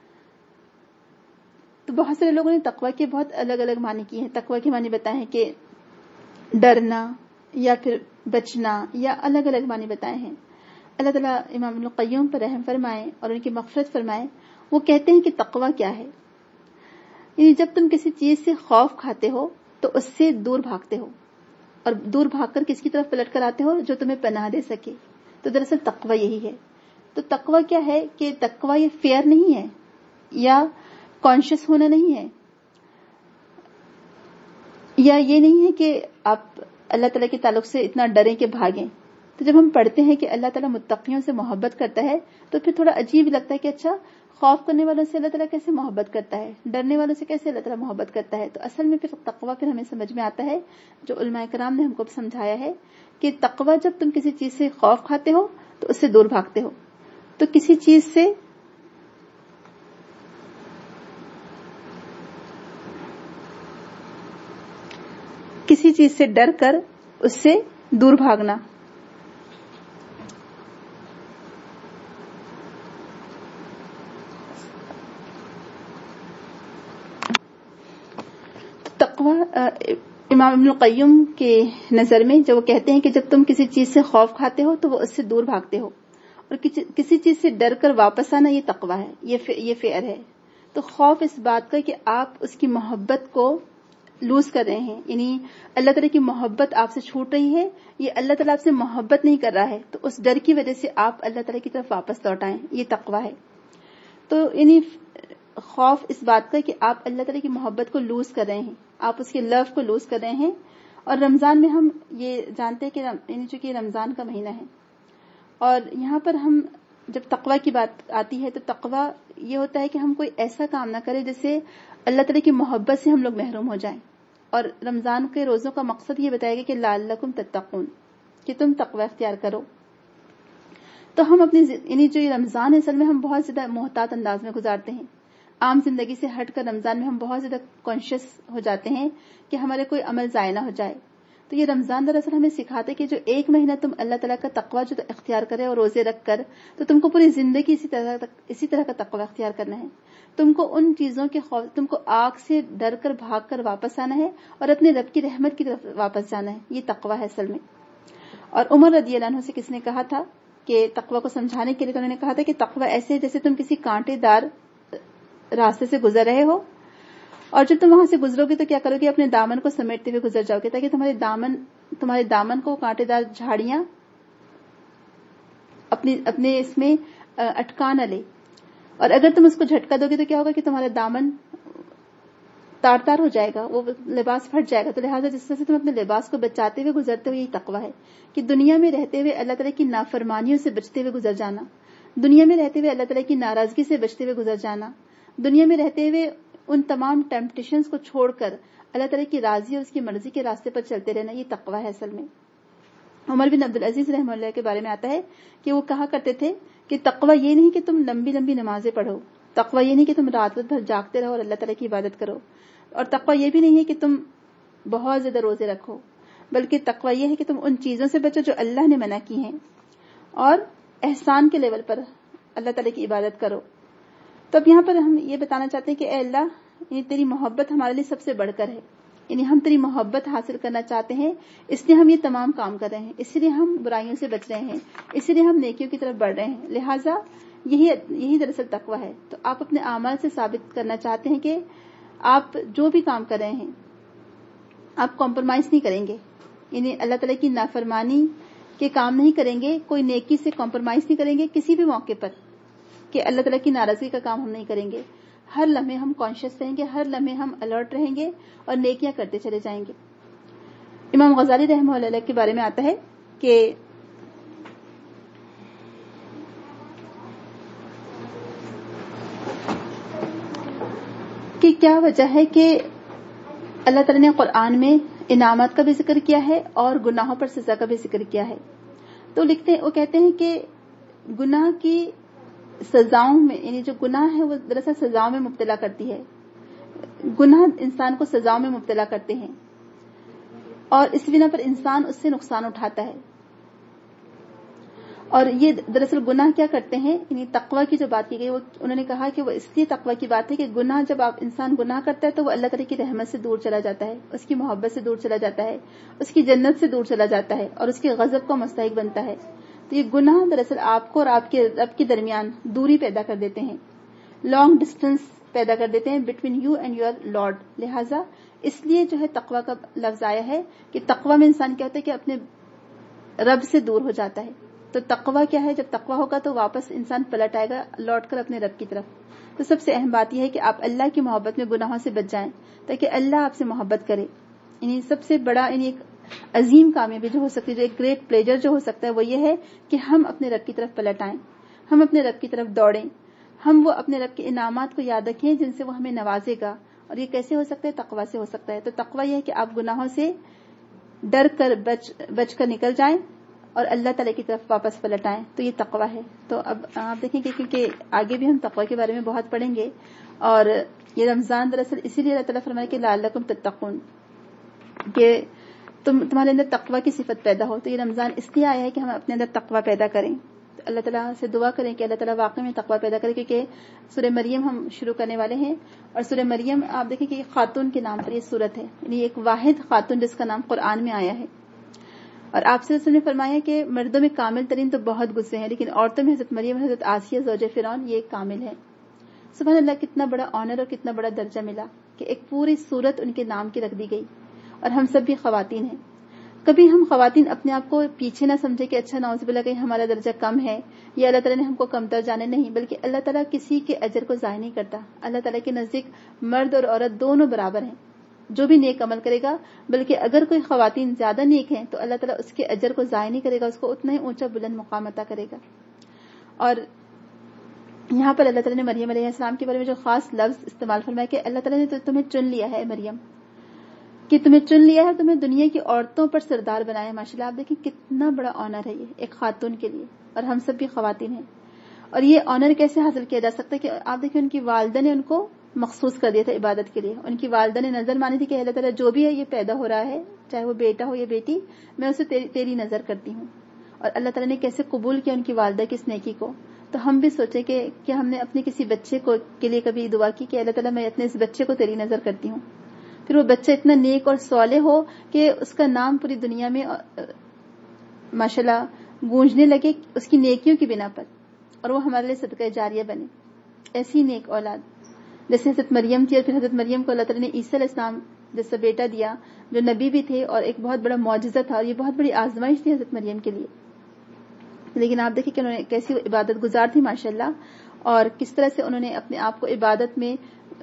تو بہت سارے لوگوں نے تقویٰ کے بہت الگ الگ معنی کیے ہیں۔ تقویٰ کے معنی بتائے ہیں کہ ڈرنا یا پھر بچنا، یا الگ الگ معنی بتائے ہیں۔ اللہ تعالیٰ امام ابن القیم پر رحم فرمائے اور ان کی مغفرت فرمائے۔ وہ کہتے ہیں کہ تقویٰ کیا ہے؟ یعنی جب تم کسی چیز سے خوف کھاتے ہو تو اس سے دور بھاگتے ہو، اور دور بھاگ کر کس کی طرف پلٹ کر آتے ہو؟ جو تمہیں پناہ دے سکے۔ تو دراصل تقویٰ یہی ہے۔ تو تقویٰ کیا ہے؟ کہ تقویٰ یہ فیئر نہیں ہے یا کانشیس ہونا نہیں ہے، یا یہ نہیں ہے کہ آپ اللہ تعالیٰ کے تعلق سے اتنا ڈریں کہ بھاگیں۔ تو جب ہم پڑھتے ہیں کہ اللہ تعالیٰ متقیوں سے محبت کرتا ہے تو پھر تھوڑا عجیب لگتا ہے کہ اچھا، خوف کرنے والوں سے اللہ تعالیٰ کیسے محبت کرتا ہے، ڈرنے والوں سے کیسے اللہ تعالیٰ محبت کرتا ہے؟ تو اصل میں پھر تقویٰ پھر ہمیں سمجھ میں آتا ہے، جو علماء کرام نے ہم کو سمجھایا ہے کہ تقویٰ جب تم کسی چیز سے خوف کھاتے ہو تو اس سے دور بھاگتے ہو۔ تو کسی چیز سے ڈر کر اس سے دور بھاگنا۔ تقویٰ امام ابن القیم کے نظر میں جو وہ کہتے ہیں کہ جب تم کسی چیز سے خوف کھاتے ہو تو وہ اس سے دور بھاگتے ہو، اور کسی چیز سے ڈر کر واپس آنا یہ تقویٰ ہے، یہ فعل ہے. تو خوف اس بات کا کہ آپ اس کی محبت کو لوز کر رہے ہیں، یعنی اللہ تعالیٰ کی محبت آپ سے چھوٹ رہی ہے، یہ اللہ تعالیٰ آپ سے محبت نہیں کر رہا ہے، تو اس ڈر کی وجہ سے آپ اللہ تعالیٰ کی طرف واپس لوٹ آئیں، یہ تقویٰ ہے. تو یعنی خوف اس بات کا کہ آپ اللہ تعالیٰ کی محبت کو لوز کر رہے ہیں، آپ اس کے لو کو لوز کر رہے ہیں. اور رمضان میں ہم یہ جانتے ہیں کہ یعنی چونکہ رمضان کا مہینہ ہے، اور یہاں پر ہم جب تقویٰ کی بات آتی ہے تو تقویٰ یہ ہوتا ہے کہ ہم کوئی ایسا کام نہ کریں جس سے اللہ تعالیٰ کی محبت سے ہم لوگ محروم ہو جائیں. اور رمضان کے روزوں کا مقصد یہ بتائے گا کہ لعلکم تتقون، کہ تم تقویٰ اختیار کرو. تو ہم اپنی یعنی جو یہ رمضان ہے اصل میں ہم بہت زیادہ محتاط انداز میں گزارتے ہیں. عام زندگی سے ہٹ کر رمضان میں ہم بہت زیادہ کانشیس ہو جاتے ہیں کہ ہمارے کوئی عمل ضائع نہ ہو جائے. تو یہ رمضان دراصل ہمیں سکھاتے کہ جو ایک مہینہ تم اللہ تعالیٰ کا تقویٰ جو اختیار کرے اور روزے رکھ کر، تو تم کو پوری زندگی اسی طرح کا تقویٰ اختیار کرنا ہے. تم کو ان چیزوں کے خوف، تم کو آگ سے ڈر کر بھاگ کر واپس آنا ہے اور اپنے رب کی رحمت کی طرف واپس جانا ہے. یہ تقویٰ ہے اصل میں. اور عمر رضی اللہ عنہ سے کس نے کہا تھا کہ تقویٰ کو سمجھانے کے لیے، تو انہوں نے کہا تھا کہ تقویٰ ایسے جیسے تم کسی کانٹے دار راستے سے گزر رہے ہو، اور جب تم وہاں سے گزرو گے تو کیا کرو گے، اپنے دامن کو سمیٹتے ہوئے گزر جاؤ گے تاکہ تمہارے دامن کو کانٹے دار جھاڑیاں اپنے اس میں اٹکا نہ لے. اور اگر تم اس کو جھٹکا دو گے تو کیا ہوگا کہ تمہارا دامن تار تار ہو جائے گا، وہ لباس پھٹ جائے گا. تو لہٰذا جس طرح سے تم اپنے لباس کو بچاتے ہوئے گزرتے ہوئے، یہی تقویٰ ہے کہ دنیا میں رہتے ہوئے اللہ تعالیٰ کی نافرمانیوں سے بچتے ہوئے گزر جانا، دنیا میں رہتے ہوئے اللہ تعالیٰ کی ناراضگی سے بچتے ہوئے گزر جانا، دنیا میں رہتے ہوئے ان تمام ٹیمپٹیشنز کو چھوڑ کر اللہ تعالیٰ کی راضی اور اس کی مرضی کے راستے پر چلتے رہنا. یہ تقویٰ ہے اصل میں. عمر بن عبدالعزیز رحمہ اللہ کے بارے میں آتا ہے کہ وہ کہا کرتے تھے کہ تقویٰ یہ نہیں کہ تم لمبی لمبی نمازیں پڑھو، تقویٰ یہ نہیں کہ تم رات بھر جاگتے رہو اور اللہ تعالیٰ کی عبادت کرو، اور تقویٰ یہ بھی نہیں ہے کہ تم بہت زیادہ روزے رکھو، بلکہ تقویٰ یہ ہے کہ تم ان چیزوں سے بچو جو اللہ نے منع کی ہیں، اور احسان کے لیول پر اللہ تعالیٰ کی عبادت کرو. تو اب یہاں پر ہم یہ بتانا چاہتے ہیں کہ اے اللہ، یعنی تیری محبت ہمارے لیے سب سے بڑھ کر ہے، یعنی ہم تیری محبت حاصل کرنا چاہتے ہیں، اس لیے ہم یہ تمام کام کر رہے ہیں، اسی لیے ہم برائیوں سے بچ رہے ہیں، اسی لیے ہم نیکیوں کی طرف بڑھ رہے ہیں. لہٰذا یہی دراصل تقویٰ ہے. تو آپ اپنے اعمال سے ثابت کرنا چاہتے ہیں کہ آپ جو بھی کام کر رہے ہیں آپ کمپرومائز نہیں کریں گے، یعنی اللہ تعالیٰ کی نافرمانی کے کام نہیں کریں گے، کوئی نیکی سے کمپرومائز نہیں کریں گے کسی بھی موقع پر کہ اللہ تعالیٰ کی ناراضگی کا کام ہم نہیں کریں گے. ہر لمحے ہم کانشیس رہیں گے، ہر لمحے ہم الرٹ رہیں گے اور نیکیاں کرتے چلے جائیں گے. امام غزالی رحمہ اللہ کے بارے میں آتا ہے کہ کیا وجہ ہے کہ اللہ تعالیٰ نے قرآن میں انعامات کا بھی ذکر کیا ہے اور گناہوں پر سزا کا بھی ذکر کیا ہے. تو وہ کہتے ہیں کہ گناہ کی سزاؤں میں، یعنی جو گناہ ہے وہ دراصل سزاؤں میں مبتلا کرتی ہے، گناہ انسان کو سزاؤں میں مبتلا کرتے ہیں، اور اس بنا پر انسان اس سے نقصان اٹھاتا ہے. اور یہ دراصل گناہ کیا کرتے ہیں، یعنی تقویٰ کی جو بات کی گئی وہ انہوں نے کہا کہ وہ اس لیے تقویٰ کی بات ہے کہ گناہ جب انسان گناہ کرتا ہے تو وہ اللہ تعالیٰ کی رحمت سے دور چلا جاتا ہے، اس کی محبت سے دور چلا جاتا ہے، اس کی جنت سے دور چلا جاتا ہے اور اس کے غضب کا مستحق بنتا ہے. تو یہ گناہ دراصل آپ کو اور آپ کے رب کے درمیان دوری پیدا کر دیتے ہیں، لانگ ڈسٹینس پیدا کر دیتے ہیں between you and your lord. لہٰذا اس لیے جو ہے تقویٰ کا لفظ آیا ہے کہ تقویٰ میں انسان کیا ہوتا ہے کہ اپنے رب سے دور ہو جاتا ہے. تو تقویٰ کیا ہے، جب تقویٰ ہوگا تو واپس انسان پلٹ آئے گا لوٹ کر اپنے رب کی طرف. تو سب سے اہم بات یہ ہے کہ آپ اللہ کی محبت میں گناہوں سے بچ جائیں تاکہ اللہ آپ سے محبت کرے. یعنی سب سے بڑا، یعنی ایک عظیم کامیابی جو ہو سکتی ہے، جو ایک گریٹ پلیجر جو ہو سکتا ہے وہ یہ ہے کہ ہم اپنے رب کی طرف پلٹ آئیں، ہم اپنے رب کی طرف دوڑیں، ہم وہ اپنے رب کے انعامات کو یاد رکھیں جن سے وہ ہمیں نوازے گا. اور یہ کیسے ہو سکتا ہے؟ تقویٰ سے ہو سکتا ہے. تو تقویٰ یہ ہے کہ آپ گناہوں سے ڈر کر بچ کر نکل جائیں اور اللہ تعالیٰ کی طرف واپس پلٹ آئیں. تو یہ تقویٰ ہے. تو اب آپ دیکھیں کہ کیونکہ آگے بھی ہم تقویٰ کے بارے میں بہت پڑھیں گے، اور یہ رمضان دراصل اسی لیے اللہ تعالیٰ فرمائے کہ لعلکم تتقون، کہ تمہارے اندر تقویٰ کی صفت پیدا ہو. تو یہ رمضان اس لیے آیا ہے کہ ہم اپنے اندر تقویٰ پیدا کریں. اللہ تعالیٰ سے دعا کریں کہ اللہ تعالیٰ واقعی میں تقوی پیدا کرے، کیونکہ سورہ مریم ہم شروع کرنے والے ہیں، اور سورہ مریم آپ دیکھیں کہ خاتون کے نام پر یہ سورت ہے، یعنی ایک واحد خاتون جس کا نام قرآن میں آیا ہے. اور آپ سے نے فرمایا کہ مردوں میں کامل ترین تو بہت گزرے ہیں، لیکن عورتوں میں حضرت مریم، حضرت آسیہ زوجہ فرعون یہ کامل ہے. سبحان اللہ، کتنا بڑا آنر اور کتنا بڑا درجہ ملا کہ ایک پوری سورت ان کے نام کی رکھ دی گئی. اور ہم سب بھی خواتین ہیں. کبھی ہم خواتین اپنے آپ کو پیچھے نہ سمجھے کہ اچھا نعوذ باللہ کہیں ہمارا درجہ کم ہے یا اللہ تعالیٰ نے ہم کو کمتر جانے، نہیں، بلکہ اللہ تعالیٰ کسی کے اجر کو ضائع نہیں کرتا. اللہ تعالیٰ کے نزدیک مرد اور عورت دونوں برابر ہیں، جو بھی نیک عمل کرے گا، بلکہ اگر کوئی خواتین زیادہ نیک ہیں تو اللہ تعالیٰ اس کے اجر کو ضائع نہیں کرے گا، اس کو اتنا ہی اونچا بلند مقام عطا کرے گا. اور یہاں پر اللہ تعالیٰ نے مریم علیہ السلام کے بارے میں جو خاص لفظ استعمال فرمایا کہ اللہ تعالیٰ نے تو تمہیں چن لیا ہے مریم، کہ تمہیں چن لیا ہے، تمہیں دنیا کی عورتوں پر سردار بنایا. ماشاءاللہ، آپ دیکھیں کتنا بڑا آنر ہے یہ ایک خاتون کے لیے، اور ہم سب بھی خواتین ہیں. اور یہ آنر کیسے حاصل کیا جا سکتا ہے کہ آپ دیکھیں ان کی والدہ نے ان کو مخصوص کر دیا تھا عبادت کے لیے. ان کی والدہ نے نظر مانی تھی کہ اللہ تعالیٰ جو بھی ہے یہ پیدا ہو رہا ہے، چاہے وہ بیٹا ہو یا بیٹی، میں اسے تیری نظر کرتی ہوں. اور اللہ تعالیٰ نے کیسے قبول کیا ان کی والدہ کی اس نیکی کو. تو ہم بھی سوچیں کہ کیا ہم نے اپنے کسی بچے کے لیے کبھی دعا کی کہ اللہ تعالیٰ میں اپنے اس بچے کو تیری نظر کرتی ہوں، پھر وہ بچہ اتنا نیک اور صالح ہو کہ اس کا نام پوری دنیا میں ماشاءاللہ گونجنے لگے اس کی نیکیوں کی بنا پر، اور وہ ہمارے لیے صدقہ جاریہ بنے. ایسی نیک اولاد جیسے حضرت مریم تھی، اور پھر حضرت مریم کو اللہ تعالیٰ نے عیسیٰ علیہ السلام جیسا بیٹا دیا جو نبی بھی تھے اور ایک بہت بڑا معجزہ تھا، اور یہ بہت بڑی آزمائش تھی حضرت مریم کے لیے. لیکن آپ دیکھیں کہ انہوں نے کیسی عبادت گزار تھی ماشاءاللہ، اور کس طرح سے انہوں نے اپنے آپ کو عبادت میں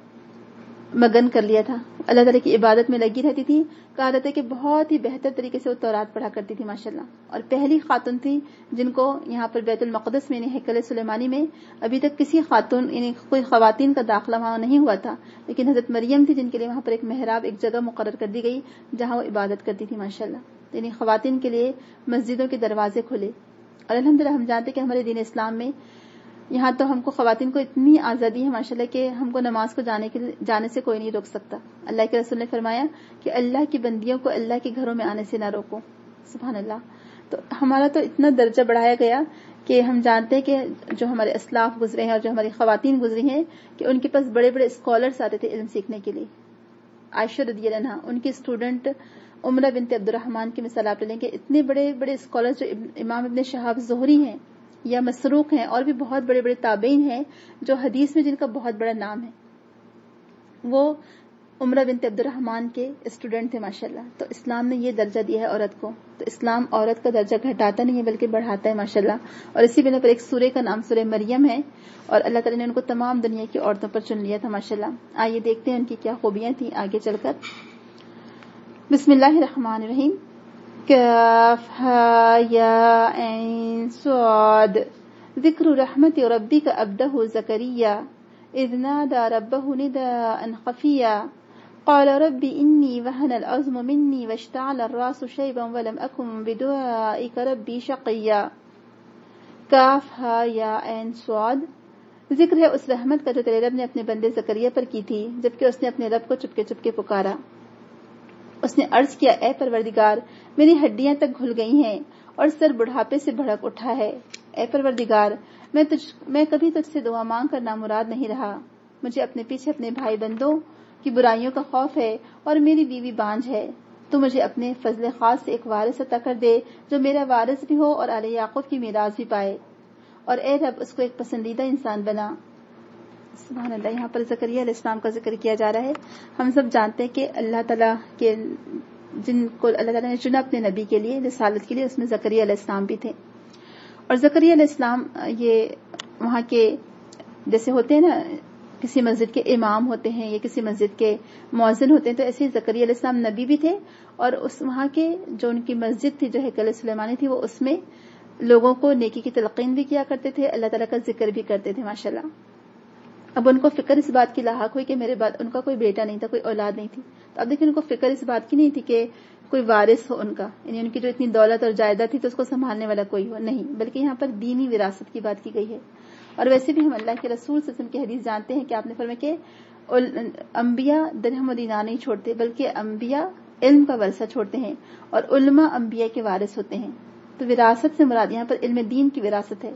مگن کر لیا تھا، اللہ تعالیٰ کی عبادت میں لگی رہتی تھی. کہا جاتا ہے کہ بہت ہی بہتر طریقے سے وہ تورات پڑھا کرتی تھی ماشاءاللہ، اور پہلی خاتون تھی جن کو یہاں پر بیت المقدس میں، ہیکل سلیمانی میں ابھی تک کسی خاتون یعنی کوئی خواتین کا داخلہ وہاں نہیں ہوا تھا، لیکن حضرت مریم تھی جن کے لیے وہاں پر ایک محراب، ایک جگہ مقرر کر دی گئی جہاں وہ عبادت کرتی تھی ماشاءاللہ. یعنی خواتین کے لیے مسجدوں کے دروازے کھلے. اور الحمدللہ ہم جانتے کہ ہمارے دین اسلام میں یہاں تو ہم کو خواتین کو اتنی آزادی ہے ماشاءاللہ کہ ہم کو نماز کو جانے سے کوئی نہیں روک سکتا. اللہ کے رسول نے فرمایا کہ اللہ کی بندیوں کو اللہ کے گھروں میں آنے سے نہ روکو. سبحان اللہ. تو ہمارا تو اتنا درجہ بڑھایا گیا کہ ہم جانتے ہیں کہ جو ہمارے اسلاف گزرے ہیں اور جو ہماری خواتین گزری ہیں کہ ان کے پاس بڑے بڑے اسکالرس آتے تھے علم سیکھنے کے لیے. عائشہ رضی اللہ عنہا، ان کی اسٹوڈنٹ عمرہ بنت عبد الرحمن کی مثال آپ لے لیں کہ اتنے بڑے بڑے اسکالرس جو امام ابن شہاب زہری ہیں یا مسروق ہیں، اور بھی بہت بڑے بڑے تابعین ہیں جو حدیث میں جن کا بہت بڑا نام ہے، وہ عمرہ بنت عبد الرحمن کے اسٹوڈنٹ تھے ماشاءاللہ. تو اسلام نے یہ درجہ دیا ہے عورت کو. تو اسلام عورت کا درجہ گھٹاتا نہیں ہے بلکہ بڑھاتا ہے ماشاءاللہ. اور اسی بنا پر ایک سورہ کا نام سورہ مریم ہے، اور اللہ تعالیٰ نے ان کو تمام دنیا کی عورتوں پر چن لیا تھا ماشاءاللہ. آئیے دیکھتے ہیں ان کی کیا خوبیاں تھیں آگے چل کر. بسم اللہ الرحمن الرحیم. کاف ہا یا عین صاد. ذکر رحمت ربک عبدہ زکریا اذ نادى ربه نداء خفيا قال رب إني وهن العظم مني واشتعل الرأس شيبا ولم أكن بدعائك ربي شقيا. کاف ہا یا عین صاد. ذکر ہے اس رحمت کا جو تیرے رب نے اپنے بندے زکریا پر کی تھی جبکہ اس نے اپنے رب کو چپکے چپکے پکارا. اس نے عرض کیا، اے پروردگار، میری ہڈیاں تک گھل گئی ہیں اور سر بڑھاپے سے بھڑک اٹھا ہے. اے پروردگار، میں کبھی تجھ سے دعا مانگ کر نامراد نہیں رہا. مجھے اپنے پیچھے اپنے بھائی بندوں کی برائیوں کا خوف ہے اور میری بیوی بانجھ ہے. تو مجھے اپنے فضل خاص سے ایک وارث عطا کر دے جو میرا وارث بھی ہو اور آل یعقوب کی میراث بھی پائے، اور اے رب اس کو ایک پسندیدہ انسان بنا. سبحان اللہ. یہاں پر زکریا علیہ السلام کا ذکر کیا جا رہا ہے. ہم سب جانتے ہیں کہ اللہ تعالیٰ کے جن کو اللہ تعالیٰ نے چنا اپنے نبی کے لیے، رسالت کے لیے، اس میں زکریا علیہ السلام بھی تھے. اور زکریا علیہ السلام یہ وہاں کے جیسے ہوتے ہیں نا، کسی مسجد کے امام ہوتے ہیں یا کسی مسجد کے مؤذن ہوتے ہیں، تو ایسے زکریا علیہ السلام نبی بھی تھے، اور اس وہاں کے جو ان کی مسجد تھی جو ہیکل سلیمانی تھی، وہ اس میں لوگوں کو نیکی کی تلقین بھی کیا کرتے تھے، اللہ تعالیٰ کا ذکر بھی کرتے تھے ماشاءاللہ. اب ان کو فکر اس بات کی لاحق ہوئی کہ میرے بعد ان کا کوئی بیٹا نہیں تھا، کوئی اولاد نہیں تھی. تو اب دیکھیں ان کو فکر اس بات کی نہیں تھی کہ کوئی وارث ہو ان کا، یعنی ان کی جو اتنی دولت اور جائیداد تھی تو اس کو سنبھالنے والا کوئی ہو نہیں، بلکہ یہاں پر دینی وراثت کی بات کی گئی ہے. اور ویسے بھی ہم اللہ کے رسول صلی اللہ علیہ وسلم کی حدیث جانتے ہیں کہ آپ نے فرمایا کہ انبیاء درہم و دینار نہیں چھوڑتے بلکہ انبیاء علم کا ورثہ چھوڑتے ہیں، اور علماء انبیاء کے وارث ہوتے ہیں. تو وراثت سے مراد یہاں پر علم دین کی وراثت ہے.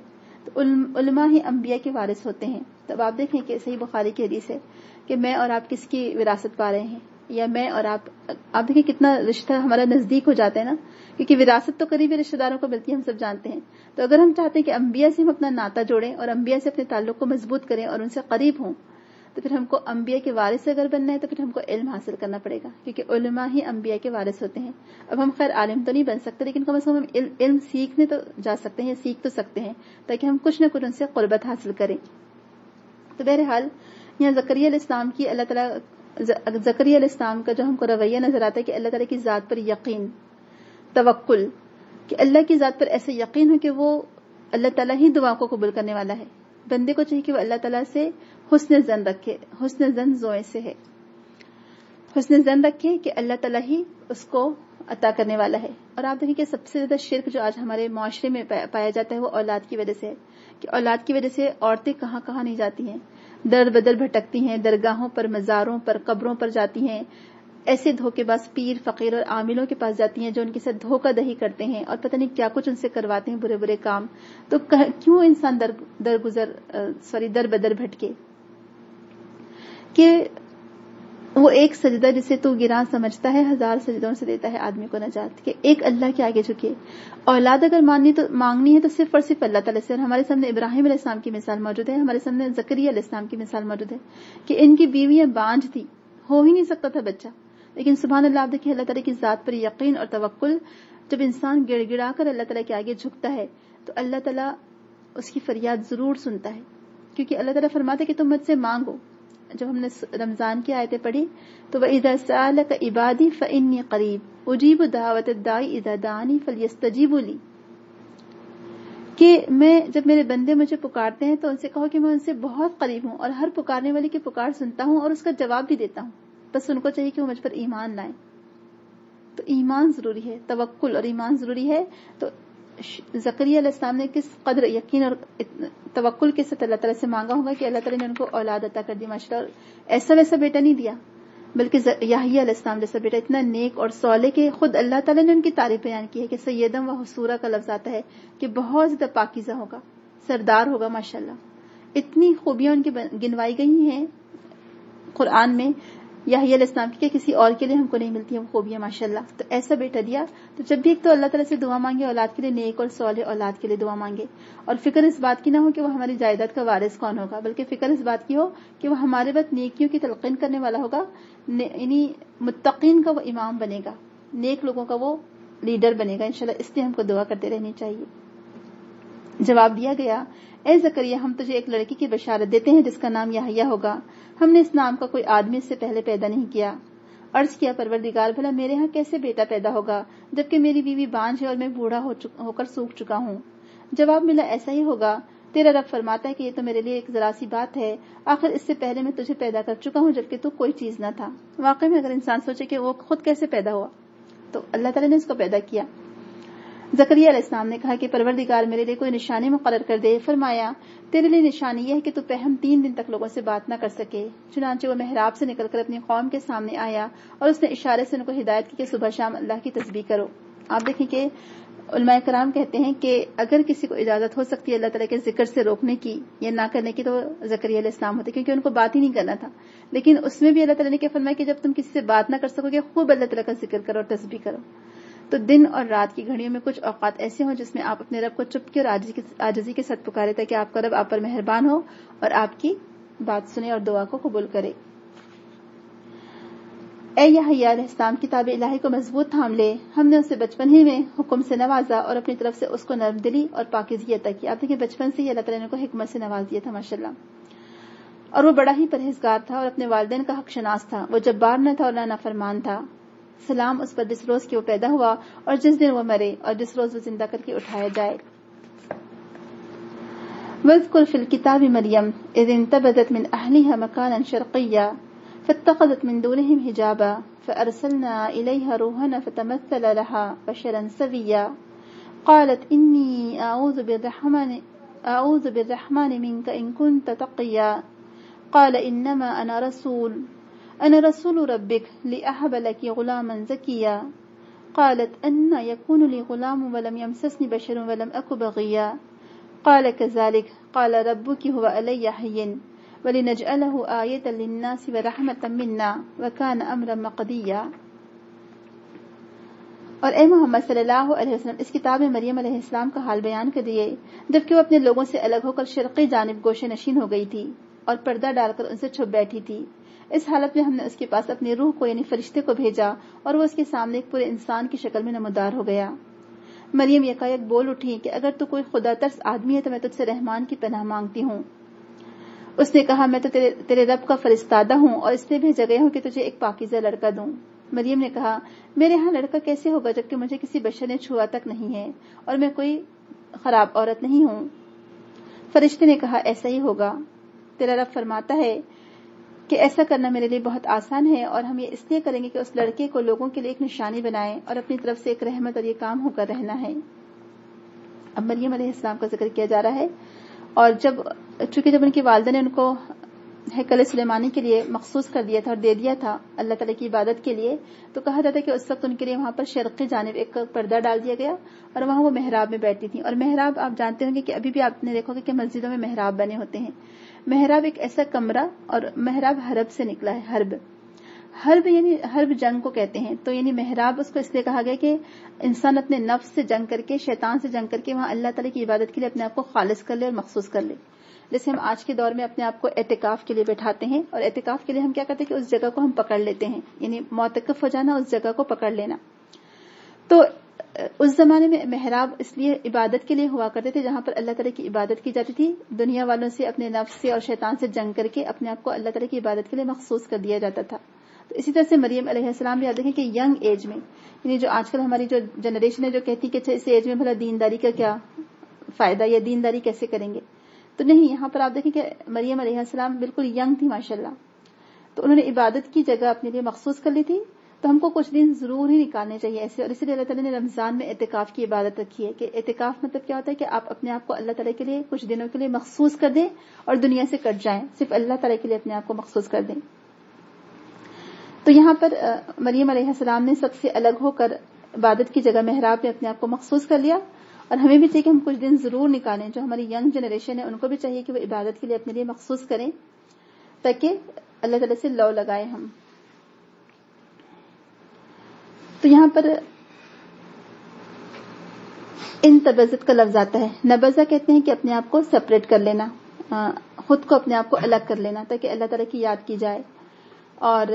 تو علماء ہی انبیاء کے وارث ہوتے ہیں. تب آپ دیکھیں کہ صحیح بخاری کی حدیث ہے کہ میں اور آپ کس کی وراثت پا رہے ہیں, یا میں اور آپ دیکھیں کتنا رشتہ ہمارا نزدیک ہو جاتا ہے نا, کیونکہ وراثت تو قریبی رشتہ داروں کو ملتی ہے, ہم سب جانتے ہیں. تو اگر ہم چاہتے ہیں کہ انبیاء سے ہم اپنا ناطہ جوڑیں اور انبیاء سے اپنے تعلق کو مضبوط کریں اور ان سے قریب ہوں, تو پھر ہم کو انبیاء کے وارث اگر بننا ہے تو پھر ہم کو علم حاصل کرنا پڑے گا, کیونکہ علماء ہی انبیاء کے وارث ہوتے ہیں. اب ہم خیر عالم تو نہیں بن سکتے, لیکن کم از کم ہم علم سیکھنے تو جا سکتے ہیں, یا سیکھ تو سکتے ہیں, تاکہ ہم کچھ نہ کچھ ان سے قربت حاصل کریں. تو بہرحال یہاں زکریا علیہ السلام کی اللہ تعالیٰ زکریا علیہ السلام کا جو ہم کو رویہ نظر آتا ہے کہ اللہ تعالیٰ کی ذات پر یقین, توکل, کہ اللہ کی ذات پر ایسے یقین ہو کہ وہ اللہ تعالیٰ ہی دعا کو قبول کرنے والا ہے. بندے کو چاہیے کہ وہ اللہ تعالیٰ سے حسن زن رکھے. حسن زن زوئے سے ہے, حسن زن رکھے کہ اللہ تعالیٰ ہی اس کو عطا کرنے والا ہے. اور آپ دیکھیں کہ سب سے زیادہ شرک جو آج ہمارے معاشرے میں پایا جاتا ہے وہ اولاد کی وجہ سے ہے, کہ اولاد کی وجہ سے عورتیں کہاں کہاں نہیں جاتی ہیں, در بدر بھٹکتی ہیں, درگاہوں پر, مزاروں پر, قبروں پر جاتی ہیں, ایسے دھوکے باز پیر, فقیر اور عاملوں کے پاس جاتی ہیں جو ان کے ساتھ دھوکہ دہی کرتے ہیں اور پتہ نہیں کیا کچھ ان سے کرواتے ہیں, برے برے کام. تو کیوں انسان در بدر بھٹکے, کہ وہ ایک سجدہ جسے تو گراں سمجھتا ہے 1000 سجدوں سے دیتا ہے آدمی کو نجات, کہ ایک اللہ کے آگے جھکے. اولاد اگر مانگنی ہے تو صرف اور صرف اللہ تعالیٰ سے. اور ہمارے سامنے ابراہیم علیہ السلام کی مثال موجود ہے, ہمارے سامنے زکریا علیہ السلام کی مثال موجود ہے کہ ان کی بیویاں بانجھ تھی, ہو ہی نہیں سکتا تھا بچہ, لیکن سبحان اللہ آپ دیکھیں اللہ تعالیٰ کی ذات پر یقین اور توکل, جب انسان گڑ گڑا کر اللہ تعالیٰ کے آگے جھکتا ہے تو اللہ تعالیٰ اس کی فریاد ضرور سنتا ہے. کیونکہ اللہ تعالیٰ فرماتا ہے کہ تم مجھ سے مانگو. جب ہم نے رمضان کی آیتیں پڑھی تو وَإِذَا سَأَلَكَ عِبَادِي فَإِنِّي قَرِيبٌ أُجِيبُ دَعْوَةَ الدَّاعِ إِذَا دَعَانِ فَلْيَسْتَجِيبُوا لِي, کہ میں جب میرے بندے مجھے پکارتے ہیں تو ان سے کہو کہ میں ان سے بہت قریب ہوں اور ہر پکارنے والی کی پکار سنتا ہوں اور اس کا جواب بھی دیتا ہوں. بس ان کو چاہیے کہ وہ مجھ پر ایمان لائیں. تو ایمان ضروری ہے, توکل اور ایمان ضروری ہے. تو زکریا علیہ السلام نے کس قدر یقین اور توکل کے ساتھ اللہ تعالیٰ سے مانگا ہوگا کہ اللہ تعالیٰ نے ان کو اولاد عطا کر دی ماشاء اللہ. اور ایسا ویسا بیٹا نہیں دیا, بلکہ یحییٰ علیہ السلام جیسا بیٹا اتنا نیک اور صالح کہ خود اللہ تعالیٰ نے ان کی تعریف بیان کی ہے کہ سیدم و حصورہ کا لفظ آتا ہے کہ بہت زیادہ پاکیزہ ہوگا, سردار ہوگا ماشاء اللہ. اتنی خوبیاں ان کی گنوائی گئی ہیں قرآن میں یحییٰ علیہ السلام کی کہ کسی اور کے لیے ہم کو نہیں ملتی ہیں وہ خوبیاں ماشاء اللہ. تو ایسا بیٹا دیا. تو جب بھی ایک تو اللہ تعالیٰ سے دعا مانگے اولاد کے لیے, نیک اور صالح اولاد کے لیے دعا مانگے, اور فکر اس بات کی نہ ہو کہ وہ ہماری جائیداد کا وارث کون ہوگا, بلکہ فکر اس بات کی ہو کہ وہ ہمارے بعد نیکیوں کی تلقین کرنے والا ہوگا, یعنی متقین کا وہ امام بنے گا, نیک لوگوں کا وہ لیڈر بنے گا انشاءاللہ. اس لیے ہم کو دعا کرتے رہنی چاہیے. جواب دیا گیا, اے زکریا ہم تجھے ایک لڑکی کی بشارت دیتے ہیں جس کا نام یحییٰ ہوگا. ہم نے اس نام کا کوئی آدمی اس سے پہلے پیدا نہیں کیا. عرض کیا پروردگار بھلا میرے ہاں کیسے بیٹا پیدا ہوگا جبکہ میری بیوی بانجھ ہے اور میں بوڑھا ہو کر سوکھ چکا ہوں. جواب ملا ایسا ہی ہوگا, تیرا رب فرماتا ہے کہ یہ تو میرے لیے ایک ذرا سی بات ہے, آخر اس سے پہلے میں تجھے پیدا کر چکا ہوں جبکہ تو کوئی چیز نہ تھا. واقعی میں اگر انسان سوچے کہ وہ خود کیسے پیدا ہوا, تو اللہ تعالیٰ نے اس کو پیدا کیا. زکریا علیہ السلام نے کہا کہ پروردگار میرے لیے کوئی نشانی مقرر کر دے. فرمایا تیرے لیے نشانی یہ ہے کہ تو پہم 3 دن تک لوگوں سے بات نہ کر سکے. چنانچہ وہ محراب سے نکل کر اپنی قوم کے سامنے آیا اور اس نے اشارے سے ان کو ہدایت کی کہ صبح شام اللہ کی تسبیح کرو. آپ دیکھیں کہ علماء کرام کہتے ہیں کہ اگر کسی کو اجازت ہو سکتی ہے اللہ تعالیٰ کے ذکر سے روکنے کی یا نہ کرنے کی تو زکریا علیہ السلام ہوتے, کیونکہ ان کو بات ہی نہیں کرنا تھا. لیکن اس میں بھی اللہ تعالیٰ نے کیا فرمایا کہ جب تم کسی سے بات نہ کر سکو گے خوب اللہ تعالیٰ کا ذکر کرو اور تسبیح کرو. تو دن اور رات کی گھڑیوں میں کچھ اوقات ایسے ہوں جس میں آپ اپنے رب کو چپکے اور عاجزی کے ساتھ پکارے تاکہ آپ کا رب آپ پر مہربان ہو اور آپ کی بات سنے اور دعا کو قبول کرے. اے یحییٰ علیہ السلام کتاب الہی کو مضبوط تھام لے. ہم نے اسے بچپن ہی میں حکم سے نوازا اور اپنی طرف سے اس کو نرم دلی اور پاکیزگی عطا کی. آپ دیکھیں بچپن سے ہی اللہ تعالیٰ نے کو حکمت سے نواز دیا تھا ماشاءاللہ. اور وہ بڑا ہی پرہیزگار تھا اور اپنے والدین کا حق شناس تھا. وہ جبار نہ تھا اور نہ نافرمان تھا. سلام اس پر جس روز کی وہ پیدا ہوا اور جس دن وہ مرے اور جس روز وہ زندہ کر کے اٹھایا جائے. وَاذْكُرْ فِي الْكِتَابِ مَرْيَمَ إِذِ انْتَبَذَتْ مِنْ أَهْلِهَا مَكَانًا شَرْقِيًّا فَاتَّخَذَتْ مِنْ دُونِهِمْ حِجَابًا فَأَرْسَلْنَا إِلَيْهَا رُوحَنَا فَتَمَثَّلَ لَهَا بَشَرًا سَوِيًّا قَالَتْ إِنِّي أَعُوذُ بِالرَّحْمَنِ مِنْكَ إِنْ كُنْتَ تَقِيًّا قَالَ إِنَّمَا أَنَا رَسُولُ رَبِّكَ لِأَهَبَ لَكِ غُلَامًا زَكِيًّا قَالَتْ أَنَّى يَكُونُ لِي غُلَامٌ وَلَمْ يَمْسَسْنِي بَشَرٌ وَلَمْ أَكُ بَغِيًّا قال كذلك قال ربك هو علي هين ولنجعله آية للناس ورحمة منا وكان أمرا مقضيا. اور اے محمد صلی اللہ علیہ وسلم اس کتاب میں مریم علیہ السلام کا حال بیان کر دیے جبکہ وہ اپنے لوگوں سے الگ ہو کر شرقی جانب گوشے نشین ہو گئی تھی اور پردہ ڈال کر ان سے چھپ بیٹھی تھی. اس حالت میں ہم نے اس کے پاس اپنی روح کو یعنی فرشتے کو بھیجا اور وہ اس کے سامنے ایک پورے انسان کی شکل میں نمودار ہو گیا. مریم یکایک بول اٹھی کہ اگر تو کوئی خدا ترس آدمی ہے تو میں تجھ سے رحمان کی پناہ مانگتی ہوں. اس نے کہا میں تو تیرے رب کا فرستادہ ہوں اور اس لیے بھیجا گیا ہوں کہ تجھے ایک پاکیزہ لڑکا دوں. مریم نے کہا میرے ہاں لڑکا کیسے ہوگا جبکہ مجھے کسی بشر نے چھوا تک نہیں ہے اور میں کوئی خراب عورت نہیں ہوں. فرشتے نے کہا ایسا ہی ہوگا. تیرا رب فرماتا ہے کہ ایسا کرنا میرے لیے بہت آسان ہے اور ہم یہ اس لیے کریں گے کہ اس لڑکے کو لوگوں کے لیے ایک نشانی بنائیں اور اپنی طرف سے ایک رحمت اور یہ کام ہو کر رہنا ہے. اب مریم علیہ السلام کا ذکر کیا جا رہا ہے اور چونکہ جب ان کی والدہ نے ان کو ہیکل سلیمانی کے لیے مخصوص کر دیا تھا اور دے دیا تھا اللہ تعالیٰ کی عبادت کے لیے تو کہا جاتا ہے کہ اس وقت ان کے لیے وہاں پر شرقی جانب ایک پردہ ڈال دیا گیا اور وہاں وہ محراب میں بیٹھی تھیں. اور محراب آپ جانتے ہوں گے کہ ابھی بھی آپ نے دیکھا ہوگا کہ مسجدوں میں محراب بنے ہوتے ہیں. محراب ایک ایسا کمرہ اور محراب حرب سے نکلا ہے. حرب یعنی حرب جنگ کو کہتے ہیں. تو یعنی محراب اس کو اس لیے کہا گیا کہ انسان اپنے نفس سے جنگ کر کے شیطان سے جنگ کر کے وہاں اللہ تعالیٰ کی عبادت کے لیے اپنے آپ کو خالص کر لے اور مخصوص کر لے. جیسے ہم آج کے دور میں اپنے آپ کو اعتکاف کے لیے بیٹھاتے ہیں اور اعتکاف کے لیے ہم کیا کرتے ہیں کہ اس جگہ کو ہم پکڑ لیتے ہیں یعنی معتکف ہو جانا اس جگہ کو پکڑ لینا. تو اس زمانے میں محراب اس لیے عبادت کے لیے ہوا کرتے تھے جہاں پر اللہ تعالیٰ کی عبادت کی جاتی تھی. دنیا والوں سے اپنے نفس سے اور شیطان سے جنگ کر کے اپنے آپ کو اللہ تعالیٰ کی عبادت کے لیے مخصوص کر دیا جاتا تھا. تو اسی طرح سے مریم علیہ السلام بھی یاد رکھیں کہ ینگ ایج میں یعنی جو آج کل ہماری جو جنریشن ہے جو کہتی کہ اس ایج میں بھلا دینداری کا کیا فائدہ یا دینداری کیسے کریں گے. تو نہیں, یہاں پر آپ دیکھیں کہ مریم علیہ السلام بالکل ینگ تھی ماشاءاللہ. تو انہوں نے عبادت کی جگہ اپنے لیے مخصوص کر لی تھی. تو ہم کو کچھ دن ضرور ہی نکالنے چاہیے ایسے, اور اسی لیے اللہ تعالیٰ نے رمضان میں اعتکاف کی عبادت رکھی ہے کہ اعتکاف مطلب کیا ہوتا ہے کہ آپ اپنے آپ کو اللہ تعالیٰ کے لیے کچھ دنوں کے لیے مخصوص کر دیں اور دنیا سے کٹ جائیں, صرف اللہ تعالیٰ کے لیے اپنے آپ کو مخصوص کر دیں. تو یہاں پر مریم علیہ السلام نے سب سے الگ ہو کر عبادت کی جگہ محراب میں اپنے آپ کو مخصوص کر لیا. اور ہمیں بھی چاہیے کہ ہم کچھ دن ضرور نکالیں, جو ہماری ینگ جنریشن ہے ان کو بھی چاہیے کہ وہ عبادت کے لیے اپنے لیے مخصوص کریں تاکہ اللہ تعالیٰ سے لو لگائیں ہم. تو یہاں پر انتبذت کا لفظ آتا ہے. نبذہ کہتے ہیں کہ اپنے آپ کو سپریٹ کر لینا, خود کو اپنے آپ کو الگ کر لینا تاکہ اللہ تعالیٰ کی یاد کی جائے. اور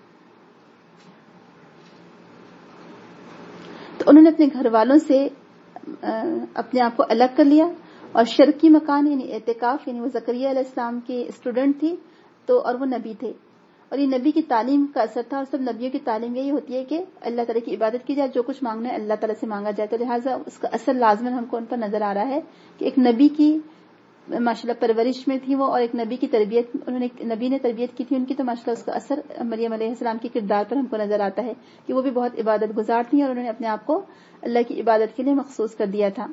تو انہوں نے اپنے گھر والوں سے اپنے آپ کو الگ کر لیا اور شرقی مکان یعنی اعتکاف, یعنی وہ زکریا علیہ السلام کی اسٹوڈنٹ تھی تو اور وہ نبی تھے اور یہ نبی کی تعلیم کا اثر تھا. اور سب نبیوں کی تعلیم یہی ہوتی ہے کہ اللہ تعالیٰ کی عبادت کی جائے, جو کچھ مانگنا ہے اللہ تعالیٰ سے مانگا جائے. تو لہٰذا اس کا اثر لازماً ہم کو ان پر نظر آ رہا ہے کہ ایک نبی کی ماشاءاللہ پرورش میں تھی وہ اور ایک نبی کی تربیت انہوں نے نبی نے تربیت کی تھی ان کی. تو ماشاءاللہ اس کا اثر مریم علیہ السلام کے کردار پر ہم کو نظر آتا ہے کہ وہ بھی بہت عبادت گزار تھی اور انہوں نے اپنے آپ کو اللہ کی عبادت کے لیے مخصوص کر دیا تھا.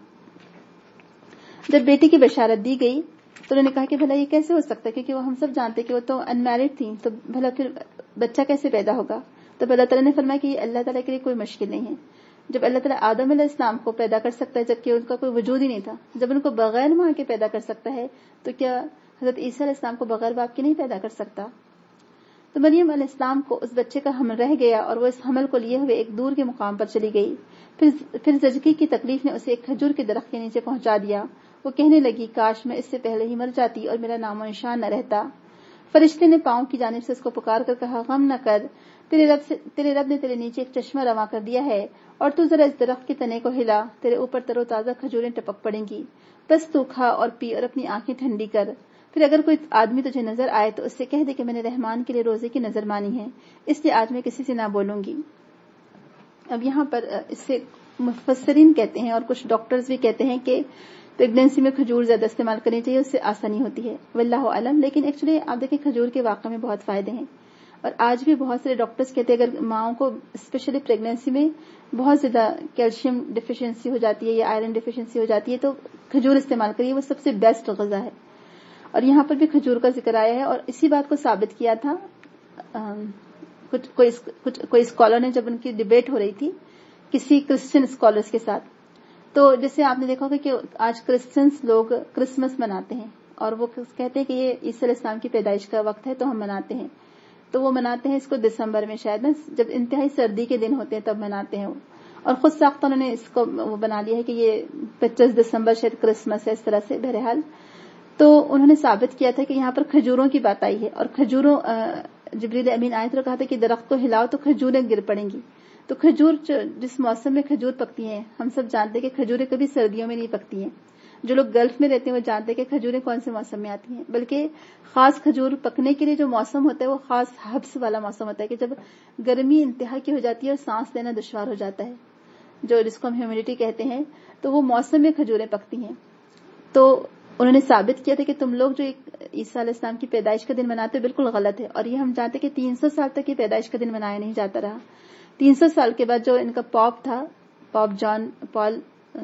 جب بیٹی کی بشارت دی گئی تو انہوں نے کہا کہ بھلا یہ کیسے ہو سکتا ہے, کیونکہ وہ ہم سب جانتے کہ وہ تو ان میرڈ تھیں, تو بھلا پھر بچہ کیسے پیدا ہوگا. تو اللہ تعالیٰ نے فرمایا کہ یہ اللہ تعالیٰ کے لیے کوئی مشکل نہیں ہے. جب اللہ تعالیٰ آدم علیہ السلام کو پیدا کر سکتا ہے جبکہ ان کا کوئی وجود ہی نہیں تھا, جب ان کو بغیر ماں کے پیدا کر سکتا ہے تو کیا حضرت عیسیٰ علیہ السلام کو بغیر باپ کے نہیں پیدا کر سکتا. تو مریم علیہ السلام کو اس بچے کا حمل رہ گیا اور وہ اس حمل کو لیے ہوئے ایک دور کے مقام پر چلی گئی. پھر زچگی کی تکلیف نے اسے ایک کھجور کے درخت کے نیچے پہنچا دیا. وہ کہنے لگی کاش میں اس سے پہلے ہی مر جاتی اور میرا نام و نشان نہ رہتا. فرشتے نے پاؤں کی جانب سے اس کو پکار کر کہا غم نہ کر, تیرے رب نے تیرے نیچے ایک چشمہ رواں کر دیا ہے اور تو ذرا اس درخت کے تنے کو ہلا, تیرے اوپر تر و تازہ کھجوریں ٹپک پڑیں گی, بس تو کھا اور پی اور اپنی آنکھیں ٹھنڈی کر. پھر اگر کوئی آدمی تجھے نظر آئے تو اس سے کہہ دے کہ میں نے رحمان کے لیے روزے کی نظر مانی ہے, اس لیے آج میں کسی سے نہ بولوں گی. اب یہاں پر اس سے مفسرین کہتے ہیں اور کچھ ڈاکٹرز بھی کہتے ہیں کہ پریگنینسی میں کھجور زیادہ استعمال کرنی چاہیے, اس سے آسانی ہوتی ہے, واللہ اعلم. لیکن ایکچولی آپ دیکھیں کھجور کے واقع میں بہت فائدے ہیں اور آج بھی بہت سارے ڈاکٹرز کہتے ہیں اگر ماؤں کو اسپیشلی پریگنینسی میں بہت زیادہ کیلشیم ڈیفیشنسی ہو جاتی ہے یا آئرن ڈیفیشنسی ہو جاتی ہے تو کھجور استعمال کریے, وہ سب سے بیسٹ غذا ہے. اور یہاں پر بھی کھجور کا ذکر آیا ہے اور اسی بات کو ثابت کیا تھا کوئی اسکالر نے جب ان کی ڈیبیٹ ہو رہی تھی کسی کرسچن اسکالرز کے ساتھ, تو جیسے آپ نے دیکھا ہوگا کہ آج کرسچنس لوگ کرسمس مناتے ہیں اور وہ کہتے ہیں کہ یہ عیسی علیہ السلام کی پیدائش کا وقت ہے تو ہم مناتے ہیں. تو وہ مناتے ہیں اس کو دسمبر میں شاید نا جب انتہائی سردی کے دن ہوتے ہیں تب مناتے ہیں وہ. اور خود ساختہ انہوں نے اس کو وہ بنا لیا ہے کہ یہ 25 دسمبر شاید کرسمس ہے اس طرح سے. بہرحال تو انہوں نے ثابت کیا تھا کہ یہاں پر کھجوروں کی بات آئی ہے اور کھجوروں جبریل امین آئے تھے اور کہا تھا کہ درخت کو ہلاؤ تو کھجوریں گر پڑیں گی. تو کھجور جس موسم میں کھجور پکتی ہیں ہم سب جانتے ہیں کہ کھجوریں کبھی سردیوں میں نہیں پکتی ہیں. جو لوگ گلف میں رہتے ہیں وہ جانتے ہیں کہ کھجوریں کون سے موسم میں آتی ہیں, بلکہ خاص کھجور پکنے کے لیے جو موسم ہوتا ہے وہ خاص حبس والا موسم ہوتا ہے کہ جب گرمی انتہا کی ہو جاتی ہے اور سانس لینا دشوار ہو جاتا ہے, جس کو ہم ہیومیڈیٹی کہتے ہیں, تو وہ موسم میں کھجوریں پکتی ہیں. تو انہوں نے ثابت کیا تھا کہ تم لوگ جو عیسیٰ علیہ السلام کی پیدائش کا دن مناتے بالکل غلط ہے. اور یہ ہم جانتے کہ 300 سال تک یہ پیدائش کا دن منایا نہیں جاتا رہا. 300 سال کے بعد جو ان کا پاپ تھا, پاپ جان پال,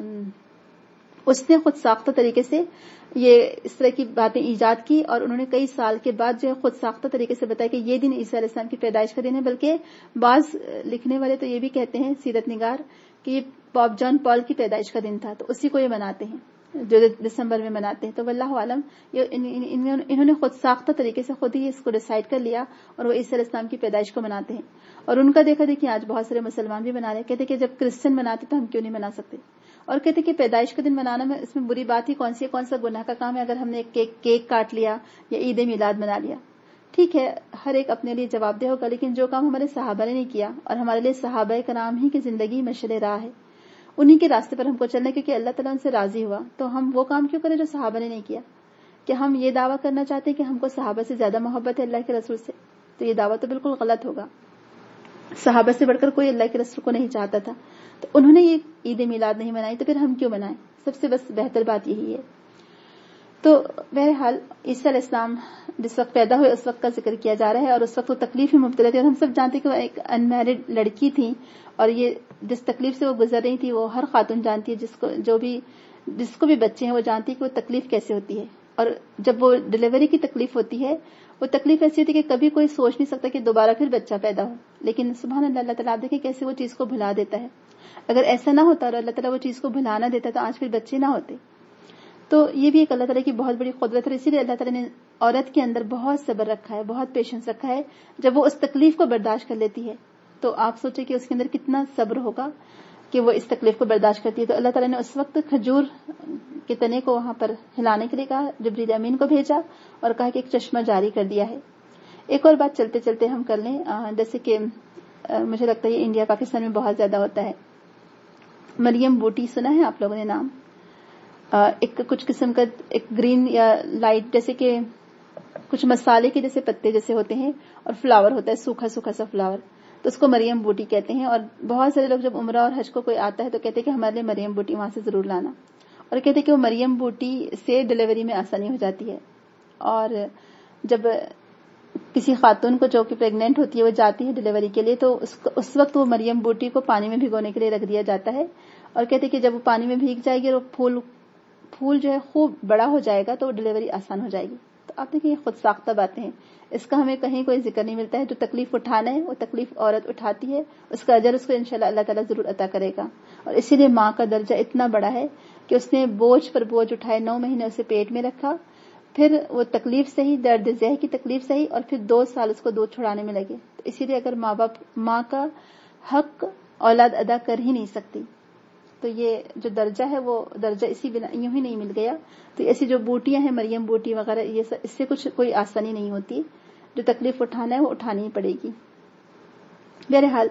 اس نے خود ساختہ طریقے سے یہ اس طرح کی باتیں ایجاد کی اور انہوں نے کئی سال کے بعد جو ہے خود ساختہ طریقے سے بتایا کہ یہ دن عیسیٰ علیہ السلام کی پیدائش کا دن ہے. بلکہ بعض لکھنے والے تو یہ بھی کہتے ہیں, سیرت نگار, کہ یہ پاپ جان پال کی پیدائش کا دن تھا تو اسی کو یہ مناتے ہیں جو دسمبر میں مناتے ہیں. تو واللہ عالم انہوں نے خود ساختہ طریقے سے خود ہی اس کو ڈیسائیڈ کر لیا اور وہ عیسیٰ علیہ السلام کی پیدائش کو مناتے ہیں. اور ان کا دیکھا دیکھیں آج بہت سارے مسلمان بھی منا رہے ہیں. کہتے کہ جب کرسچن مناتے تو ہم کیوں نہیں منا سکتے, اور کہتے کہ پیدائش کا دن منانا میں اس میں بری بات ہی کون سی ہے, کون سا گناہ کا کام ہے اگر ہم نے کیک کاٹ لیا یا عید میلاد منا لیا. ٹھیک ہے, ہر ایک اپنے لیے جواب دہ ہوگا, لیکن جو کام ہمارے صحابہ نے نہیں کیا اور ہمارے لیے صحابہ کرام ہی کی زندگی مشعل راہ ہے, انہی کے راستے پر ہم کو چلنا, کیونکہ اللہ تعالیٰ ان سے راضی ہوا. تو ہم وہ کام کیوں کریں جو صحابہ نے نہیں کیا؟ کہ ہم یہ دعویٰ کرنا چاہتے ہیں کہ ہم کو صحابہ سے زیادہ محبت ہے اللہ کے رسول سے, تو یہ دعویٰ تو بالکل غلط ہوگا. صحابہ سے بڑھ کر کوئی اللہ کے رسول کو نہیں چاہتا تھا, تو انہوں نے یہ عید میلاد نہیں منائی, تو پھر ہم کیوں منائیں؟ سب سے بس بہتر بات یہی ہے. تو بہرحال عیسیٰ علیہ السلام جس وقت پیدا ہوئے اس وقت کا ذکر کیا جا رہا ہے, اور اس وقت وہ تکلیف میں مبتلا تھی, اور ہم سب جانتے کہ وہ ایک ان میرڈ لڑکی تھی, اور یہ جس تکلیف سے وہ گزر رہی تھی وہ ہر خاتون جانتی ہے, جس کو بھی بچے ہیں وہ جانتی ہے کہ وہ تکلیف کیسے ہوتی ہے. اور جب وہ ڈلیوری کی تکلیف ہوتی ہے وہ تکلیف ایسی ہوتی ہے کہ کبھی کوئی سوچ نہیں سکتا کہ دوبارہ پھر بچہ پیدا ہو, لیکن سبحان اللہ, اللہ تعالیٰ آپ دیکھیں کیسے وہ چیز کو بھلا دیتا ہے. اگر ایسا نہ ہوتا اور اللہ تعالیٰ وہ چیز کو بھلا نہ دیتا تو آج پھر بچے نہ ہوتے. تو یہ بھی ایک اللہ تعالیٰ کی بہت بڑی قدرت ہے. اسی لیے اللہ تعالیٰ نے عورت کے اندر بہت صبر رکھا ہے, بہت پیشنس رکھا ہے. جب وہ اس تکلیف کو برداشت کر لیتی ہے تو آپ سوچیں کہ اس کے اندر کتنا صبر ہوگا کہ وہ اس تکلیف کو برداشت کرتی ہے. تو اللہ تعالیٰ نے اس وقت کھجور کے تنے کو وہاں پر ہلانے کے لیے کہا, جبریل امین کو بھیجا اور کہا کہ ایک چشمہ جاری کر دیا ہے. ایک اور بات چلتے چلتے ہم کر لیں, جیسے کہ مجھے لگتا ہے یہ انڈیا پاکستان میں بہت زیادہ ہوتا ہے. مریم بوٹی سنا ہے آپ لوگوں نے نام؟ ایک کچھ قسم کا ایک گرین یا لائٹ جیسے کہ کچھ مسالے کے جیسے پتے جیسے ہوتے ہیں, اور فلاور ہوتا ہے سوکھا سوکھا سا فلاور, تو اس کو مریم بوٹی کہتے ہیں. اور بہت سارے لوگ جب عمرہ اور حج کو کوئی آتا ہے تو کہتے ہیں کہ ہمارے لیے مریم بوٹی وہاں سے ضرور لانا, اور کہتے ہیں کہ وہ مریم بوٹی سے ڈلیوری میں آسانی ہو جاتی ہے. اور جب کسی خاتون کو جو کہ پریگننٹ ہوتی ہے وہ جاتی ہے ڈلیوری کے لیے تو اس وقت وہ مریم بوٹی کو پانی میں بھگونے کے لیے رکھ دیا جاتا ہے, اور کہتے ہیں کہ جب وہ پانی میں بھیگ جائے گی اور وہ پھول جو ہے خوب بڑا ہو جائے گا تو ڈلیوری آسان ہو جائے گی. تو آپ دیکھیں یہ خود ساختہ باتیں ہیں, اس کا ہمیں کہیں کوئی ذکر نہیں ملتا ہے. جو تکلیف اٹھانا ہے وہ تکلیف عورت اٹھاتی ہے, اس کا اجر اس کو انشاءاللہ اللہ تعالیٰ ضرور عطا کرے گا. اور اسی لیے ماں کا درجہ اتنا بڑا ہے کہ اس نے بوجھ پر بوجھ اٹھائے, 9 مہینے اسے پیٹ میں رکھا, پھر وہ تکلیف سہی, درد ذہ کی تکلیف سہی, اور پھر 2 سال اس کو دودھ چھڑانے میں لگے. تو اسی لیے اگر ماں کا حق اولاد ادا کر ہی نہیں سکتی, تو یہ جو درجہ ہے وہ درجہ اسی بنا یوں ہی نہیں مل گیا. تو ایسی جو بوٹیاں ہیں مریم بوٹی وغیرہ, یہ اس سے کوئی آسانی نہیں ہوتی. جو تکلیف اٹھانا ہے وہ اٹھانی ہی پڑے گی. بہرحال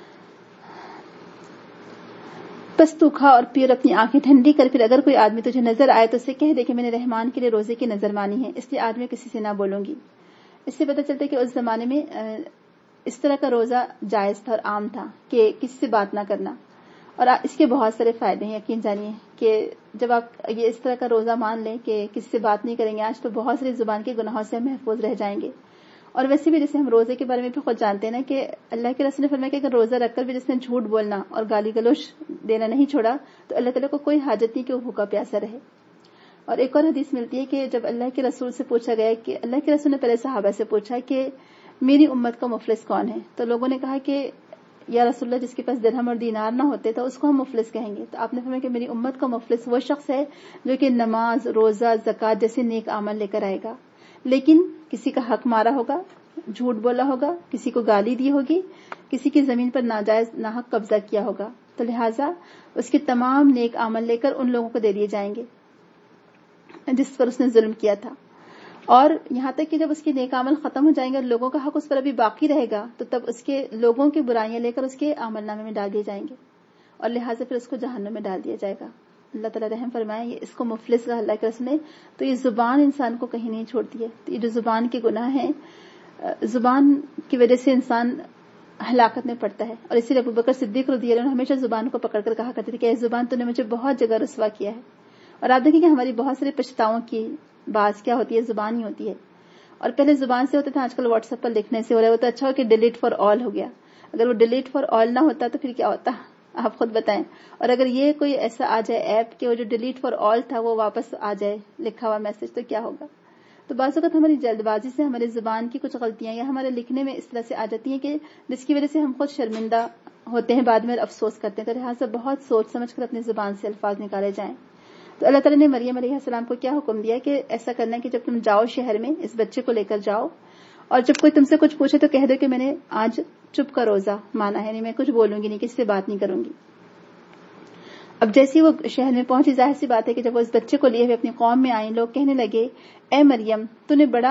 بس تو کھا اور پی اور اپنی آنکھیں ٹھنڈی کر, پھر اگر کوئی آدمی تجھے نظر آئے تو اسے کہہ دے کہ میں نے رحمان کے لیے روزے کی نظر مانی ہے, اس لیے آج میں کسی سے نہ بولوں گی. اس سے پتہ چلتا ہے کہ اس زمانے میں اس طرح کا روزہ جائز تھا اور عام تھا کہ کسی سے بات نہ کرنا. اور اس کے بہت سارے فائدے ہیں, یقین جانیے کہ جب آپ یہ اس طرح کا روزہ مان لیں کہ کسی سے بات نہیں کریں گے آج, تو بہت ساری زبان کے گناہوں سے محفوظ رہ جائیں گے. اور ویسے بھی جیسے ہم روزے کے بارے میں بھی خود جانتے ہیں نا کہ اللہ کے رسول نے فرمایا کہ اگر روزہ رکھ کر بھی جس نے جھوٹ بولنا اور گالی گلوچ دینا نہیں چھوڑا تو اللہ تعالیٰ کو کوئی حاجت نہیں کہ وہ بھوکا پیاسا رہے. اور ایک اور حدیث ملتی ہے کہ جب اللہ کے رسول سے پوچھا گیا کہ اللہ کے رسول نے پہلے صحابہ سے پوچھا کہ میری امت کا مفلس کون ہے, تو لوگوں نے کہا کہ یا رسول اللہ جس کے پاس درہم اور دینار نہ ہوتے تو اس کو ہم مفلس کہیں گے. تو آپ نے فرمایا کہ میری امت کا مفلس وہ شخص ہے جو کہ نماز، روزہ، زکوٰۃ جیسے نیک عمل لے کر آئے گا، لیکن کسی کا حق مارا ہوگا، جھوٹ بولا ہوگا، کسی کو گالی دی ہوگی، کسی کی زمین پر ناجائز ناحق قبضہ کیا ہوگا، تو لہٰذا اس کے تمام نیک عمل لے کر ان لوگوں کو دے دیے جائیں گے جس پر اس نے ظلم کیا تھا. اور یہاں تک کہ جب اس کے نیک عمل ختم ہو جائیں گے اور لوگوں کا حق اس پر ابھی باقی رہے گا تو تب اس کے لوگوں کی برائیاں لے کر اس کے عمل نامے میں ڈال دیے جائیں گے اور لہٰذا پھر اس کو جہنم میں ڈال دیا جائے گا. اللہ تعالیٰ رحم فرمائے. یہ اس کو مفلس کہا اللہ کے رسول نے. تو یہ زبان انسان کو کہیں نہیں چھوڑتی ہے. تو یہ جو زبان کے گناہ ہیں، زبان کی وجہ سے انسان ہلاکت میں پڑتا ہے. اور اسی لیے ابوبکر صدیق رضی اللہ عنہ ہمیشہ زبان کو پکڑ کر کہا کرتے تھے کہ اے زبان تو نے مجھے بہت جگہ رسوا کیا ہے. اور آپ دیکھیں کہ ہماری بہت سارے پچھتاؤں کی باز کیا ہوتی ہے؟ زبان ہی ہوتی ہے. اور پہلے زبان سے ہوتے تھے، آج کل واٹس ایپ پر لکھنے سے ہو رہا ہے. وہ تو اچھا ہو کہ ڈیلیٹ فار آل ہو گیا. اگر وہ ڈیلیٹ فار آل نہ ہوتا تو پھر کیا ہوتا؟ آپ خود بتائیں. اور اگر یہ کوئی ایسا آ جائے ایپ کہ وہ جو ڈیلیٹ فار آل تھا وہ واپس آ جائے لکھا ہوا میسج، تو کیا ہوگا؟ تو بعض اوقات ہماری جلد بازی سے ہماری زبان کی کچھ غلطیاں یا ہمارے لکھنے میں اس طرح سے آ جاتی ہیں کہ جس کی وجہ سے ہم خود شرمندہ ہوتے ہیں، بعد میں افسوس کرتے ہیں. تو لہٰذا بہت سوچ سمجھ کر اپنی زبان سے الفاظ نکالے جائیں. تو اللہ تعالیٰ نے مریم علیہ السلام کو کیا حکم دیا کہ ایسا کرنا ہے کہ جب تم جاؤ شہر میں اس بچے کو لے کر جاؤ، اور جب کوئی تم سے کچھ پوچھے تو کہہ دو کہ میں نے آج چپ کا روزہ مانا ہے، یعنی میں کچھ بولوں گی نہیں، کسی سے بات نہیں کروں گی. اب جیسی وہ شہر میں پہنچی، ظاہر سی بات ہے کہ جب وہ اس بچے کو لیے ہوئے اپنی قوم میں آئیں، لوگ کہنے لگے اے مریم تو نے بڑا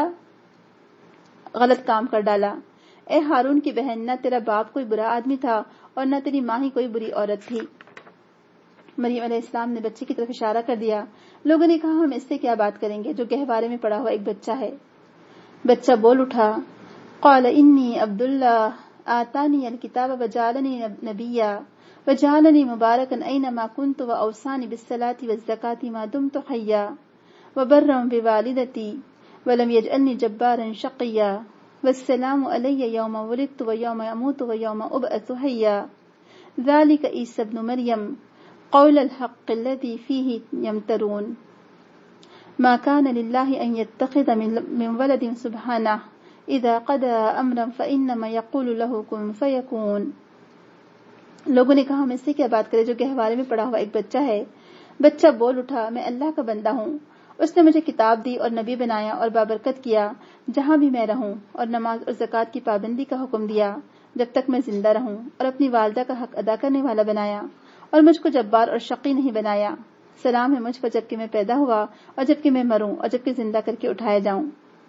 غلط کام کر ڈالا. اے ہارون کی بہن، نہ تیرا باپ کوئی برا آدمی تھا اور نہ تیری ماں ہی کوئی بری عورت تھی. مریم علیہ السلام نے بچے کی طرف اشارہ کر دیا. لوگوں نے کہا ہم اس سے کیا بات کریں گے جو گہوارے میں پڑا ہوا ایک بچہ ہے. بچہ بول اٹھا، قال انی عبد اللہ آتانی الکتاب وجعلنی نبیا وجعلنی مبارکا اینما کنت واوصانی بالصلاۃ والزکاۃ ما دمت حیا وبرا بوالدتی ولم یجعلنی جبارا شقیا والسلام علی یوم ولدت ویوم اموت ویوم ابعث حیا ذلک عیسی ابن مریم قول الحق الذی فیہ یمترون ما كان لله ان يتخذ من ولد سبحانه اذا قضى امرا فانما يقول له كن فيكون. لوگوں نے کہا ہم اس سے کیا بات کریں جو گہوارے میں پڑا ہوا ایک بچہ ہے. بچہ بول اٹھا، میں اللہ کا بندہ ہوں، اس نے مجھے کتاب دی اور نبی بنایا اور بابرکت کیا جہاں بھی میں رہوں، اور نماز اور زکوٰۃ کی پابندی کا حکم دیا جب تک میں زندہ رہوں، اور اپنی والدہ کا حق ادا کرنے والا بنایا، اور مجھ کو جبار اور شقی نہیں بنایا. سلام ہے مجھ پر جبکہ میں پیدا ہوا اور جبکہ میں مروں اور جبکہ زندہ کر کے اٹھایا جاؤں.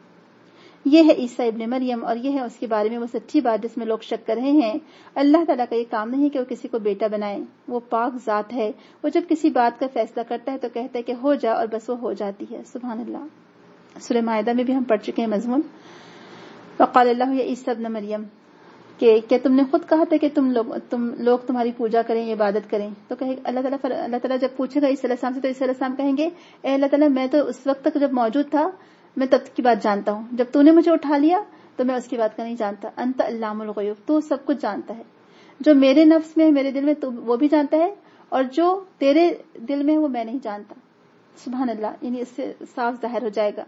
یہ ہے عیسیٰ ابن مریم، اور یہ ہے اس کے بارے میں وہ سچی بات جس میں لوگ شک کر رہے ہیں. اللہ تعالیٰ کا یہ کام نہیں کہ وہ کسی کو بیٹا بنائے، وہ پاک ذات ہے. وہ جب کسی بات کا فیصلہ کرتا ہے تو کہتا ہے کہ ہو جا، اور بس وہ ہو جاتی ہے. سبحان اللہ. سورہ مائدہ میں بھی ہم پڑھ چکے ہیں مضمون. وقال اللہ یا عیسیٰ ابن مریم، کہ کیا تم نے خود کہا تھا کہ تم لوگ تمہاری پوجا کریں، عبادت کریں؟ تو کہے اللہ تعالیٰ جب پوچھے گا عیسیٰ علیہ السلام سے تو عیسیٰ علیہ السلام کہیں گے اے اللہ تعالیٰ میں تو اس وقت تک جب موجود تھا میں تب کی بات جانتا ہوں، جب تو نے مجھے اٹھا لیا تو میں اس کی بات کا نہیں جانتا. انت علام الغیوب، تو سب کچھ جانتا ہے. جو میرے نفس میں ہے، میرے دل میں، تو وہ بھی جانتا ہے، اور جو تیرے دل میں ہے وہ میں نہیں جانتا. سبحان اللہ. یعنی اس سے صاف ظاہر ہو جائے گا.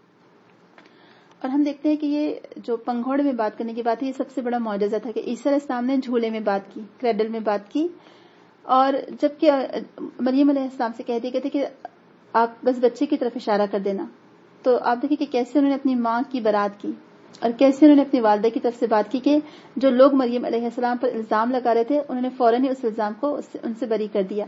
اور ہم دیکھتے ہیں کہ یہ جو پنگھوڑے میں بات کرنے کی بات ہے، یہ سب سے بڑا معجزہ تھا کہ عیسیٰ علیہ السلام نے جھولے میں بات کی، کریڈل میں بات کی. اور جبکہ مریم علیہ السلام سے کہہ دیا گیا تھا کہ آپ بس بچے کی طرف اشارہ کر دینا. تو آپ دیکھیں کہ کیسے انہوں نے اپنی ماں کی برات کی، اور کیسے انہوں نے اپنی والدہ کی طرف سے بات کی کہ جو لوگ مریم علیہ السلام پر الزام لگا رہے تھے انہوں نے فوراً ہی اس الزام کو ان سے بری کر دیا.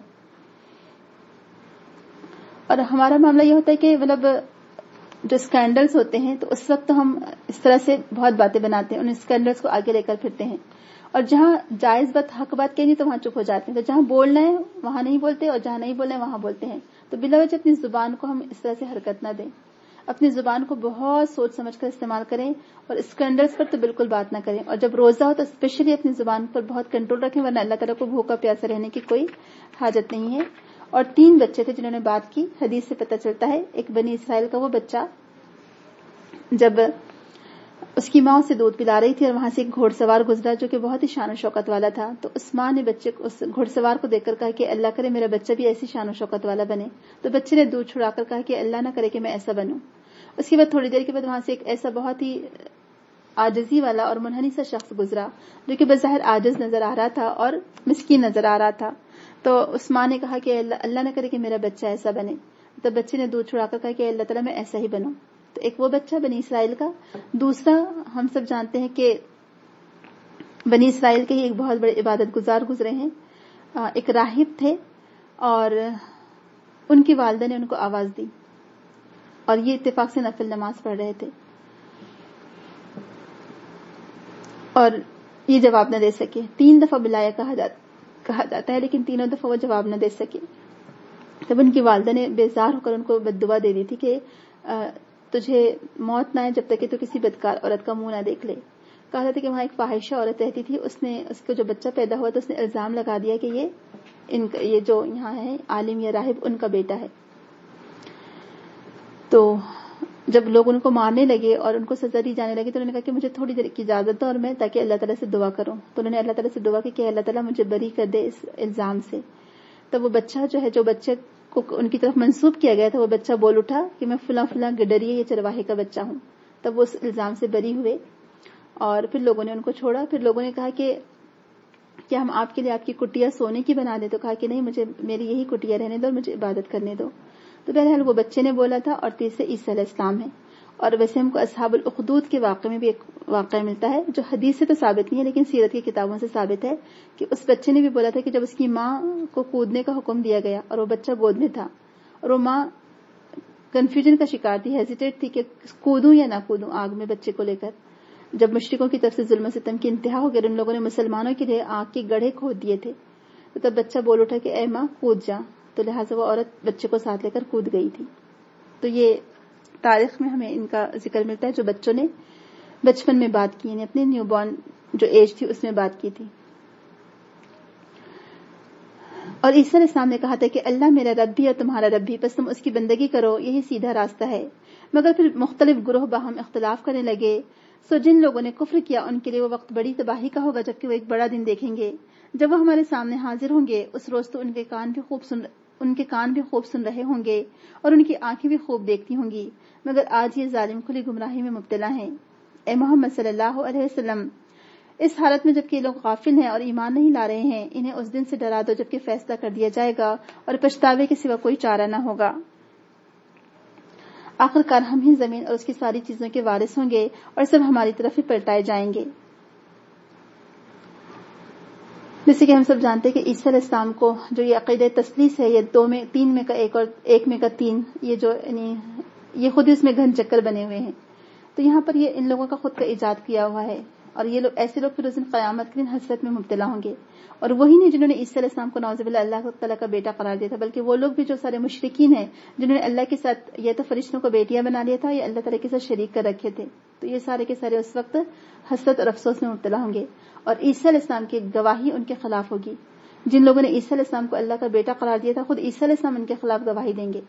اور ہمارا معاملہ یہ ہوتا ہے کہ مطلب جو اسکینڈلز ہوتے ہیں تو اس وقت ہم اس طرح سے بہت باتیں بناتے ہیں، ان اسکینڈلز کو آگے لے کر پھرتے ہیں، اور جہاں جائز بات، حق بات کہنی تو وہاں چپ ہو جاتے ہیں. تو جہاں بولنا ہے وہاں نہیں بولتے، اور جہاں نہیں بولنا ہے وہاں بولتے ہیں. تو بلا وجہ اپنی زبان کو ہم اس طرح سے حرکت نہ دیں. اپنی زبان کو بہت سوچ سمجھ کر استعمال کریں، اور اسکینڈلز پر تو بالکل بات نہ کریں. اور جب روزہ ہو تو اسپیشلی اپنی زبان پر بہت کنٹرول رکھیں، ورنہ اللہ تعالیٰ کو بھوکا پیاسا رہنے کی کوئی حاجت نہیں ہے. اور 3 بچے تھے جنہوں نے بات کی. حدیث سے پتہ چلتا ہے ایک بنی اسرائیل کا وہ بچہ جب اس کی ماں اسے دودھ پلا رہی تھی اور وہاں سے ایک گھوڑ سوار گزرا جو کہ بہت ہی شان و شوکت والا تھا، تو اس ماں نے بچے کو، اس گھوڑ سوار کو دیکھ کر کہا کہ اللہ کرے میرا بچہ بھی ایسی شان و شوکت والا بنے. تو بچے نے دودھ چھڑا کر کہا کہ اللہ نہ کرے کہ میں ایسا بنوں. اس کے بعد تھوڑی دیر کے بعد وہاں سے ایک ایسا بہت ہی عاجزی والا اور منحنی سا شخص گزرا جو کہ بظاہر عاجز نظر آ رہا تھا اور مسکین نظر آ رہا تھا. تو اس ماں نے کہا کہ اللہ نہ کرے کہ میرا بچہ ایسا بنے. تو بچے نے دودھ چھڑا کر کہا کہ اللہ تعالیٰ میں ایسا ہی بنوں. تو ایک وہ بچہ بنی اسرائیل کا. دوسرا ہم سب جانتے ہیں کہ بنی اسرائیل کے ہی ایک بہت بڑے عبادت گزار گزرے ہیں. ایک راہب تھے اور ان کی والدہ نے ان کو آواز دی اور یہ اتفاق سے نفل نماز پڑھ رہے تھے اور یہ جواب نہ دے سکے. 3 دفعہ بلایا کہا جاتا ہے لیکن تینوں دفعہ وہ جواب نہ دے سکے. تب ان کی والدہ نے بیزار ہو کر ان کو بد دعا دے دی تھی کہ تجھے موت نہ آئے جب تک کہ تو کسی بدکار عورت کا منہ نہ دیکھ لے. کہا جاتا ہے کہ وہاں ایک فاحشہ عورت رہتی تھی. اس کو جو بچہ پیدا ہوا تو اس نے الزام لگا دیا کہ یہ جو یہاں ہے عالم یا راہب ان کا بیٹا ہے. تو جب لوگ ان کو مارنے لگے اور ان کو سزا دی جانے لگی تو انہوں نے کہا کہ مجھے تھوڑی دیر کی اجازت دو اور میں تاکہ اللہ تعالیٰ سے دعا کروں. تو انہوں نے اللہ تعالیٰ سے دعا کی کہ اللہ تعالیٰ مجھے بری کر دے اس الزام سے. تب وہ بچہ جو بچے کو ان کی طرف منسوب کیا گیا تھا وہ بچہ بول اٹھا کہ میں فلاں فلاں گڈریے یا چرواہے کا بچہ ہوں. تب وہ اس الزام سے بری ہوئے اور پھر لوگوں نے ان کو چھوڑا. پھر لوگوں نے کہا کہ کیا ہم آپ کے لیے آپ کی کٹیا سونے کی بنا دیں؟ تو کہا کہ نہیں, مجھے میری یہی کٹیا رہنے دو اور مجھے عبادت کرنے دو. تو بہرحال وہ بچے نے بولا تھا. اور تیسرے عیسیٰ علیہ السلام ہے. اور ویسے ہم کو اصحاب الاخدود کے واقعے میں بھی ایک واقعہ ملتا ہے جو حدیث سے تو ثابت نہیں ہے لیکن سیرت کی کتابوں سے ثابت ہے کہ اس بچے نے بھی بولا تھا کہ جب اس کی ماں کو کودنے کا حکم دیا گیا اور وہ بچہ گود میں تھا اور وہ ماں کنفیوژن کا شکار تھی, ہیزیٹیٹ تھی کہ کودوں یا نہ کودوں آگ میں بچے کو لے کر. جب مشرکوں کی طرف سے ظلم و ستم کی انتہا ہو گئی ان لوگوں نے مسلمانوں کے لیے آگ کے گڑھے کھود دیے تھے تو تب بچہ بول اٹھا کہ اے ماں کود جا. تو لہٰذا وہ عورت بچے کو ساتھ لے کر کود گئی تھی. تو یہ تاریخ میں ہمیں ان کا ذکر ملتا ہے جو بچوں نے بچپن میں بات کی, یعنی اپنے نیو بورن جو ایج تھی اس میں بات کی تھی. اور عیسیٰ علیہ السلام نے کہا تھا کہ اللہ میرا رب بھی اور تمہارا رب بھی, بس تم اس کی بندگی کرو, یہی سیدھا راستہ ہے. مگر پھر مختلف گروہ باہم اختلاف کرنے لگے. سو جن لوگوں نے کفر کیا ان کے لیے وہ وقت بڑی تباہی کا ہوگا جبکہ وہ ایک بڑا دن دیکھیں گے جب وہ ہمارے سامنے حاضر ہوں گے. اس روز تو ان کے کان بھی خوب سن رہے ہوں گے اور ان کی آنکھیں بھی خوب دیکھتی ہوں گی, مگر آج یہ ظالم کھلی گمراہی میں مبتلا ہیں. اے محمد صلی اللہ علیہ وسلم, اس حالت میں جبکہ یہ لوگ غافل ہیں اور ایمان نہیں لا رہے ہیں, انہیں اس دن سے ڈرا دو جبکہ فیصلہ کر دیا جائے گا اور پچھتاوے کے سوا کوئی چارہ نہ ہوگا. آخرکار ہم ہی زمین اور اس کی ساری چیزوں کے وارث ہوں گے اور سب ہماری طرف ہی پلٹائے جائیں گے. جیسے کہ ہم سب جانتے ہیں کہ عیسیٰ علیہ السلام کو جو یہ عقیدہ تثلیث ہے, یہ 2 میں 3 میں کا ایک اور 1 میں کا 3, یہ جو یہ خود ہی اس میں گھن چکر بنے ہوئے ہیں. تو یہاں پر یہ ان لوگوں کا خود کا ایجاد کیا ہوا ہے اور یہ لوگ ایسے لوگ پھر اس دن قیامت کے دن حسرت میں مبتلا ہوں گے. اور وہی نہیں جنہوں نے عیسیٰ علیہ السلام کو نعوذ باللہ اللہ تعالیٰ کا بیٹا قرار دیا تھا, بلکہ وہ لوگ بھی جو سارے مشرکین ہیں جنہوں نے اللہ کے ساتھ یا تو فرشتوں کو بیٹیاں بنا لیا تھا یا اللہ تعالیٰ کے ساتھ شریک کر رکھے تھے. تو یہ سارے کے سارے اس وقت حسرت اور افسوس میں مبتلا ہوں گے اور عیسیٰ علیہ السلام کی گواہی ان کے خلاف ہوگی. جن لوگوں نے عیسیٰ علیہ السلام کو اللہ کا بیٹا قرار دیا تھا خود عیسیٰ علیہ السلام ان کے خلاف گواہی دیں گے.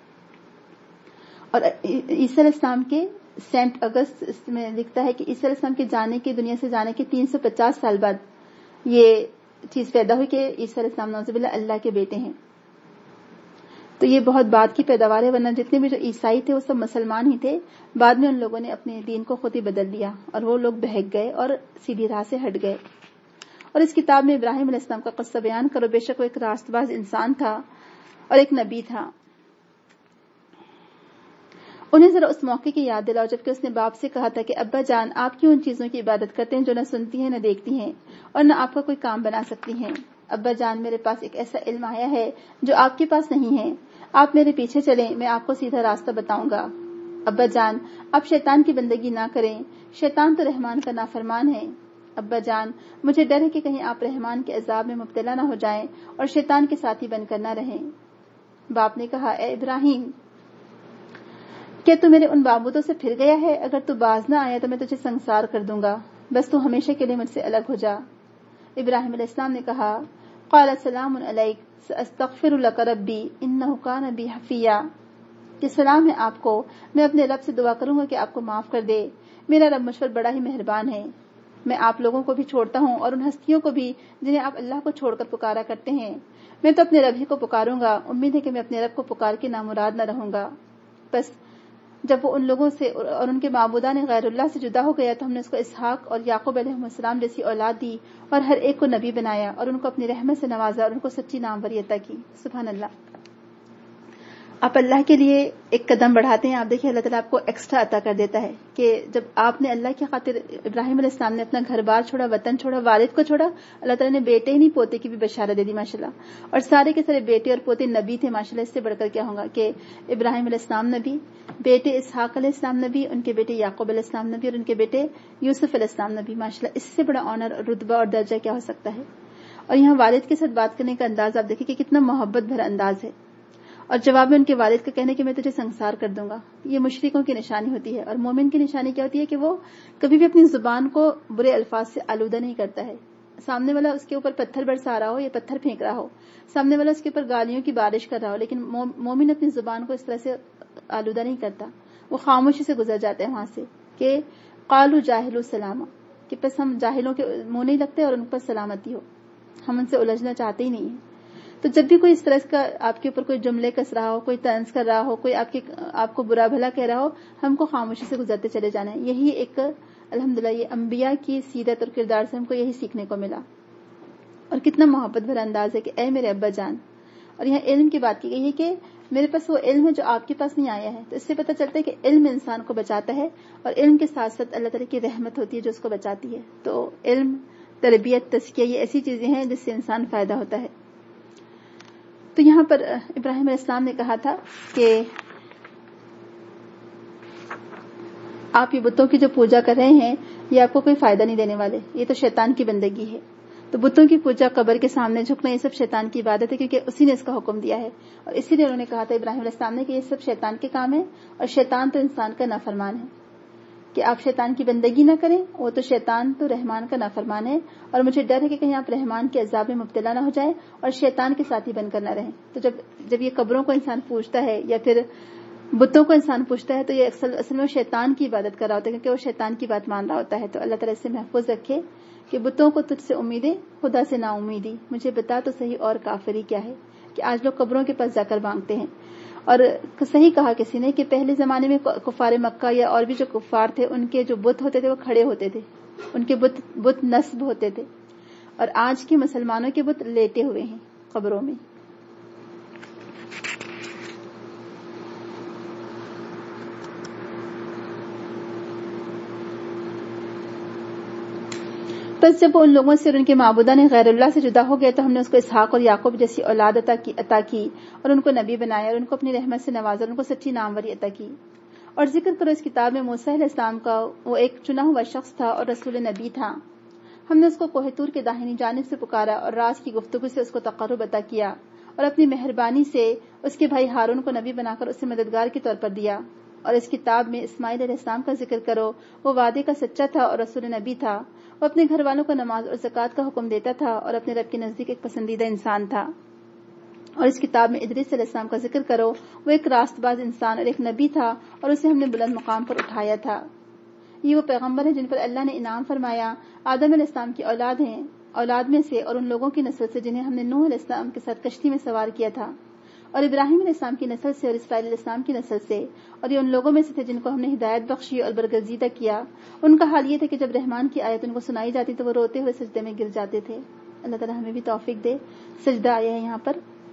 اور عیسیٰ علیہ السلام کے سینٹ اگست اس میں لکھتا ہے کہ عیسیٰ علیہ السلام کے دنیا سے جانے کے 350 سال بعد یہ چیز پیدا ہوئی کہ عیسیٰ علیہ السلام نعوذ باللہ اللہ کے بیٹے ہیں. تو یہ بہت بعد کی پیداوار ہے, ورنہ جتنے بھی جو عیسائی تھے وہ سب مسلمان ہی تھے. بعد میں ان لوگوں نے اپنے دین کو خود ہی بدل دیا اور وہ لوگ بہک گئے اور سیدھی راہ سے ہٹ گئے. اور اس کتاب میں ابراہیم علیہ السلام کا قصہ بیان کرو. بے شک وہ ایک راست باز انسان تھا اور ایک نبی تھا. انہیں ذرا اس موقع کی یاد دلاؤ جبکہ اس نے باپ سے کہا تھا کہ ابا جان آپ کیوں ان چیزوں کی عبادت کرتے ہیں جو نہ سنتی ہیں نہ دیکھتی ہیں اور نہ آپ کا کوئی کام بنا سکتی ہیں. ابا جان میرے پاس ایک ایسا علم آیا ہے جو آپ کے پاس نہیں ہے, آپ میرے پیچھے چلیں, میں آپ کو سیدھا راستہ بتاؤں گا. ابا جان آپ شیطان کی بندگی نہ کریں, شیطان تو رحمان کا نافرمان ہے. ابا جان مجھے ڈر ہے کہ کہیں آپ رحمان کے عذاب میں مبتلا نہ ہو جائیں اور شیطان کے ساتھی بن کر نہ رہیں. باپ نے کہا اے ابراہیم کیا تو میرے ان معبودوں سے پھر گیا ہے؟ اگر تو باز نہ آیا تو میں تجھے سنسار کر دوں گا, بس تو ہمیشہ کے لیے مجھ سے الگ ہو جا. ابراہیم علیہ السلام نے کہا قال سلام علیک ساستغفر لک ربی انہ کان بی حفیا, کہ سلام ہے آپ کو, میں اپنے رب سے دعا کروں گا کہ آپ کو معاف کر دے, میرا رب مجھ پر بڑا ہی مہربان ہے. میں آپ لوگوں کو بھی چھوڑتا ہوں اور ان ہستیوں کو بھی جنہیں آپ اللہ کو چھوڑ کر پکارا کرتے ہیں, میں تو اپنے رب ہی کو پکاروں گا, امید ہے کہ میں اپنے رب کو پکار کے نامراد نہ رہوں گا. بس جب وہ ان لوگوں سے اور ان کے معبودان غیر اللہ سے جدا ہو گیا تو ہم نے اس کو اسحاق اور یعقوب علیہ السلام جیسی اولاد دی اور ہر ایک کو نبی بنایا اور ان کو اپنی رحمت سے نوازا اور ان کو سچی ناموری عطا کی. سبحان اللہ. آپ اللہ کے لیے ایک قدم بڑھاتے ہیں, آپ دیکھیں اللہ تعالیٰ آپ کو ایکسٹرا عطا کر دیتا ہے کہ جب آپ نے اللہ کی خاطر, ابراہیم علیہ السلام نے اپنا گھر بار چھوڑا, وطن چھوڑا, والد کو چھوڑا, اللہ تعالیٰ نے بیٹے ہی نہیں پوتے کی بھی بشارت دے دی ماشاءاللہ, اور سارے کے سارے بیٹے اور پوتے نبی تھے ماشاءاللہ. اس سے بڑھ کر کیا ہوگا کہ ابراہیم علیہ السلام نبی, بیٹے اسحاق علیہ السلام نبی, ان کے بیٹے یعقوب علیہ السلام نبی اور ان کے بیٹے یوسف علیہ السلام نبی ماشاءاللہ. اس سے بڑا آنر اور رتبہ اور درجہ کیا ہو سکتا ہے. اور یہاں والد کے ساتھ بات کرنے کا انداز آپ دیکھیں کہ کتنا محبت بھرا انداز ہے, اور جواب میں ان کے والد کا کہنے کہ میں تجھے سنسار کر دوں گا. یہ مشرکوں کی نشانی ہوتی ہے, اور مومن کی نشانی کیا ہوتی ہے کہ وہ کبھی بھی اپنی زبان کو برے الفاظ سے آلودہ نہیں کرتا ہے. سامنے والا اس کے اوپر پتھر برسا رہا ہو یا پتھر پھینک رہا ہو, سامنے والا اس کے اوپر گالیوں کی بارش کر رہا ہو, لیکن مومن اپنی زبان کو اس طرح سے آلودہ نہیں کرتا. وہ خاموشی سے گزر جاتے ہیں وہاں سے کہ قالوا جاہلوا سلاما, کہ پس ہم جاہلوں کے منہ نہیں لگتے اور ان پر سلامتی ہو, ہم ان سے الجھنا چاہتے ہی نہیں ہیں. تو جب بھی کوئی اس طرح کا آپ کے اوپر کوئی جملے کس رہا ہو, کوئی طنز کر رہا ہو, کوئی آپ کو برا بھلا کہہ رہا ہو, ہم کو خاموشی سے گزرتے چلے جانا ہے. یہی ایک الحمدللہ یہ انبیاء کی سیرت اور کردار سے ہم کو یہی سیکھنے کو ملا. اور کتنا محبت بھرا انداز ہے کہ اے میرے ابا جان. اور یہاں علم کی بات کی گئی ہے کہ میرے پاس وہ علم ہے جو آپ کے پاس نہیں آیا ہے. تو اس سے پتہ چلتا ہے کہ علم انسان کو بچاتا ہے, اور علم کے ساتھ ساتھ اللہ تعالیٰ کی رحمت ہوتی ہے جو اس کو بچاتی ہے. تو علم, تربیت, تزکیہ, یہ ایسی چیزیں ہیں جس سے انسان فائدہ ہوتا ہے. تو یہاں پر ابراہیم علیہ السلام نے کہا تھا کہ آپ یہ بتوں کی جو پوجا کر رہے ہیں یہ آپ کو کوئی فائدہ نہیں دینے والے, یہ تو شیطان کی بندگی ہے. تو بتوں کی پوجا, قبر کے سامنے جھکنا, یہ سب شیطان کی عبادت ہے, کیونکہ اسی نے اس کا حکم دیا ہے. اور اسی لیے انہوں نے کہا تھا ابراہیم علیہ السلام نے کہ یہ سب شیطان کے کام ہیں, اور شیطان تو انسان کا نافرمان ہے, کہ آپ شیطان کی بندگی نہ کریں, وہ تو شیطان تو رحمان کا نافرمان ہے. اور مجھے ڈر ہے کہ کہیں آپ رحمان کے عذاب میں مبتلا نہ ہو جائیں اور شیطان کے ساتھی بن کر نہ رہیں. تو جب یہ قبروں کو انسان پوجتا ہے یا پھر بتوں کو انسان پوجتا ہے تو یہ اصل میں وہ شیطان کی عبادت کر رہا ہوتا ہے, کیونکہ وہ شیطان کی بات مان رہا ہوتا ہے. تو اللہ تعالیٰ اس سے محفوظ رکھے کہ بتوں کو تجھ سے امیدیں, خدا سے نا امیدی. مجھے بتا تو صحیح اور کافری کیا ہے, کہ آج لوگ قبروں کے پاس جا کر مانگتے ہیں. اور صحیح کہا کسی نے کہ پہلے زمانے میں کفار مکہ یا اور بھی جو کفار تھے ان کے جو بت ہوتے تھے وہ کھڑے ہوتے تھے, ان کے بت نصب ہوتے تھے, اور آج کے مسلمانوں کے بت لیٹے ہوئے ہیں قبروں میں. بس جب وہ ان لوگوں سے اور ان کے معبودان غیر اللہ سے جدا ہو گیا تو ہم نے اس کو اسحاق اور یعقوب جیسی اولاد عطا کی اور ان کو نبی بنایا اور ان کو اپنی رحمت سے نوازا اور ان کو سچی ناموری عطا کی. اور ذکر کرو اس کتاب میں موسیٰ علیہ السلام کا, وہ ایک چنا ہوا شخص تھا اور رسول نبی تھا. ہم نے اس کو کوہ طور کے داہنی جانب سے پکارا اور راز کی گفتگو سے اس کو تقرب عطا کیا, اور اپنی مہربانی سے اس کے بھائی ہارون کو نبی بنا کر اسے مددگار کے طور پر دیا. اور اس کتاب میں اسماعیل علیہ السلام کا ذکر کرو, وہ وعدے کا سچا تھا اور رسول نبی تھا. وہ اپنے گھر والوں کو نماز اور زکوٰۃ کا حکم دیتا تھا اور اپنے رب کے نزدیک ایک پسندیدہ انسان تھا. اور اس کتاب میں ادریس علیہ السلام کا ذکر کرو, وہ ایک راست باز انسان اور ایک نبی تھا اور اسے ہم نے بلند مقام پر اٹھایا تھا. یہ وہ پیغمبر ہیں جن پر اللہ نے انعام فرمایا. آدم علیہ السلام کی اولاد میں سے اور ان لوگوں کی نسل سے جنہیں ہم نے نوح علیہ السلام کے ساتھ کشتی میں سوار کیا تھا, اور ابراہیم علیہ السلام کی نسل سے اور اسماعیل علیہ السلام کی نسل سے, اور یہ ان لوگوں میں سے تھے جن کو ہم نے ہدایت بخشی اور برگزیدہ کیا. ان کا حال یہ تھا کہ جب رحمان کی آیت ان کو سنائی جاتی تو وہ روتے ہوئے سجدے میں گر جاتے تھے. اللہ تعالیٰ ہمیں بھی توفیق دے. سجدہ آیا ہے یہاں پر,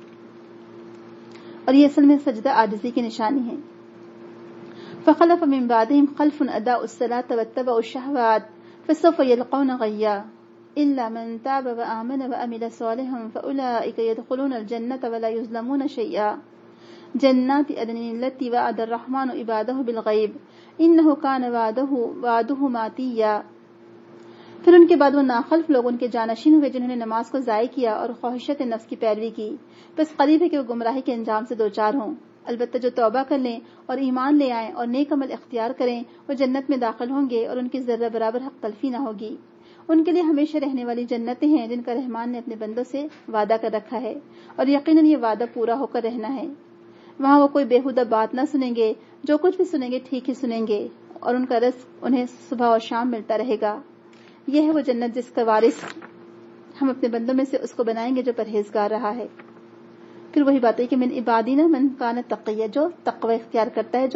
اور یہ اصل میں سجدہ عاجزی کی نشانی ہے. فخلف من بعدهم خلف اداؤوا الصلاة واتبعوا الشهوات فسوف يلقون غيا إلا من تاب وآمن وعمل صالحا فأولئك يدخلون الجنة ولا يظلمون شيئا جنات عدن التي وعد الرحمن عباده بالغيب إنه كان وعده ماتيا. پھر ان کے بعد وہ ناخلف لوگ ان کے جانشین ہوئے جنہوں نے نماز کو ضائع کیا اور خواہشات نفس کی پیروی کی. بس قریب ہے کہ وہ گمراہی کے انجام سے دوچار ہوں. البتہ جو توبہ کر لیں اور ایمان لے آئیں اور نیک عمل اختیار کریں وہ جنت میں داخل ہوں گے اور ان کی ذرہ برابر حق تلفی نہ ہوگی. ان کے لیے ہمیشہ رہنے والی جنتیں ہیں جن کا رحمان نے اپنے بندوں سے وعدہ کر رکھا ہے, اور یقیناً یہ وعدہ پورا ہو کر رہنا ہے. وہاں وہ کوئی بےہودہ بات نہ سنیں گے, جو کچھ بھی سنیں گے ٹھیک ہی سنیں گے, اور ان کا رزق انہیں صبح اور شام ملتا رہے گا. یہ ہے وہ جنت جس کا وارث ہم اپنے بندوں میں سے اس کو بنائیں گے جو پرہیزگار رہا ہے. پھر وہی بات ہے کہ من عبادینا من کان تقیہ, جو تقوی اختیار کرتا ہے, جو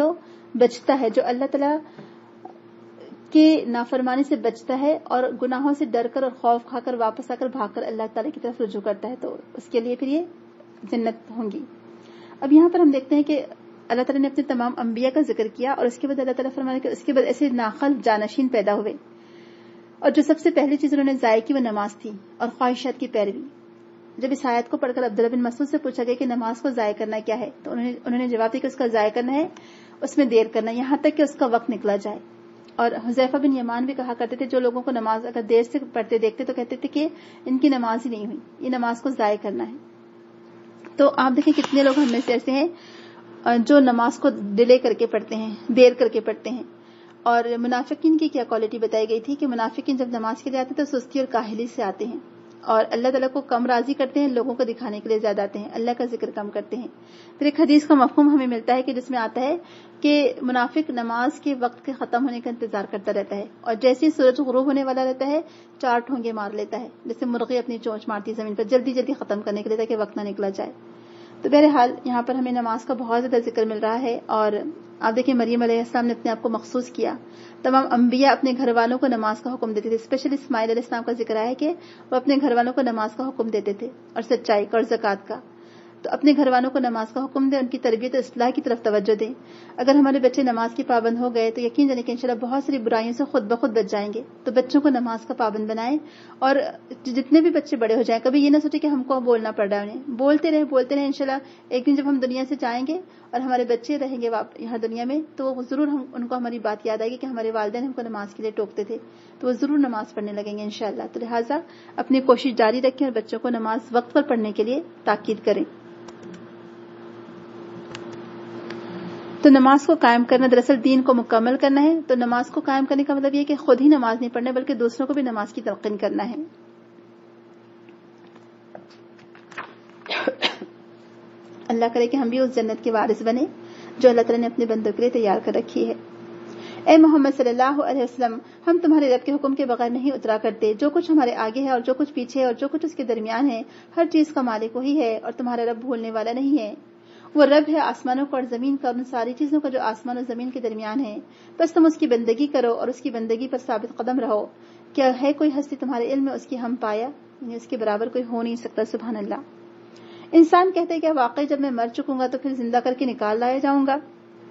بچتا ہے, جو اللہ تعالیٰ کے نافرمانی سے بچتا ہے اور گناہوں سے ڈر کر اور خوف کھا کر واپس آ کر بھاگ کر اللہ تعالیٰ کی طرف رجوع کرتا ہے, تو اس کے لیے پھر یہ جنت ہوں گی. اب یہاں پر ہم دیکھتے ہیں کہ اللہ تعالیٰ نے اپنے تمام انبیاء کا ذکر کیا, اور اس کے بعد اللہ تعالیٰ فرمانے کہ اس کے بعد ایسے ناخلف جانشین پیدا ہوئے, اور جو سب سے پہلی چیز انہوں نے ضائع کی وہ نماز تھی اور خواہشات کی پیروی. جب اس آیت کو پڑھ کر عبداللہ بن مسعود سے پوچھا گیا کہ نماز کو ضائع کرنا کیا ہے, تو انہوں نے جواب دیا کہ اس کا ضائع کرنا ہے, اس میں دیر کرنا, یہاں تک کہ اس کا وقت نکلا جائے. اور حذیفہ بن یمان بھی کہا کرتے تھے, جو لوگوں کو نماز اگر دیر سے پڑھتے دیکھتے تو کہتے تھے کہ ان کی نماز ہی نہیں ہوئی, یہ نماز کو ضائع کرنا ہے. تو آپ دیکھیں کتنے لوگ ہم میں سے ایسے ہیں جو نماز کو ڈیلے کر کے پڑھتے ہیں, دیر کر کے پڑھتے ہیں. اور منافقین کی کیا کوالٹی بتائی گئی تھی کہ منافقین جب نماز کے لیے آتے تو سستی اور کاہلی سے آتے ہیں, اور اللہ تعالیٰ کو کم راضی کرتے ہیں, لوگوں کو دکھانے کے لیے زیادہ آتے ہیں, اللہ کا ذکر کم کرتے ہیں. پھر ایک حدیث کا مفہوم ہمیں ملتا ہے کہ جس میں آتا ہے کہ منافق نماز کے وقت کے ختم ہونے کا انتظار کرتا رہتا ہے, اور جیسے ہی سورج غروب ہونے والا رہتا ہے 4 ٹھونگے مار لیتا ہے, جیسے مرغی اپنی چونچ مارتی زمین پر, جلدی جلدی ختم کرنے کے لیے تاکہ وقت نہ نکلا جائے. تو بہرحال یہاں پر ہمیں نماز کا بہت زیادہ ذکر مل رہا ہے. اور آپ دیکھیں مریم علیہ السلام نے اپنے آپ کو مخصوص کیا, تمام انبیاء اپنے گھر والوں کو نماز کا حکم دیتے تھے. اسپیشلی اسماعیل علیہ السلام کا ذکر ہے کہ وہ اپنے گھر والوں کو نماز کا حکم دیتے تھے, اور سچائی کا اور زکوٰۃ کا. تو اپنے گھر والوں کو نماز کا حکم دیں, ان کی تربیت اور اصلاح کی طرف توجہ دیں. اگر ہمارے بچے نماز کی پابند ہو گئے تو یقین جانیں کہ انشاءاللہ بہت ساری برائیوں سے خود بخود بچ جائیں گے. تو بچوں کو نماز کا پابند بنائیں, اور جتنے بھی بچے بڑے ہو جائیں کبھی یہ نہ سوچیں کہ ہم کو بولنا پڑ رہا ہے انہیں. بولتے رہیں انشاءاللہ ایک دن جب ہم دنیا سے جائیں گے اور ہمارے بچے رہیں گے یہاں دنیا میں, تو وہ ضرور ان کو ہماری بات یاد آئے گی کہ ہمارے والدین ہم کو نماز کے لیے ٹوکتے تھے, تو وہ ضرور نماز پڑھنے لگیں گے انشاءاللہ. تو لہٰذا اپنی کوشش جاری رکھیں اور بچوں کو نماز وقت پر پڑھنے کے لیے تاکید کریں. تو نماز کو قائم کرنا دراصل دین کو مکمل کرنا ہے. تو نماز کو قائم کرنے کا مطلب یہ کہ خود ہی نماز نہیں پڑھنا بلکہ دوسروں کو بھی نماز کی تلقین کرنا ہے. اللہ کرے کہ ہم بھی اس جنت کے وارث بنے جو اللہ تعالیٰ نے اپنے بندوں کے لیے تیار کر رکھی ہے. اے محمد صلی اللہ علیہ وسلم, ہم تمہارے رب کے حکم کے بغیر نہیں اترا کرتے. جو کچھ ہمارے آگے ہے اور جو کچھ پیچھے ہے اور جو کچھ اس کے درمیان ہے, ہر چیز کا مالک وہی ہے, اور تمہارا رب بھولنے والا نہیں ہے. وہ رب ہے آسمانوں کا اور زمین کا اور ان ساری چیزوں کا جو آسمان اور زمین کے درمیان ہے. بس تم اس کی بندگی کرو اور اس کی بندگی پر ثابت قدم رہو. کیا ہے کوئی ہستی تمہارے علم میں اس کی ہم پایا, یعنی اس کے برابر کوئی ہو نہیں سکتا. سبحان اللہ. انسان کہتے ہیں کہ واقعی جب میں مر چکوں گا تو پھر زندہ کر کے نکال لایا جاؤں گا.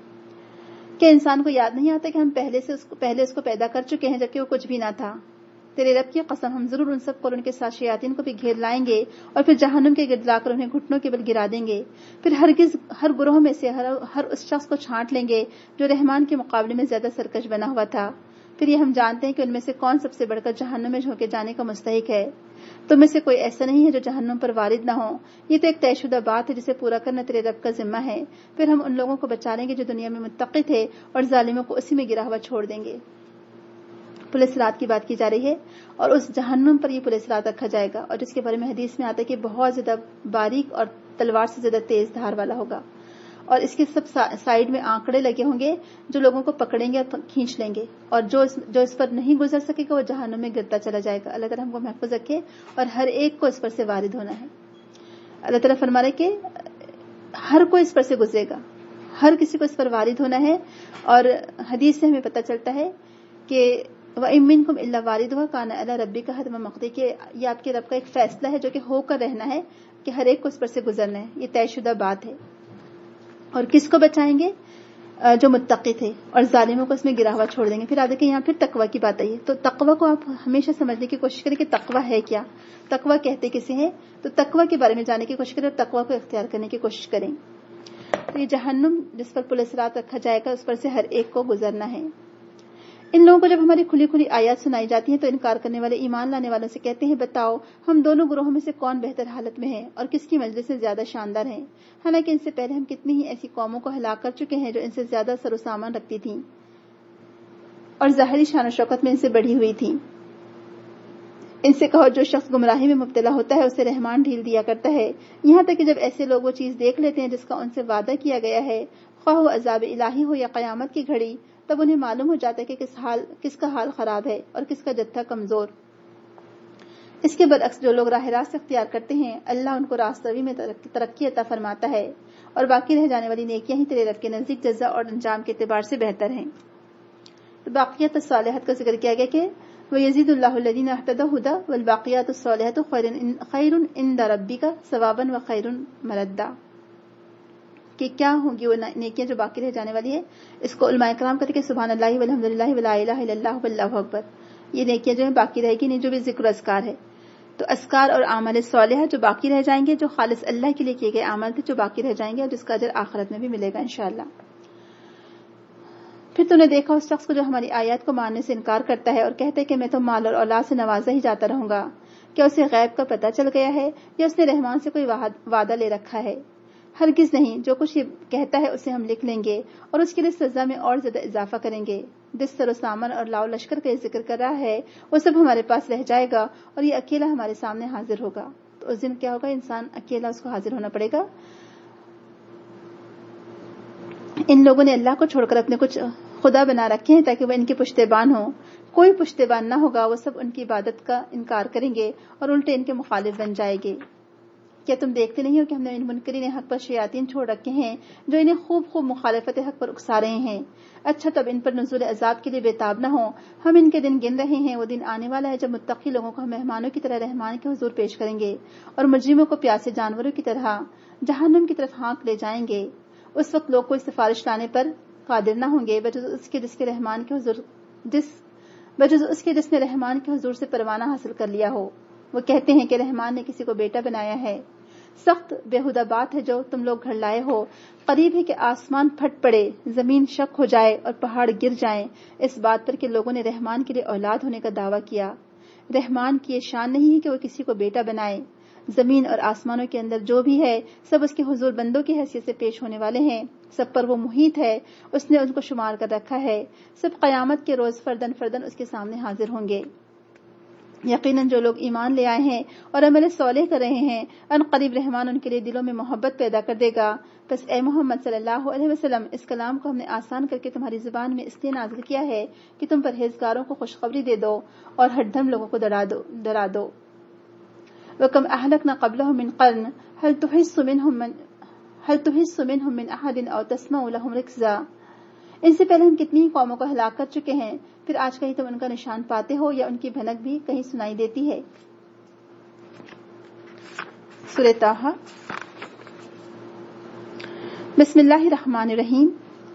کیا انسان کو یاد نہیں آتا کہ ہم پہلے اس کو پیدا کر چکے ہیں جبکہ وہ کچھ بھی نہ تھا. تیرے رب کی قسم, ہم ضرور ان سب کو ان کے ساتھ شیاطین کو بھی گھیر لائیں گے اور پھر جہنم کے گرد لا کر انہیں گھٹنوں کے بل گرا دیں گے. پھر ہر گروہ میں سے ہر اس شخص کو چھانٹ لیں گے جو رحمان کے مقابلے میں زیادہ سرکش بنا ہوا تھا. پھر یہ ہم جانتے ہیں کہ ان میں سے کون سب سے بڑھ کر جہنم میں جھونکے جانے کا مستحق ہے. تم میں سے کوئی ایسا نہیں ہے جو جہنم پر وارد نہ ہو. یہ تو ایک طے شدہ بات ہے جسے پورا کرنا تیرے رب کا ذمہ ہے. پھر ہم ان لوگوں کو بچا لیں گے جو دنیا میں متقی تھے اور ظالموں کو اسی میں گرا ہوا چھوڑ دیں گے. پولیس رات کی بات کی جا رہی ہے, اور اس جہنم پر یہ پولیس رات رکھا جائے گا, اور جس کے بارے میں حدیث میں آتا ہے کہ بہت زیادہ باریک اور تلوار سے زیادہ تیز دھار والا ہوگا, اور اس کے سب سائیڈ میں آنکڑے لگے ہوں گے جو لوگوں کو پکڑیں گے اور کھینچ لیں گے, اور جو اس پر نہیں گزر سکے گا وہ جہنم میں گرتا چلا جائے گا. اللہ تعالیٰ ہم کو محفوظ رکھے, اور ہر ایک کو اس پر سے وارد ہونا ہے. اللہ تعالیٰ فرما رہے کہ ہر کوئی اس پر سے گزرے گا, ہر کسی کو اس پر وارد ہونا ہے. اور حدیث سے ہمیں پتہ چلتا ہے کہ وَإِن مِّنكُمْ إِلَّا وَارِدُهَا كَانَ عَلَىٰ رَبِّكَ حَتْمًا مَّقْضِيًّا, کہ یہ آپ کے رب کا ایک فیصلہ ہے جو کہ ہو کر رہنا ہے کہ ہر ایک کو اس پر سے گزرنا ہے. یہ طے شدہ بات ہے. اور کس کو بچائیں گے؟ جو متقی تھے, اور ظالموں کو اس میں گرا ہوا چھوڑ دیں گے. پھر آپ دیکھیں یہاں پھر تقوی کی بات آئی ہے. تو تقوی کو آپ ہمیشہ سمجھنے کی کوشش کریں کہ تقوی ہے کیا, تقوی کہتے کسے ہیں. تو تقوی کے بارے میں جاننے کی کوشش کریں اور تقوی کو اختیار کرنے کی کوشش کریں. تو یہ جہنم جس پر پولیس رات رکھا جائے گا اس پر سے ہر ایک کو گزرنا ہے. ان لوگوں کو جب ہماری کھلی کھلی آیات سنائی جاتی ہیں تو انکار کرنے والے ایمان لانے والوں سے کہتے ہیں, بتاؤ ہم دونوں گروہوں میں سے کون بہتر حالت میں ہے اور کس کی مجلس سے زیادہ شاندار ہے. حالانکہ ان سے پہلے ہم کتنی ہی ایسی قوموں کو ہلاک کر چکے ہیں جو ان سے زیادہ سر و سامان رکھتی تھیں اور ظاہری شان و شوکت میں ان سے بڑھی ہوئی تھیں. ان سے کہو جو شخص گمراہی میں مبتلا ہوتا ہے اسے رحمان ڈھیل دیا کرتا ہے, یہاں تک کہ جب ایسے لوگ وہ چیز دیکھ لیتے ہیں جس کا ان سے وعدہ کیا گیا ہے, خواہ وہ عذاب الہی ہو یا قیامت کی گھڑی, تب انہیں معلوم ہو جاتا ہے کہ کس کا حال خراب ہے اور کس کا جتھا کمزور. اس کے برعکس جو لوگ راہ راست اختیار کرتے ہیں اللہ ان کو راست روی میں ترقی عطا فرماتا ہے, اور باقی رہ جانے والی نیکیاں ہی تیرے رب کے نزدیک جزا اور انجام کے اعتبار سے بہتر ہیں. تو باقیات الصالحات کا ذکر کیا گیا کہ وَيَزِيدُ اللَّهُ الَّذِينَ اهْتَدَوْا هُدًى وَالْبَاقِيَاتُ الصَّالِحَاتُ خَيْرٌ عِندَ رَبِّكَ ثَوَابًا وَخَيْرٌ مَرَدًّا، کہ کیا ہوں گی وہ نیکیاں جو باقی رہ جانے والی ہے. اس کو علماء کرام کہتے ہیں کہ سبحان اللہ والحمدللہ ولا الہ الا اللہ واللہ اکبر، یہ نیکیاں جو ہیں باقی رہے گی نہیں، جو بھی ذکر و اذکار ہے. تو اذکار اور اعمال صالحہ جو باقی رہ جائیں گے، جو خالص اللہ کے لیے کیے گئے اعمال تھے جو باقی رہ جائیں گے، اور جس کا اجر آخرت میں بھی ملے گا انشاءاللہ. پھر تو نے دیکھا اس شخص کو جو ہماری آیات کو ماننے سے انکار کرتا ہے اور کہتا ہے کہ میں تو مال اور اولاد سے نوازا ہی جاتا رہوں گا. کیا اسے غیب کا پتہ چل گیا ہے یا اس نے رحمان سے کوئی وعدہ لے رکھا ہے؟ ہرگز نہیں. جو کچھ یہ کہتا ہے اسے ہم لکھ لیں گے اور اس کے لیے سزا میں اور زیادہ اضافہ کریں گے. جس سر و سامان اور لاؤ لشکر کا یہ ذکر کر رہا ہے وہ سب ہمارے پاس رہ جائے گا اور یہ اکیلا ہمارے سامنے حاضر ہوگا. تو اس دن کیا ہوگا؟ انسان اکیلا اس کو حاضر ہونا پڑے گا. ان لوگوں نے اللہ کو چھوڑ کر اپنے کچھ خدا بنا رکھے ہیں تاکہ وہ ان کے پشتیبان ہوں. کوئی پشتیبان نہ ہوگا، وہ سب ان کی عبادت کا انکار کریں گے اور الٹے ان کے مخالف بن جائے گے. کیا تم دیکھتے نہیں ہو کہ ہم نے ان منکرین حق پر شیاطین چھوڑ رکھے ہیں جو انہیں خوب خوب مخالفت حق پر اکسا رہے ہیں؟ اچھا تب ان پر نزول عذاب کے لیے بےتاب نہ ہو. ہم ان کے دن گن رہے ہیں، وہ دن آنے والا ہے جب متقی لوگوں کو ہم مہمانوں کی طرح رحمان کے حضور پیش کریں گے اور مجرموں کو پیاسے جانوروں کی طرح جہنم کی طرف ہانک لے جائیں گے. اس وقت لوگ کوئی سفارش لانے پر قادر نہ ہوں گے بجز اس کے جس نے رحمان کے حضور سے پروانہ حاصل کر لیا ہو. وہ کہتے ہیں کہ رحمان نے کسی کو بیٹا بنایا ہے. سخت بےہودہ بات ہے جو تم لوگ گھڑ لائے ہو. قریب ہے کہ آسمان پھٹ پڑے، زمین شک ہو جائے اور پہاڑ گر جائیں اس بات پر کہ لوگوں نے رحمان کے لیے اولاد ہونے کا دعویٰ کیا. رحمان کی یہ شان نہیں ہے کہ وہ کسی کو بیٹا بنائے. زمین اور آسمانوں کے اندر جو بھی ہے سب اس کے حضور بندوں کی حیثیت سے پیش ہونے والے ہیں. سب پر وہ محیط ہے، اس نے ان کو شمار کر رکھا ہے. سب قیامت کے روز فردن فردن اس کے سامنے حاضر ہوں گے. یقیناً جو لوگ ایمان لے آئے ہیں اور عمل صالح کر رہے ہیں، ان قریب رحمان ان کے لیے دلوں میں محبت پیدا کر دے گا. بس اے محمد صلی اللہ علیہ وسلم، اس کلام کو ہم نے آسان کر کے تمہاری زبان میں اس لیے نازل کیا ہے کہ تم پرہیزگاروں کو خوشخبری دے دو اور ہر دم لوگوں کو ڈرا دو. وَكَمْ أَهْلَكْنَا قَبْلَهُم مِّن قَرْنٍ هَلْ تُحِسُّ مِنْهُم مِّنْ أَحَدٍ أَوْ تَسْمَعُ لَهُمْ رِكْزًا. ان سے پہلے ہم کتنی قوموں کو ہلاک کر چکے ہیں، پھر آج کہیں تم ان کا نشان پاتے ہو یا ان کی بھنک بھی کہیں سنائی دیتی ہے. سورہ طٰہٰ. بسم اللہ الرحمن الرحیم.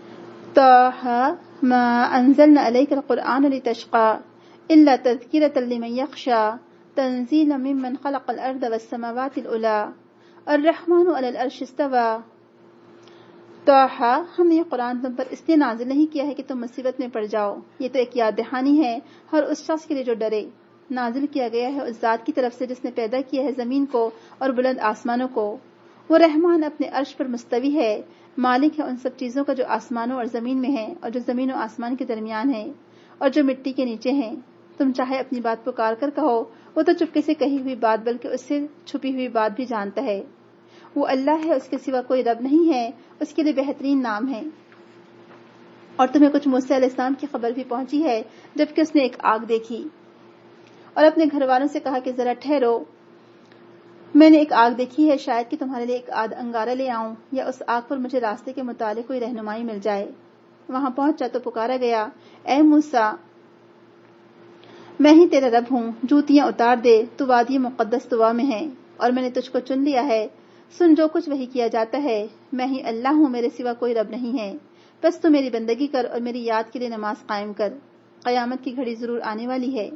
طٰہٰ ما انزلنا علیک القرآن لتشقى الا تذکرۃ لمن یخشى تنزیلا ممن خلق الارض والسماوات العلی الرحمن علی العرش استوى. طٰہٰ، ہم نے یہ قرآن تم پر اس لیے نازل نہیں کیا ہے کہ تم مصیبت میں پڑ جاؤ، یہ تو ایک یاد دہانی ہے ہر اس شخص کے لیے جو ڈرے. نازل کیا گیا ہے اس ذات کی طرف سے جس نے پیدا کیا ہے زمین کو اور بلند آسمانوں کو. وہ رحمان اپنے عرش پر مستوی ہے، مالک ہے ان سب چیزوں کا جو آسمانوں اور زمین میں ہیں اور جو زمین و آسمان کے درمیان ہیں اور جو مٹی کے نیچے ہیں. تم چاہے اپنی بات پکار کر کہو، وہ تو چپکے سے کہی ہوئی بات بلکہ اس سے چھپی ہوئی بات بھی جانتا ہے. وہ اللہ ہے، اس کے سوا کوئی رب نہیں ہے، اس کے لیے بہترین نام ہے. اور تمہیں کچھ موسیٰ علیہ السلام کی خبر بھی پہنچی ہے جبکہ اس نے ایک آگ دیکھی اور اپنے گھر والوں سے کہا کہ ذرا ٹھہرو، میں نے ایک آگ دیکھی ہے، شاید کہ تمہارے لیے ایک انگارہ لے آؤں یا اس آگ پر مجھے راستے کے متعلق کوئی رہنمائی مل جائے. وہاں پہنچا تو پکارا گیا، اے موسیٰ، میں ہی تیرا رب ہوں، جوتیاں اتار دے، تو وادی مقدس طوا میں ہے اور میں نے تجھ کو چن لیا ہے. سن جو کچھ وحی کیا جاتا ہے، میں ہی اللہ ہوں، میرے سوا کوئی رب نہیں ہے. بس تو میری بندگی کر اور میری یاد کے لیے نماز قائم کر، قیامت کی گھڑی ضرور آنے والی ہے.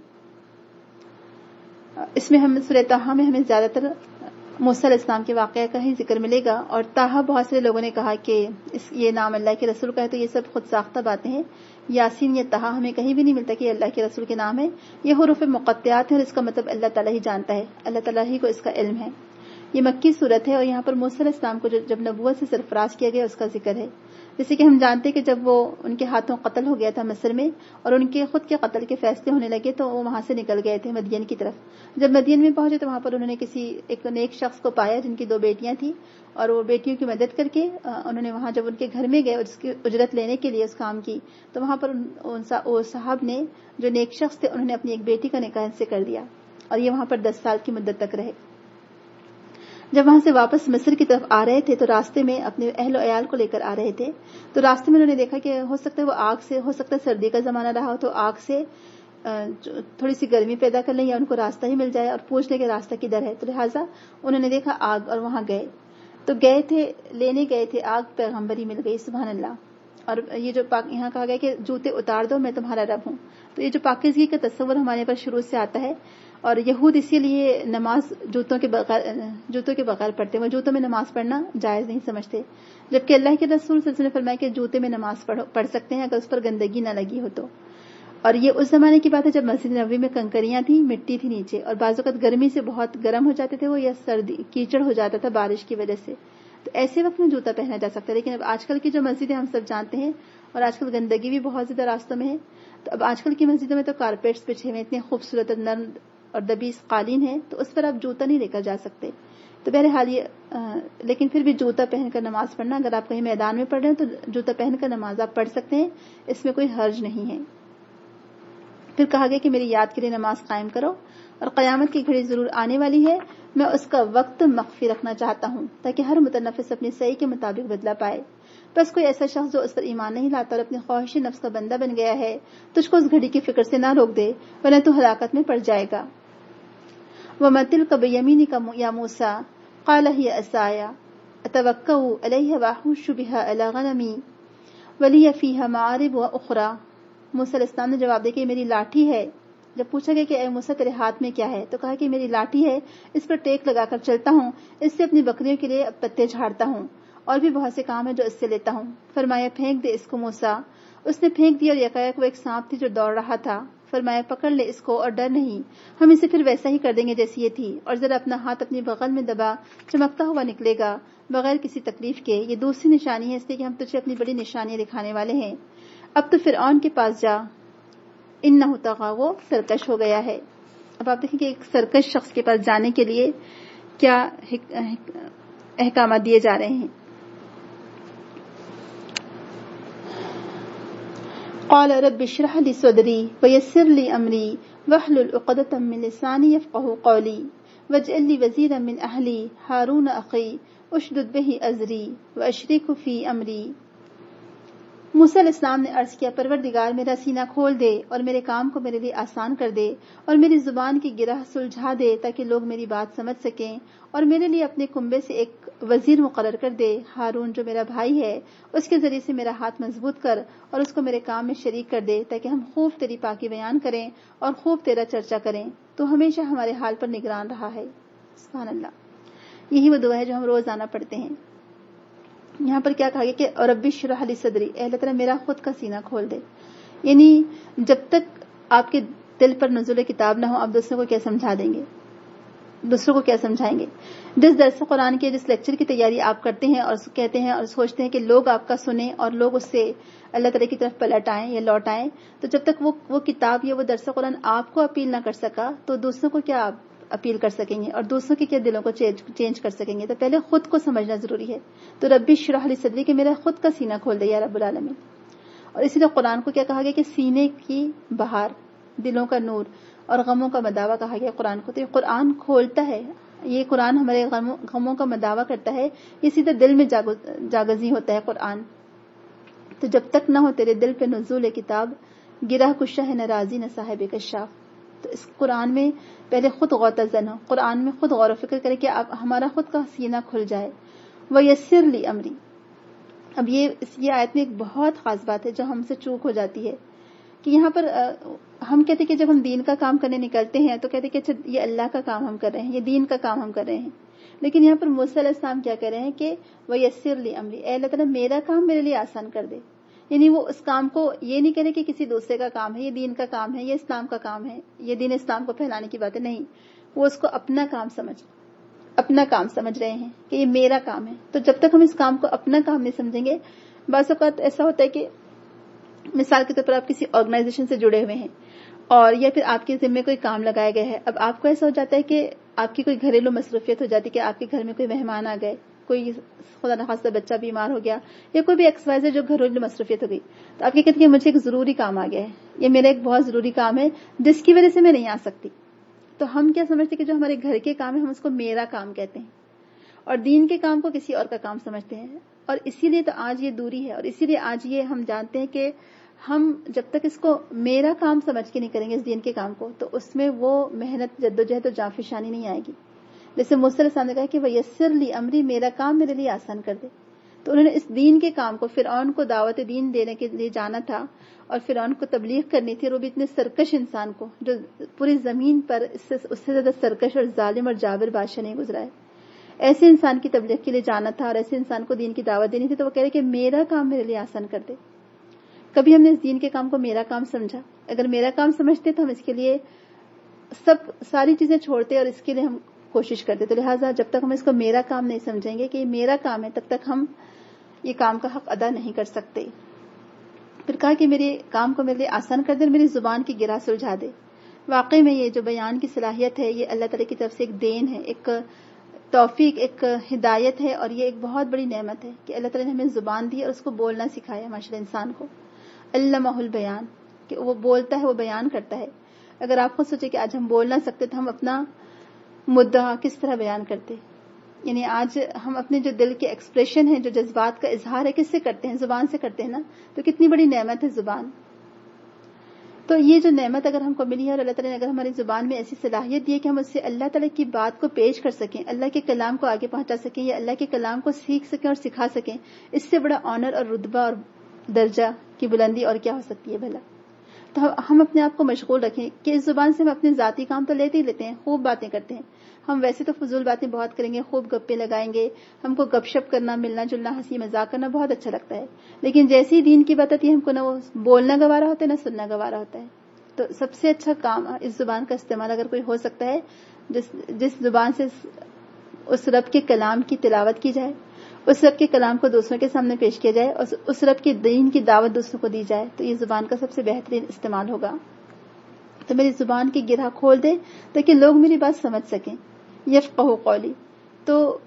اس میں ہم سورہ طٰہٰ میں ہمیں زیادہ تر موسیٰ علیہ السلام کے واقعہ کا ہی ذکر ملے گا. اور طٰہٰ بہت سے لوگوں نے کہا کہ یہ نام اللہ کے رسول کا ہے، تو یہ سب خود ساختہ باتیں ہیں. یاسین یا طٰہٰ ہمیں کہیں بھی نہیں ملتا کہ اللہ کے رسول کے نام ہے. یہ حروف مقطعات ہیں اور اس کا مطلب اللہ تعالیٰ ہی جانتا ہے، اللہ تعالیٰ ہی کو اس کا علم ہے. یہ مکی صورت ہے اور یہاں پر موسیٰ علیہ السلام کو جب نبوت سے سرفراز کیا گیا اس کا ذکر ہے. جیسے کہ ہم جانتے کہ جب وہ ان کے ہاتھوں قتل ہو گیا تھا مصر میں اور ان کے خود کے قتل کے فیصلے ہونے لگے تو وہ وہاں سے نکل گئے تھے مدین کی طرف. جب مدین میں پہنچے تو وہاں پر انہوں نے ایک نیک شخص کو پایا جن کی 2 بیٹیاں تھیں اور وہ بیٹیوں کی مدد کر کے انہوں نے وہاں جب ان کے گھر میں گئے اور اس کی اجرت لینے کے لیے اس کام کی تو وہاں پر صاحب نے جو نیک شخص تھے انہوں نے اپنی ایک بیٹی کا نکاح سے کر دیا اور یہ وہاں پر 10 سال کی مدت تک رہے. جب وہاں سے واپس مصر کی طرف آ رہے تھے تو راستے میں اپنے اہل و عیال کو لے کر آ رہے تھے. تو راستے میں انہوں نے دیکھا کہ ہو سکتا ہے وہ آگ سے، ہو سکتا ہے سردی کا زمانہ رہا ہو تو آگ سے تھوڑی سی گرمی پیدا کر لیں یا ان کو راستہ ہی مل جائے اور پوچھ لیں کہ راستہ کدھر ہے. تو لہٰذا انہوں نے دیکھا آگ اور وہاں گئے. تو گئے تھے، لینے گئے تھے آگ، پیغمبری مل گئی. سبحان اللہ. اور یہ جو یہاں کہا گیا کہ جوتے اتار دو میں تمہارا رب ہوں، تو یہ جو پاکیزگی کا تصور ہمارے پاس شروع سے آتا ہے. اور یہود اسی لیے نماز جوتوں کے بغیر پڑھتے، وہ جوتوں میں نماز پڑھنا جائز نہیں سمجھتے، جبکہ اللہ کے رسول صلی اللہ علیہ وسلم نے فرمایا کہ جوتے میں نماز پڑھ سکتے ہیں اگر اس پر گندگی نہ لگی ہو تو. اور یہ اس زمانے کی بات ہے جب مسجد نبوی میں کنکریاں تھیں، مٹی تھی نیچے، اور بعض اوقات گرمی سے بہت گرم ہو جاتے تھے وہ، یا سردی کیچڑ ہو جاتا تھا بارش کی وجہ سے. تو ایسے وقت میں جوتا پہنا جا سکتا ہے. لیکن اب آج کل کی جو مسجدیں ہم سب جانتے ہیں، اور آج کل گندگی بھی بہت زیادہ راستوں میں ہے، تو اب آج کل کی مسجدوں میں تو کارپیٹس بچھے ہوئے، اتنے خوبصورت نرم اور دبیس قالین ہے، تو اس پر آپ جوتا نہیں لے کر جا سکتے. تو بہرحال یہ لیکن پھر بھی جوتا پہن کر نماز پڑھنا، اگر آپ کہیں میدان میں پڑھ رہے ہیں تو جوتا پہن کر نماز آپ پڑھ سکتے ہیں، اس میں کوئی حرج نہیں ہے. پھر کہا گیا کہ میری یاد کے لیے نماز قائم کرو، اور قیامت کی گھڑی ضرور آنے والی ہے، میں اس کا وقت مخفی رکھنا چاہتا ہوں تاکہ ہر متنفس اپنی صحیح کے مطابق بدلہ پائے. بس کوئی ایسا شخص جو اس پر ایمان نہیں لاتا اور اپنی خواہش نفس کا بندہ بن گیا ہے، تجھ کو اس گھڑی کی فکر سے نہ روک دے ورنہ تو ہلاکت میں پڑ جائے گا. وَمَا تِلْكَ بِيَمِينِكَ يَا مُوسَىٰ قَالَ هِيَ عَصَايَ أَتَوَكَّأُ عَلَيْهَا وَأَحُشُّ بِهَا عَلَىٰ غَنَمِي وَلِيَ فِيهَا مَآرِبُ أُخْرَىٰ. موسیٰ علیہ السلام نے جواب دیا کہ یہ میری لاٹھی ہے. جب پوچھا گیا کہ اے موسیٰ تیرے ہاتھ میں کیا ہے، تو کہا کہ میری لاٹھی ہے، اس پر ٹیک لگا کر چلتا ہوں، اس سے اپنی بکریوں کے لیے پتے جھاڑتا ہوں، اور بھی بہت سے کام ہیں جو اس سے لیتا ہوں. فرمایا پھینک دے اس کو موسیٰ. اس نے پھینک دیا اور یکایک وہ ایک سانپ تھی جو دوڑ رہا تھا. فرمایا پکڑ لے اس کو اور ڈر نہیں، ہم اسے پھر ویسا ہی کر دیں گے جیسی یہ تھی، اور ذرا اپنا ہاتھ اپنی بغل میں دبا، چمکتا ہوا نکلے گا بغیر کسی تکلیف کے. یہ دوسری نشانی ہے اس لیے کہ ہم تجھے اپنی بڑی نشانیاں دکھانے والے ہیں. اب تو فرعون کے پاس جا، انہ طغیٰ، وہ سرکش ہو گیا ہے. اب آپ دیکھیں کہ ایک سرکش شخص کے پاس جانے کے لیے کیا احکامات دیے جا رہے ہیں. قال رب اشرح لي صدري ويسر لي امري واحلل عقدة من لساني يفقهوا قولي واجعل لي وزيرا من اهلي هارون اخي اشدد به ازري واشركه في امري. موسیٰ علیہ السلام نے عرض کیا پروردگار میرا سینہ کھول دے اور میرے کام کو میرے لیے آسان کر دے اور میری زبان کی گرہ سلجھا دے تاکہ لوگ میری بات سمجھ سکیں، اور میرے لیے اپنے کنبے سے ایک وزیر مقرر کر دے، ہارون جو میرا بھائی ہے، اس کے ذریعے سے میرا ہاتھ مضبوط کر اور اس کو میرے کام میں شریک کر دے تاکہ ہم خوب تیری پاکی بیان کریں اور خوب تیرا چرچا کریں. تو ہمیشہ ہمارے حال پر نگران رہا ہے. سبحان اللہ. یہی وہ دعا ہے جو ہم روزانہ پڑھتے ہیں. یہاں پر کیا کہا گیا کہ رب اشرح لی صدری، اے اللہ تعالیٰ میرا خود کا سینہ کھول دے. یعنی جب تک آپ کے دل پر نزول کتاب نہ ہو آپ دوسروں کو کیا سمجھا دیں گے، دوسروں کو کیا سمجھائیں گے. جس درس قرآن کے جس لیکچر کی تیاری آپ کرتے ہیں اور کہتے ہیں اور سوچتے ہیں کہ لوگ آپ کا سنیں اور لوگ اس سے اللہ تعالیٰ کی طرف پلٹ آئیں یا لوٹ آئیں، تو جب تک وہ کتاب یا وہ درس قرآن آپ کو اپیل نہ کر سکا تو دوسروں کو کیا آپ اپیل کر سکیں گے اور دوسروں کے کیا دلوں کو چینج کر سکیں گے. تو پہلے خود کو سمجھنا ضروری ہے. تو رب اشرح لی صدری کہ میرا خود کا سینہ کھول دے یا رب العالمین. اور اسی طرح قرآن کو کیا کہا گیا کہ سینے کی بہار، دلوں کا نور اور غموں کا مداوع کہا گیا قرآن کو. تو یہ قرآن کھولتا ہے، یہ قرآن ہمارے غموں کا مداوع کرتا ہے، یہ سیدھا دل میں جاگزی ہوتا ہے قرآن. تو جب تک نہ ہو تیرے دل پہ نزول کتاب، گرہ کشہ ہے نہ راضی نہ صاحب کشاف. تو اس قرآن میں پہلے خود غوطہ-زن ہو، قرآن میں خود غور و فکر کرے کہ ہمارا خود کا سینہ کھل جائے. وَيَسِّرْ لِي أَمْرِي. اب یہ آیت میں ایک بہت خاص بات ہے جو ہم سے چوک ہو جاتی ہے کہ یہاں پر ہم کہتے ہیں کہ جب ہم دین کا کام کرنے نکلتے ہیں تو کہتے ہیں کہ اچھا یہ اللہ کا کام ہم کر رہے ہیں، یہ دین کا کام ہم کر رہے ہیں. لیکن یہاں پر موسیٰ علیہ السلام کیا کہہ رہے ہیں کہ وَيَسِّرْ لِي أَمْرِي، اے اللہ تعالیٰ میرا کام میرے لیے آسان کر دے. یعنی وہ اس کام کو یہ نہیں کہہ رہے کہ کسی دوسرے کا کام ہے، یہ دین کا کام ہے، یہ اسلام کا کام ہے، یہ دین اسلام کو پھیلانے کی بات ہے، نہیں. وہ اس کو اپنا کام سمجھ رہے ہیں کہ یہ میرا کام ہے. تو جب تک ہم اس کام کو اپنا کام نہیں سمجھیں گے، بعض اوقات ایسا ہوتا ہے کہ مثال کے طور پر آپ کسی آرگنائزیشن سے جڑے ہوئے ہیں اور یا پھر آپ کے ذمے کوئی کام لگایا گیا ہے. اب آپ کو ایسا ہو جاتا ہے کہ آپ کی کوئی گھریلو مصروفیت ہو جاتی ہے کہ آپ کے گھر میں کوئی مہمان آ گئے، کوئی خدا نخواستہ بچہ بیمار ہو گیا یا کوئی بھی ایکس وائی زیڈ جو گھریلو مصروفیت ہو گئی. تو آپ یہ کہتے ہیں کہ مجھے ایک ضروری کام آ گیا ہے، یہ میرا ایک بہت ضروری کام ہے جس کی وجہ سے میں نہیں آ سکتی. تو ہم کیا سمجھتے ہیں کہ جو ہمارے گھر کے کام ہے ہم اس کو میرا کام کہتے ہیں. اور دین کے کام کو کسی اور کا کام سمجھتے ہیں. اور اسی لیے تو آج یہ دوری ہے, اور اسی لیے آج یہ ہم جانتے ہیں کہ ہم جب تک اس کو میرا کام سمجھ کے نہیں کریں گے اس دین کے کام کو, تو اس میں وہ محنت, جدوجہد اور جانفشانی نہیں آئے گی. جیسے موسیٰ علیہ السلام نے کہا کہ وَيَسِّرْ لِي أَمْرِي, میرا کام میرے لیے آسان کر دے. تو انہوں نے اس دین کے کام کو, فرعون کو دعوت دین دینے کے لیے جانا تھا اور فرعون کو تبلیغ کرنی تھی, اور وہ بھی اتنے سرکش انسان کو جو پوری زمین پر اس سے زیادہ سرکش اور ظالم اور جابر بادشاہ نہیں گزرا ہے, ایسے انسان کی تبلیغ کے لیے جانا تھا اور ایسے انسان کو دین کی دعوت دینی تھی. تو وہ کہہ رہے کہ میرا کام میرے لیے آسان کر دے. کبھی ہم نے اس دین کے کام کو میرا کام سمجھا؟ اگر میرا کام سمجھتے تو ہم اس کے لیے ساری چیزیں چھوڑتے اور اس کے لیے ہم کوشش کرتے. تو لہٰذا جب تک ہم اس کو میرا کام نہیں سمجھیں گے کہ یہ میرا کام ہے, تب تک ہم یہ کام کا حق ادا نہیں کر سکتے. پھر کہا کہ میرے کام کو میرے لیے آسان کر دے اور میری زبان کی گرہ سلجھا دے. واقعی میں یہ جو بیان کی صلاحیت ہے, یہ اللہ تعالیٰ کی طرف سے ایک دین ہے, ایک توفیق, ایک ہدایت ہے, اور یہ ایک بہت بڑی نعمت ہے کہ اللہ تعالیٰ نے ہمیں زبان دی اور اس کو بولنا سکھایا. ماشاءاللہ انسان کو علمہ البیان, کہ وہ بولتا ہے, وہ بیان کرتا ہے. اگر آپ خود سوچیں کہ آج ہم بول نہ سکتے تو ہم اپنا مدعا کس طرح بیان کرتے؟ یعنی آج ہم اپنے جو دل کے ایکسپریشن ہیں, جو جذبات کا اظہار ہے, کس سے کرتے ہیں؟ زبان سے کرتے ہیں نا. تو کتنی بڑی نعمت ہے زبان. تو یہ جو نعمت اگر ہم کو ملی ہے, اور اللہ تعالیٰ نے اگر ہماری زبان میں ایسی صلاحیت دی ہے کہ ہم اس سے اللہ تعالیٰ کی بات کو پیش کر سکیں, اللہ کے کلام کو آگے پہنچا سکیں, یا اللہ کے کلام کو سیکھ سکیں اور سکھا سکیں, اس سے بڑا آنر اور رتبہ اور درجہ کی بلندی اور کیا ہو سکتی ہے بھلا. تو ہم اپنے آپ کو مشغول رکھیں کہ اس زبان سے ہم اپنے ذاتی کام تو لیتے ہی لیتے ہیں, خوب باتیں کرتے ہیں. ہم ویسے تو فضول باتیں بہت کریں گے, خوب گپے لگائیں گے, ہم کو گپ شپ کرنا, ملنا جلنا, ہنسی مذاق کرنا بہت اچھا لگتا ہے. لیکن جیسے ہی دین کی بات آتی ہے, ہم کو نہ وہ بولنا گوارا ہوتا ہے, نہ سننا گوارا ہوتا ہے. تو سب سے اچھا کام اس زبان کا استعمال اگر کوئی ہو سکتا ہے, جس زبان سے اس رب کے کلام کی تلاوت کی جائے, اس رب کے کلام کو دوسروں کے سامنے پیش کیا جائے, اور اس رب کے دین کی دعوت دوسروں کو دی جائے, تو یہ زبان کا سب سے بہترین استعمال ہوگا. تو میری زبان کی گرہ کھول دے تاکہ لوگ میری بات سمجھ سکیں. یفقہوا قولی, تو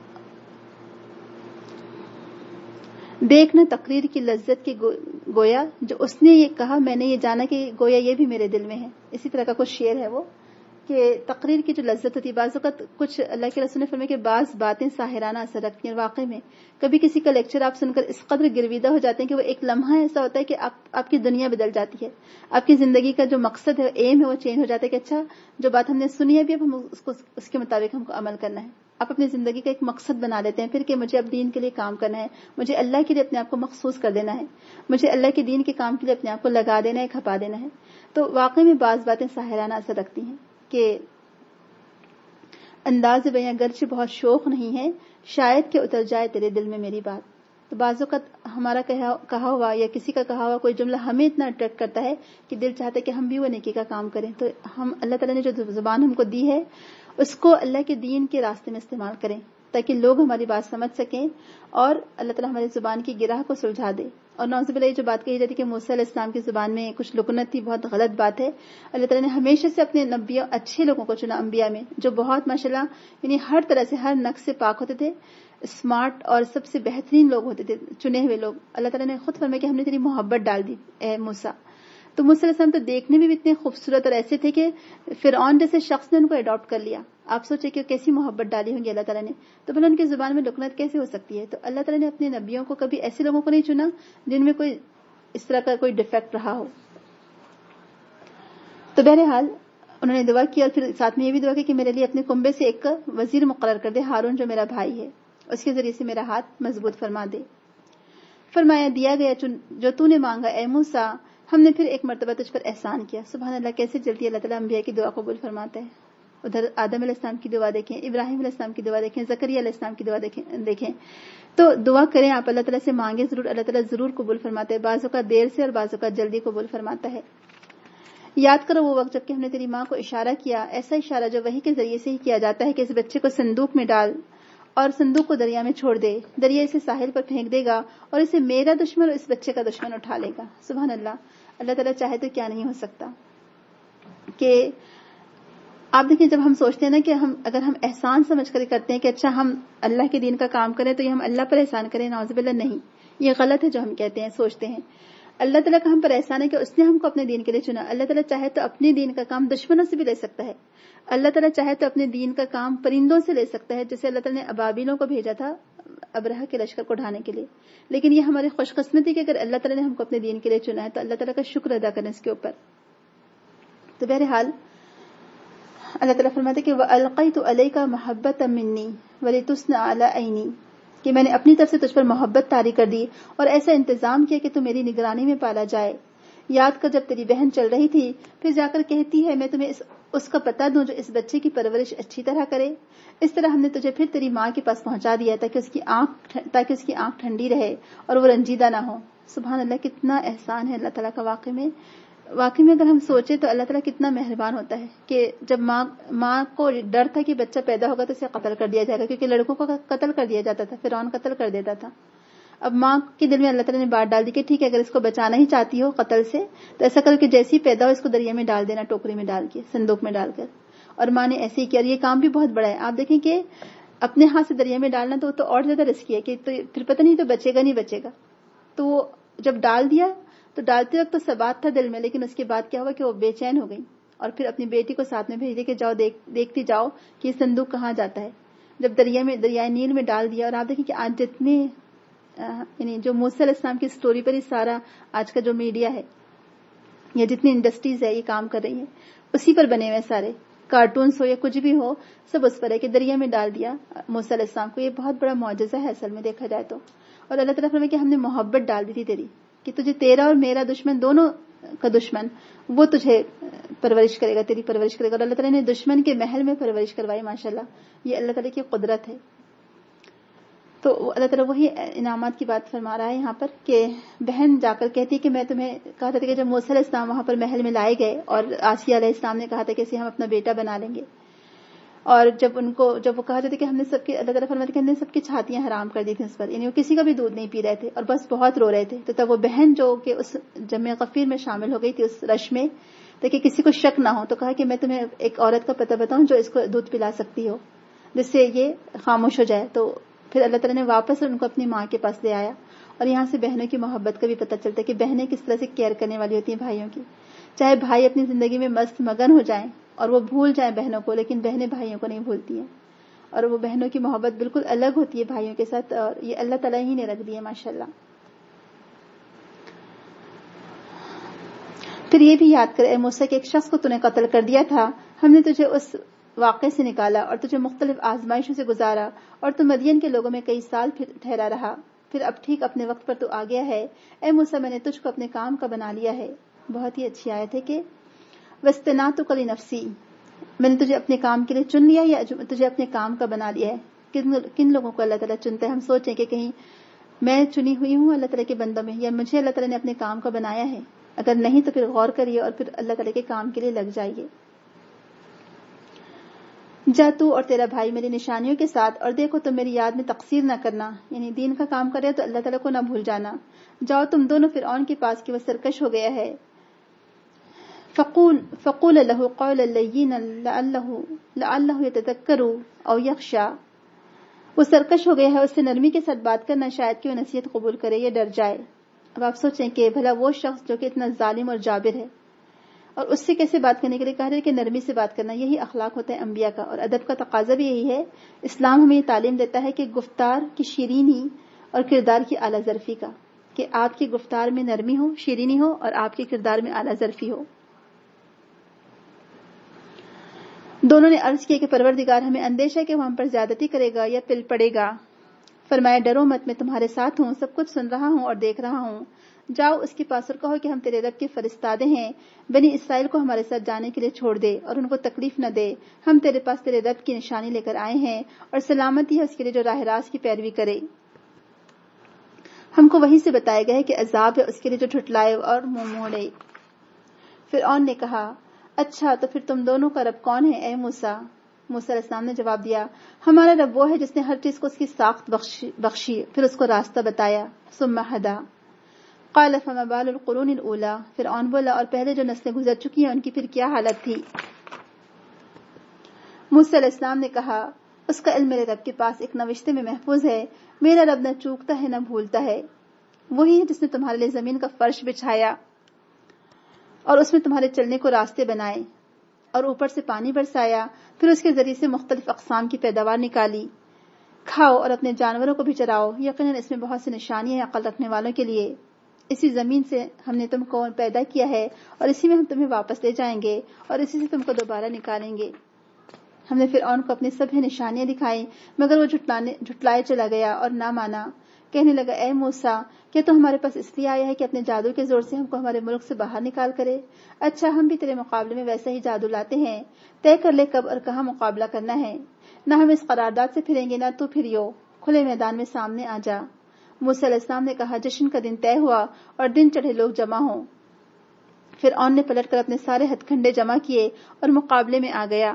دیکھنا تقریر کی لذت کی گویا جو اس نے یہ کہا, میں نے یہ جانا کہ گویا یہ بھی میرے دل میں ہے. اسی طرح کا کچھ شعر ہے وہ کہ تقریر کی جو لذت ہوتی ہے, بعض اوقات کچھ اللہ کے رسول نے فرمایا کہ بعض باتیں ساحرانہ اثر رکھتی ہیں. واقعی میں کبھی کسی کا لیکچر آپ سن کر اس قدر گرویدہ ہو جاتے ہیں کہ وہ ایک لمحہ ایسا ہوتا ہے کہ آپ کی دنیا بدل جاتی ہے, آپ کی زندگی کا جو مقصد ہے, ایم ہے, وہ چینج ہو جاتا ہے کہ اچھا جو بات ہم نے سنی ہے اب ہم اس کے مطابق ہم کو عمل کرنا ہے. آپ اپنی زندگی کا ایک مقصد بنا لیتے ہیں پھر کہ مجھے اب دین کے لیے کام کرنا ہے, مجھے اللہ کے لیے اپنے آپ کو مخصوص کر دینا ہے, مجھے اللہ کے دین کے کام کے لیے اپنے آپ کو لگا دینا ہے, کھپا دینا ہے. تو واقعی میں بعض باتیں ساحرانہ اثر رکھتی ہیں کہ انداز بیاں گرچہ بہت شوق نہیں ہے, شاید کہ اتر جائے تیرے دل میں میری بات. تو بعض اوقات ہمارا کہا ہوا یا کسی کا کہا ہوا کوئی جملہ ہمیں اتنا اٹریکٹ کرتا ہے کہ دل چاہتا ہے کہ ہم بھی وہ نیکی کا کام کریں. تو ہم اللہ تعالیٰ نے جو زبان ہم کو دی ہے اس کو اللہ کے دین کے راستے میں استعمال کریں تاکہ لوگ ہماری بات سمجھ سکیں, اور اللہ تعالیٰ ہماری زبان کی گرہ کو سلجھا دے. اور نعوذ باللہ یہ جو بات کہی جاتی ہے کہ موسیٰ علیہ السلام کی زبان میں کچھ لکنت تھی, بہت غلط بات ہے. اللہ تعالیٰ نے ہمیشہ سے اپنے نبیوں, اچھے لوگوں کو چنا انبیاء میں, جو بہت ماشاءاللہ یعنی ہر طرح سے, ہر نقص سے پاک ہوتے تھے, اسمارٹ اور سب سے بہترین لوگ ہوتے تھے, چنے ہوئے لوگ. اللہ تعالیٰ نے خود فرمایا کہ ہم نے تیری محبت ڈال دی اے موسیٰ. تو موسیٰ علیہ السلام تو دیکھنے میں بھی اتنے خوبصورت اور ایسے تھے کہ فرعون جیسے شخص نے ان کو اڈاپٹ کر لیا. آپ سوچیں کہ کیسی محبت ڈالی ہوگی اللہ تعالیٰ نے, تو بھلا ان کی زبان میں لکنت کیسے ہو سکتی ہے؟ تو اللہ تعالیٰ نے اپنے نبیوں کو کبھی ایسے لوگوں کو نہیں چنا جن میں کوئی اس طرح کا کوئی ڈیفیکٹ رہا ہو. تو بہرحال انہوں نے دعا کی, اور پھر ساتھ میں یہ بھی دعا کی کہ میرے لیے اپنے کنبے سے ایک وزیر مقرر کر دے, ہارون جو میرا بھائی ہے, اس کے ذریعے سے میرا ہاتھ مضبوط فرما دے. فرمایا دیا گیا جو تو نے مانگا اے موسیٰ, ہم نے پھر ایک مرتبہ تجھ پر احسان کیا. سبحان اللہ, کیسے جلدی اللہ تعالیٰ انبیاء کی دعا قبول فرماتا ہے. ادھر آدم علیہ السلام کی دعا دیکھیں, ابراہیم علیہ السلام کی دعا دیکھیں, زکریا علیہ السلام کی دعا دیکھیں. تو دعا کریں آپ, اللہ تعالیٰ سے مانگیں ضرور, اللہ تعالیٰ ضرور قبول فرماتا ہے. بعضوں کا دیر سے اور بعضوں کا جلدی قبول فرماتا ہے. یاد کرو وہ وقت جب کہ ہم نے تیری ماں کو اشارہ کیا, ایسا اشارہ جو وحی کے ذریعے سے ہی کیا جاتا ہے کہ اس بچے کو صندوق میں ڈال اور صندوق کو دریا میں چھوڑ دے, دریا اسے ساحل پر پھینک دے گا اور اسے میرا دشمن اور اس بچے کا دشمن اٹھا لے گا. سبحان اللہ, اللہ تعالیٰ چاہے تو کیا نہیں ہو سکتا. کہ آپ دیکھیں جب ہم سوچتے ہیں نا کہ اگر ہم احسان سمجھ کر کرتے ہیں کہ اچھا ہم اللہ کے دین کا کام کریں تو یہ ہم اللہ پر احسان کریں, نعوذ باللہ نہیں, یہ غلط ہے جو ہم کہتے ہیں, سوچتے ہیں. اللہ تعالیٰ کا ہم پر احسان ہے کہ اس نے ہم کو اپنے دین کے لیے چنا. اللہ تعالیٰ چاہے تو اپنے دین کا کام دشمنوں سے بھی لے سکتا ہے. اللہ تعالیٰ چاہے تو اپنے دین کا کام پرندوں سے لے سکتا ہے, جیسے اللہ تعالیٰ نے ابابیلوں کو بھیجا تھا ابرہہ کے لشکر کو ڈھانے کے لیے. لیکن یہ ہماری خوش قسمتی کہ اگر اللہ تعالیٰ نے ہم کو اپنے دین کے لیے چنا ہے تو اللہ تعالیٰ کا شکر ادا کریں اس کے اوپر. تو بہرحال اللہ تعالیٰ فرماتے کہ وَأَلْقَيْتُ عَلَيْكَ مَحَبَّةً مِّنِّي وَلِتُسْنَ عَلَىٰ عَيْنِي, کہ میں نے اپنی طرف سے تجھ پر محبت طاری کر دی اور ایسا انتظام کیا کہ تو میری نگرانی میں پالا جائے. یاد کر جب تیری بہن چل رہی تھی پھر جا کر کہتی ہے میں تمہیں اس کا پتہ دوں جو اس بچے کی پرورش اچھی طرح کرے. اس طرح ہم نے تجھے پھر تیری ماں کے پاس پہنچا دیا تاکہ اس کی آنکھ ٹھنڈی رہے اور وہ رنجیدہ نہ ہو. سبحان اللہ, کتنا احسان ہے اللہ تعالیٰ کا. واقعی میں اگر ہم سوچیں تو اللہ تعالیٰ کتنا مہربان ہوتا ہے کہ جب ماں کو ڈر تھا کہ بچہ پیدا ہوگا تو اسے قتل کر دیا جائے گا, کیونکہ لڑکوں کو قتل کر دیا جاتا تھا, فرعون قتل کر دیتا تھا. اب ماں کے دل میں اللہ تعالیٰ نے بات ڈال دی کہ ٹھیک ہے اگر اس کو بچانا ہی چاہتی ہو قتل سے تو ایسا کرو کہ جیسی پیدا ہو اس کو دریا میں ڈال دینا, ٹوکری میں ڈال کے, صندوق میں ڈال کر. اور ماں نے ایسے ہی کیا. اور یہ کام بھی بہت بڑا ہے. آپ دیکھیں کہ اپنے ہاتھ سے دریا میں ڈالنا تو اور زیادہ رسکی ہے کہ تو پھر پتہ نہیں تو بچے گا نہیں بچے گا. تو وہ جب ڈال دیا تو ڈالتے وقت تو ثبات تھا دل میں, لیکن اس کے بعد کیا ہوا کہ وہ بے چین ہو گئی اور پھر اپنی بیٹی کو ساتھ میں بھیج دی کہ جاؤ دیکھتی جاؤ کہ یہ صندوق کہاں جاتا ہے. جب دریائے نیل میں ڈال دیا. اور آپ دیکھیں کہ آج جتنے یعنی جو موسیٰ علیہ السلام کی سٹوری پر ہی سارا آج کا جو میڈیا ہے یا جتنی انڈسٹریز ہے یہ کام کر رہی ہیں اسی پر بنے ہوئے سارے کارٹونز ہو یا کچھ بھی ہو سب اس پر ہے کہ دریا میں ڈال دیا موسیٰ علیہ السلام کو. یہ بہت بڑا معجزہ ہے اصل میں دیکھا جائے تو. اور اللہ تعالیٰ فرمائے کہ ہم نے محبت ڈال دی تھی تیری کہ تجھے تیرا اور میرا دشمن دونوں کا دشمن وہ تجھے پرورش کرے گا, تیری پرورش کرے گا. اور اللہ تعالیٰ نے دشمن کے محل میں پرورش کروائی. ماشاءاللہ, یہ اللہ تعالیٰ کی قدرت ہے. تو اللہ تعالیٰ وہی انعامات کی بات فرما رہا ہے یہاں پر کہ بہن جا کر کہتی کہ میں تمہیں کہا تھا کہ جب موسیٰ علیہ السلام وہاں پر محل میں لائے گئے اور آسیہ علیہ السلام نے کہا تھا کہ اسے ہم اپنا بیٹا بنا لیں گے, اور جب وہ کہا تھا کہ ہم نے سب کے, اللہ تعالیٰ فرماتے کہ ہم نے سب کی چھاتیاں حرام کر دی تھیں اس پر, یعنی وہ کسی کا بھی دودھ نہیں پی رہے تھے اور بس بہت رو رہے تھے. تو تب وہ بہن جو کہ اس جمع غفیر میں شامل ہو گئی تھی اس رش میں تاکہ کسی کو شک نہ ہو, تو کہا کہ میں تمہیں ایک عورت کا پتہ بتاؤں جو اس کو دودھ پلا سکتی ہو جس سے یہ خاموش ہو جائے. تو پھر اللہ تعالیٰ نے واپس ان کو اپنی ماں کے پاس لے آیا. اور یہاں سے بہنوں کی محبت کا بھی پتہ چلتا ہے کہ بہنیں کس طرح سے کیئر کرنے والی ہوتی ہیں بھائیوں کی. چاہے بھائی اپنی زندگی میں مست مگن ہو جائیں اور وہ بھول جائیں بہنوں کو, لیکن بہنیں بھائیوں کو نہیں بھولتی ہیں. اور وہ بہنوں کی محبت بالکل الگ ہوتی ہے بھائیوں کے ساتھ, اور یہ اللہ تعالیٰ ہی نے رکھ دی ہے ماشاءاللہ. پھر یہ بھی یاد کر اے موسیٰ کہ ایک شخص کو تو نے قتل کر دیا تھا, ہم نے تجھے اس واقعے سے نکالا اور تجھے مختلف آزمائشوں سے گزارا اور تو مدین کے لوگوں میں کئی سال پھر ٹھہرا رہا, پھر اب ٹھیک اپنے وقت پر تو آ گیا ہے. اے موسیٰ میں نے تجھ کو اپنے کام کا بنا لیا ہے. بہت ہی اچھی آیت ہے کہ وَاسْتَنَعْتُكَ لِنَفْسِي, میں نے تجھے اپنے کام کے لیے چن لیا یا تجھے اپنے کام کا بنا لیا ہے. کن لوگوں کو اللہ تعالیٰ چنتا ہے؟ ہم سوچیں کہ کہیں میں چنی ہوئی ہوں اللہ تعالیٰ کے بندوں میں, یا مجھے اللہ تعالیٰ نے اپنے کام کا بنایا ہے. اگر نہیں تو پھر غور کریے اور پھر اللہ تعالیٰ کے کام کے لیے لگ جائیے. جا تو اور تیرا بھائی میری نشانیوں کے ساتھ, اور دیکھو تم میری یاد میں تقصیر نہ کرنا, یعنی دین کا کام کرے تو اللہ تعالیٰ کو نہ بھول جانا. جاؤ تم دونوں فرعون کے پاس کہ وہ سرکش ہو گیا ہے. فقول له قولا لینا لعلہ یتذکر او یخشی, وہ سرکش ہو گیا ہے, اس سے نرمی کے ساتھ بات کرنا شاید کہ وہ نصیحت قبول کرے یا ڈر جائے. اب آپ سوچیں کہ بھلا وہ شخص جو کہ اتنا ظالم اور جابر ہے اور اس سے کیسے بات کرنے کے لیے کہا رہے کہ نرمی سے بات کرنا. یہی اخلاق ہوتا ہے انبیاء کا, اور ادب کا تقاضا بھی یہی ہے. اسلام ہمیں یہ تعلیم دیتا ہے کہ گفتار کی شیرینی اور کردار کی اعلیٰ ظرفی کا, کہ آپ کی گفتار میں نرمی ہو, شیرینی ہو, اور آپ کے کردار میں اعلیٰ ظرفی ہو. دونوں نے عرض کیا کہ پروردگار ہمیں اندیشہ ہے کہ وہ ہم پر زیادتی کرے گا یا پل پڑے گا. فرمایا ڈرو مت, میں تمہارے ساتھ ہوں, سب کچھ سن رہا ہوں اور دیکھ رہا ہوں. جاؤ اس کے پاس اور کہو کہ ہم تیرے رب کے فرستادے ہیں, بنی اسرائیل کو ہمارے ساتھ جانے کے لیے چھوڑ دے اور ان کو تکلیف نہ دے. ہم تیرے پاس تیرے رب کی نشانی لے کر آئے ہیں, اور سلامتی ہے اس کے لیے جو راہ راست کی پیروی کرے. ہم کو وہی سے بتایا گیا ہے کہ عذاب ہے اس کے لیے جو جھٹلائے اور منہ موڑے. فرعون نے کہا اچھا تو پھر تم دونوں کا رب کون ہے اے موسیٰ؟ موسیٰ علیہ السلام نے جواب دیا ہمارا رب وہ ہے جس نے ہر چیز کو اس کی ساخت بخشی, پھر اس کو راستہ بتایا. ثم ہدا قال فما بال القرون الاولى, فرعون بولا اور پہلے جو نسلیں گزر چکی ہیں ان کی پھر کیا حالت تھی. موسیٰ علیہ السلام نے کہا اس کا علم میرے رب کے پاس ایک نوشتے میں محفوظ ہے, میرا رب نہ چوکتا ہے نہ بھولتا ہے. وہی ہے جس نے تمہارے لیے زمین کا فرش بچھایا اور اس میں تمہارے چلنے کو راستے بنائے اور اوپر سے پانی برسایا، پھر اس کے ذریعے سے مختلف اقسام کی پیداوار نکالی۔ کھاؤ اور اپنے جانوروں کو بھی چراؤ، یقیناً اس میں بہت سی نشانیاں ہیں عقل رکھنے والوں کے لیے۔ اسی زمین سے ہم نے تم کو پیدا کیا ہے اور اسی میں ہم تمہیں واپس لے جائیں گے اور اسی سے تم کو دوبارہ نکالیں گے۔ ہم نے فرعون کو اپنی سبھی نشانیاں دکھائیں، مگر وہ جھٹلائے چلا گیا اور نہ مانا۔ کہنے لگا، اے موسیٰ، کیا تو ہمارے پاس اس لیے آیا ہے کہ اپنے جادو کے زور سے ہم کو ہمارے ملک سے باہر نکال کرے؟ اچھا، ہم بھی تیرے مقابلے میں ویسا ہی جادو لاتے ہیں، طے کر لے کب اور کہاں مقابلہ کرنا ہے۔ نہ ہم اس قرارداد سے پھریں گے، نہ تو پھریو، کھلے میدان میں سامنے آ جا۔ موسیٰ علیہ السلام نے کہا، جشن کا دن طے ہوا اور دن چڑھے لوگ جمع ہوں۔ فرعون نے پلٹ کر اپنے سارے ہتھ کنڈے جمع کیے اور مقابلے میں آ گیا۔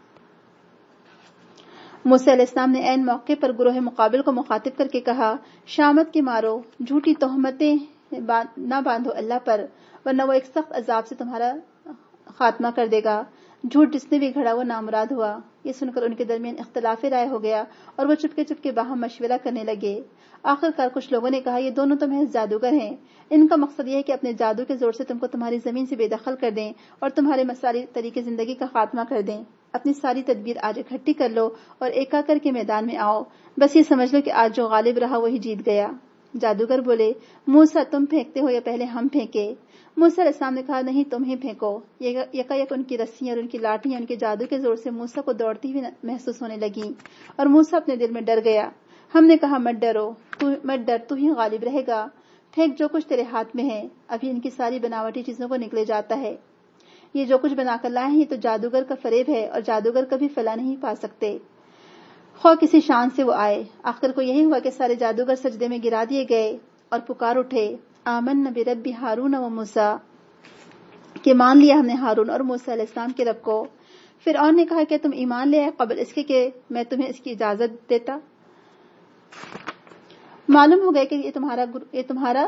موسیٰ علیہ السلام نے عین موقع پر گروہ مقابل کو مخاطب کر کے کہا، شامت کے مارو، جھوٹی تہمتیں نہ باندھو اللہ پر، ورنہ وہ ایک سخت عذاب سے تمہارا خاتمہ کر دے گا۔ جھوٹ جس نے بھی گھڑا وہ نامراد ہوا۔ یہ سن کر ان کے درمیان اختلاف رائے ہو گیا اور وہ چپکے چپکے باہم مشورہ کرنے لگے۔ آخرکار کچھ لوگوں نے کہا، یہ دونوں تو محض جادوگر ہیں، ان کا مقصد یہ ہے کہ اپنے جادو کے زور سے تم کو تمہاری زمین سے بے دخل کر دیں اور تمہارے مساری طریقے زندگی کا خاتمہ کر دیں۔ اپنی ساری تدبیر آج اکٹھی کر لو اور ایک کر کے میدان میں آؤ، بس یہ سمجھ لو کہ آج جو غالب رہا وہی جیت گیا۔ جادوگر بولے، موسیٰ تم پھینکتے ہو یا پہلے ہم پھینکے؟ موسیٰ علیہ السلام نے کہا، نہیں تم ہی پھینکو۔ یکا یک ان کی رسیاں اور ان کی لاٹھیاں ان کے جادو کے زور سے موسیٰ کو دوڑتی ہوئی محسوس ہونے لگیں اور موسیٰ اپنے دل میں ڈر گیا۔ ہم نے کہا، مت ڈر، تو ہی غالب رہے گا، پھینک جو کچھ تیرے ہاتھ میں ہے۔ ابھی ان کی ساری بناوٹی چیزوں کو نکلے جاتا ہے۔ یہ جو کچھ بنا کر لائے ہیں یہ تو جادوگر کا فریب ہے اور جادوگر کبھی فلاح نہیں پا سکتے، خواہ کسی شان سے وہ آئے۔ آخر کو یہی ہوا کہ سارے جادوگر سجدے میں گرا دیے گئے اور پکار اٹھے، آمنا برب ہارون و موسیٰ، کہ مان لیا ہم نے ہارون اور موسیٰ علیہ السلام کے رب کو۔ فرعون نے کہا، کہ تم ایمان لے آئے قبل اس کے کہ میں تمہیں اس کی اجازت دیتا؟ معلوم ہو گیا کہ یہ تمہارا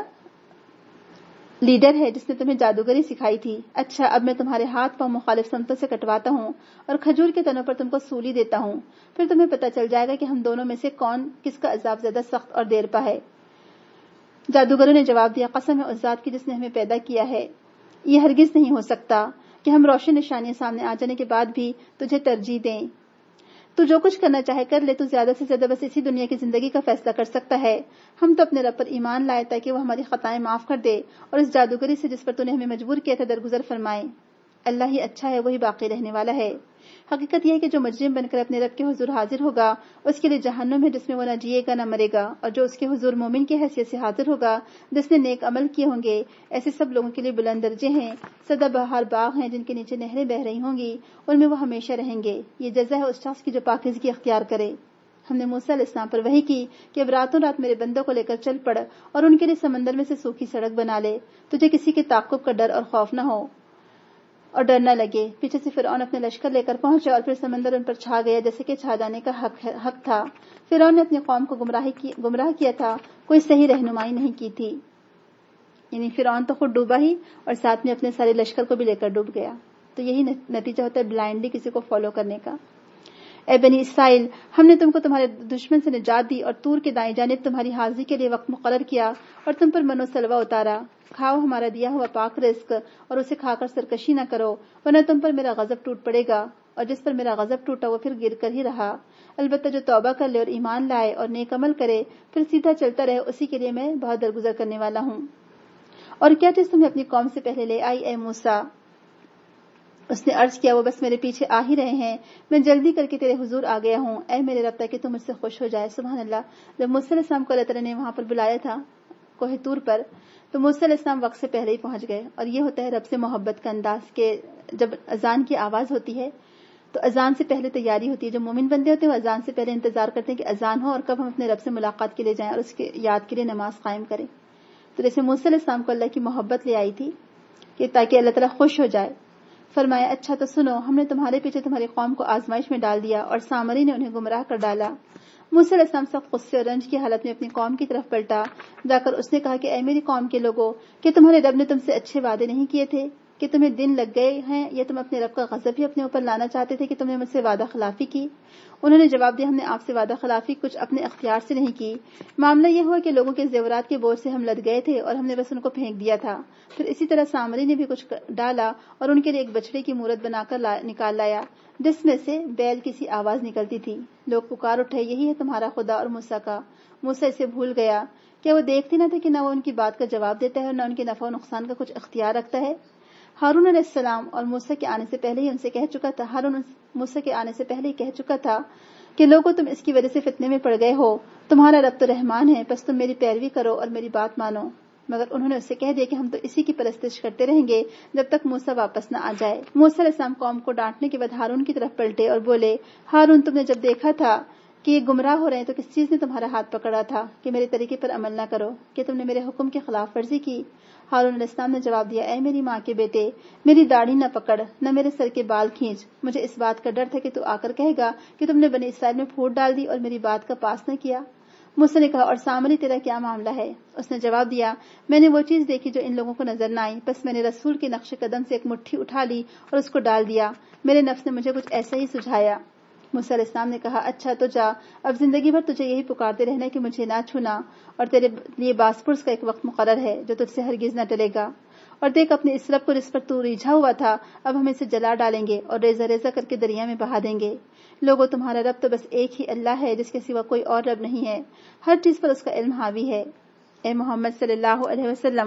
لیڈر ہے جس نے تمہیں جادوگری سکھائی تھی۔ اچھا، اب میں تمہارے ہاتھ پاؤں مخالف سمتوں سے کٹواتا ہوں اور کھجور کے تنوں پر تم کو سولی دیتا ہوں، پھر تمہیں پتہ چل جائے گا کہ ہم دونوں میں سے کس کا عذاب زیادہ سخت اور دیر پا ہے۔ جادوگروں نے جواب دیا، قسم ہے اس ذات کی جس نے ہمیں پیدا کیا ہے، یہ ہرگز نہیں ہو سکتا کہ ہم روشن نشانیاں سامنے آ جانے کے بعد بھی تجھے ترجیح دیں۔ تو جو کچھ کرنا چاہے کر لے، تو زیادہ سے زیادہ بس اسی دنیا کی زندگی کا فیصلہ کر سکتا ہے۔ ہم تو اپنے رب پر ایمان لائے تاکہ وہ ہماری خطائیں معاف کر دے اور اس جادوگری سے جس پر تو نے ہمیں مجبور کیا تھا درگزر فرمائے۔ اللہ ہی اچھا ہے، وہی باقی رہنے والا ہے۔ حقیقت یہ ہے کہ جو مجرم بن کر اپنے رب کے حضور حاضر ہوگا اس کے لیے جہنم ہے جس میں وہ نہ جیے گا نہ مرے گا، اور جو اس کے حضور مومن کی حیثیت سے حاضر ہوگا جس نے نیک عمل کیے ہوں گے، ایسے سب لوگوں کے لیے بلند درجے ہیں، سدا بہار باغ ہیں جن کے نیچے نہریں بہہ رہی ہوں گی، ان میں وہ ہمیشہ رہیں گے۔ یہ جزا ہے اس شخص کی جو پاکیزگی اختیار کرے۔ ہم نے موسیٰ علیہ السلام پر وحی کی کہ اب راتوں رات میرے بندوں کو لے کر چل پڑ اور ان کے لیے سمندر میں سے سوکھی سڑک بنا لے، تجھے کسی کے تعقب کا ڈر اور خوف نہ ہو اور ڈر نہ لگے۔ پیچھے سے فرعون اپنے لشکر لے کر پہنچا اور پھر سمندر ان پر چھا گیا جیسے کہ چھا جانے کا حق تھا۔ فرعون نے اپنی قوم کو گمراہ کیا تھا، کوئی صحیح رہنمائی نہیں کی تھی۔ یعنی فرعون تو خود ڈوبا ہی اور ساتھ میں اپنے سارے لشکر کو بھی لے کر ڈوب گیا۔ تو یہی نتیجہ ہوتا ہے بلائنڈلی کسی کو فالو کرنے کا۔ اے بنی اسرائیل، ہم نے تم کو تمہارے دشمن سے نجات دی اور طور کے دائیں جانب تمہاری حاضری کے لیے وقت مقرر کیا اور تم پر من و سلوہ اتارا۔ کھاؤ ہمارا دیا ہوا پاک رزق اور اسے کھا کر سرکشی نہ کرو، ورنہ تم پر میرا غضب ٹوٹ پڑے گا، اور جس پر میرا غضب ٹوٹا وہ پھر گر کر ہی رہا۔ البتہ جو توبہ کر لے اور ایمان لائے اور نیک عمل کرے پھر سیدھا چلتا رہے، اسی کے لیے میں بہت درگزر کرنے والا ہوں۔ اور کیا چیز تمہیں اپنی قوم سے پہلے لے آئی اے موسیٰ؟ اس نے عرض کیا، وہ بس میرے پیچھے آ ہی رہے ہیں، میں جلدی کر کے تیرے حضور آ گیا ہوں، اے میرے رب، تاکہ تم مجھ سے خوش ہو جائے۔ سبحان اللہ۔ جب موسیٰ علیہ السلام کو اللہ تعالیٰ نے وہاں پر بلایا تھا کوہ طور پر، تو موسیٰ علیہ السلام وقت سے پہلے ہی پہنچ گئے، اور یہ ہوتا ہے رب سے محبت کا انداز کہ جب اذان کی آواز ہوتی ہے تو اذان سے پہلے تیاری ہوتی ہے۔ جو مومن بندے ہوتے ہیں وہ اذان سے پہلے انتظار کرتے ہیں کہ اذان ہو اور کب ہم اپنے رب سے ملاقات کے لیے جائیں اور اس کی یاد کے لیے نماز قائم کریں۔ تو جیسے موسیٰ علیہ السلام کو اللہ کی محبت لے آئی تھی کہ تاکہ اللہ تعالیٰ خوش ہو جائے، فرمایا، اچھا تو سنو، ہم نے تمہارے پیچھے تمہاری قوم کو آزمائش میں ڈال دیا اور سامری نے انہیں گمراہ کر ڈالا۔ موسیٰ علیہ السلام سخت غصے اور رنج کی حالت میں اپنی قوم کی طرف پلٹا، جا کر اس نے کہا کہ اے میری قوم کے لوگوں، کہ تمہارے رب نے تم سے اچھے وعدے نہیں کیے تھے؟ کہ تمہیں دن لگ گئے ہیں یا تم اپنے رب کا غضب ہی اپنے اوپر لانا چاہتے تھے کہ تم نے مجھ سے وعدہ خلافی کی؟ انہوں نے جواب دیا ہم نے آپ سے وعدہ خلافی کچھ اپنے اختیار سے نہیں کی، معاملہ یہ ہوا کہ لوگوں کے زیورات کے بوجھ سے ہم لد گئے تھے اور ہم نے بس ان کو پھینک دیا تھا۔ پھر اسی طرح سامری نے بھی کچھ ڈالا اور ان کے لیے ایک بچڑے کی مورت بنا کر نکال لایا جس میں سے بیل کسی آواز نکلتی تھی۔ لوگ پکار اٹھے یہی ہے تمہارا خدا اور موسیٰ کا۔ موسیٰ اسے بھول گیا، کیا وہ دیکھتے نہ تھے کہ نہ وہ ان کی بات کا جواب دیتا ہے اور نہ ان کے نفع و نقصان کا کچھ اختیار رکھتا ہے؟ ہارون علیہ السلام اور موسیٰ کے آنے سے پہلے ہی ان سے کہہ چکا تھا ہارون موسیٰ کے آنے سے پہلے ہی کہہ چکا تھا کہ لوگوں تم اس کی وجہ سے فتنے میں پڑ گئے ہو، تمہارا رب تو رحمان ہے، بس تم میری پیروی کرو اور میری بات مانو۔ مگر انہوں نے اس سے کہہ دیا کہ ہم تو اسی کی پرستش کرتے رہیں گے جب تک موسیٰ واپس نہ آ جائے۔ موسیٰ علیہ السلام قوم کو ڈانٹنے کے بعد ہارون کی طرف پلٹے اور بولے ہارون تم نے جب دیکھا تھا کہ یہ گمراہ ہو رہے ہیں تو کس چیز نے تمہارا ہاتھ پکڑا تھا کہ میرے طریقے پر عمل نہ کرو؟ کہ تم نے میرے حکم کی خلاف ورزی کی؟ ہارون علیہ السلام نے جواب دیا اے میری ماں کے بیٹے، میری داڑھی نہ پکڑ نہ میرے سر کے بال کھینچ، مجھے اس بات کا ڈر تھا کہ تو آ کر کہے گا کہ تم نے بنی اسرائیل میں پھوٹ ڈال دی اور میری بات کا پاس نہ کیا۔ موسیٰ نے کہا اور سامری تیرا کیا معاملہ ہے؟ اس نے جواب دیا میں نے وہ چیز دیکھی جو ان لوگوں کو نظر نہ آئی، بس میں نے رسول کے نقش قدم سے ایک مٹھی اٹھا لی اور اس کو ڈال دیا، میرے نفس نے مجھے کچھ ایسا ہی سجھایا۔ موسیٰ علیہ السلام نے کہا اچھا تو جا، اب زندگی بھر تجھے یہی پکارتے رہنا کہ مجھے نہ چھونا، اور تیرے لیے باس پرس کا ایک وقت مقرر ہے جو تجھ سے ہرگز نہ ٹلے گا۔ اور دیکھ اپنے اس رب کو جس پر تو ریجھا ہوا تھا اب ہم اسے جلا ڈالیں گے اور ریزہ ریزہ کر کے دریا میں بہا دیں گے۔ لوگوں تمہارا رب تو بس ایک ہی اللہ ہے جس کے سوا کوئی اور رب نہیں ہے، ہر چیز پر اس کا علم حاوی ہے۔ اے محمد صلی اللہ علیہ وسلم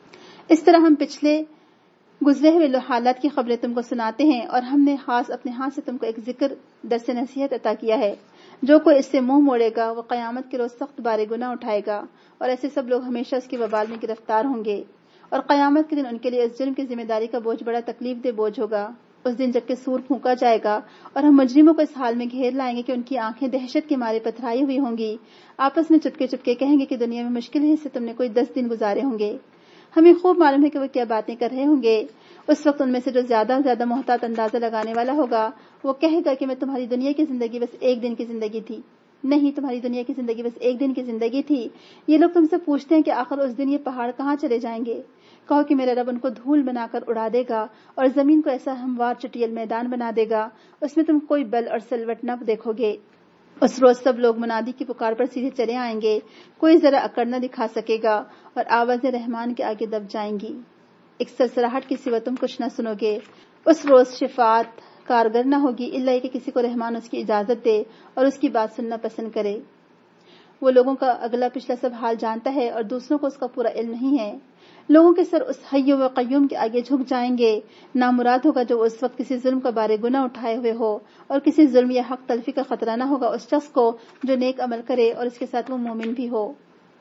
اس طرح ہم پچھلے گزرے ہوئے حالات کی خبریں تم کو سناتے ہیں اور ہم نے خاص اپنے ہاتھ سے تم کو ایک ذکر درس نصیحت عطا کیا ہے۔ جو کوئی اس سے منہ موڑے گا وہ قیامت کے روز سخت بار گناہ اٹھائے گا اور ایسے سب لوگ ہمیشہ اس کے وبال میں گرفتار ہوں گے، اور قیامت کے دن ان کے لیے اس جرم کی ذمہ داری کا بوجھ بڑا تکلیف دہ بوجھ ہوگا۔ اس دن جب کہ سور پھونکا جائے گا اور ہم مجرموں کو اس حال میں گھیر لائیں گے کہ ان کی آنکھیں دہشت کے مارے پتھرائی ہوئی ہوں گی، آپس میں چپکے چپکے کہیں گے کہ دنیا میں مشکل ہی سے تم نے کوئی 10 دن گزارے ہوں گے۔ ہمیں خوب معلوم ہے کہ وہ کیا باتیں کر رہے ہوں گے۔ اس وقت ان میں سے جو زیادہ محتاط اندازہ لگانے والا ہوگا وہ کہے گا کہ میں تمہاری دنیا کی زندگی بس ایک دن کی زندگی تھی۔ نہیں، تمہاری دنیا کی زندگی بس ایک دن کی زندگی تھی۔ یہ لوگ تم سے پوچھتے ہیں کہ آخر اس دن یہ پہاڑ کہاں چلے جائیں گے؟ کہو کہ میرا رب ان کو دھول بنا کر اڑا دے گا اور زمین کو ایسا ہموار چٹیل میدان بنا دے گا، اس میں تم کوئی بل اور سلوٹ نہ دیکھو گے۔ اس روز سب لوگ منادی کی پکار پر سیدھے چلے آئیں گے، کوئی ذرا اکڑ نہ دکھا سکے گا اور آوازیں رحمان کے آگے دب جائیں گی، ایک سرسراہٹ کے سوا تم کچھ نہ سنو گے۔ اس روز شفاعت کارگر نہ ہوگی الا یہ کہ کسی کو رحمان اس کی اجازت دے اور اس کی بات سننا پسند کرے۔ وہ لوگوں کا اگلا پچھلا سب حال جانتا ہے اور دوسروں کو اس کا پورا علم نہیں ہے۔ لوگوں کے سر اس حی و قیوم کے آگے جھک جائیں گے۔ نامراد ہوگا جو اس وقت کسی ظلم کا بار گناہ اٹھائے ہوئے ہو، اور کسی ظلم یا حق تلفی کا خطرہ نہ ہوگا اس شخص کو جو نیک عمل کرے اور اس کے ساتھ وہ مومن بھی ہو۔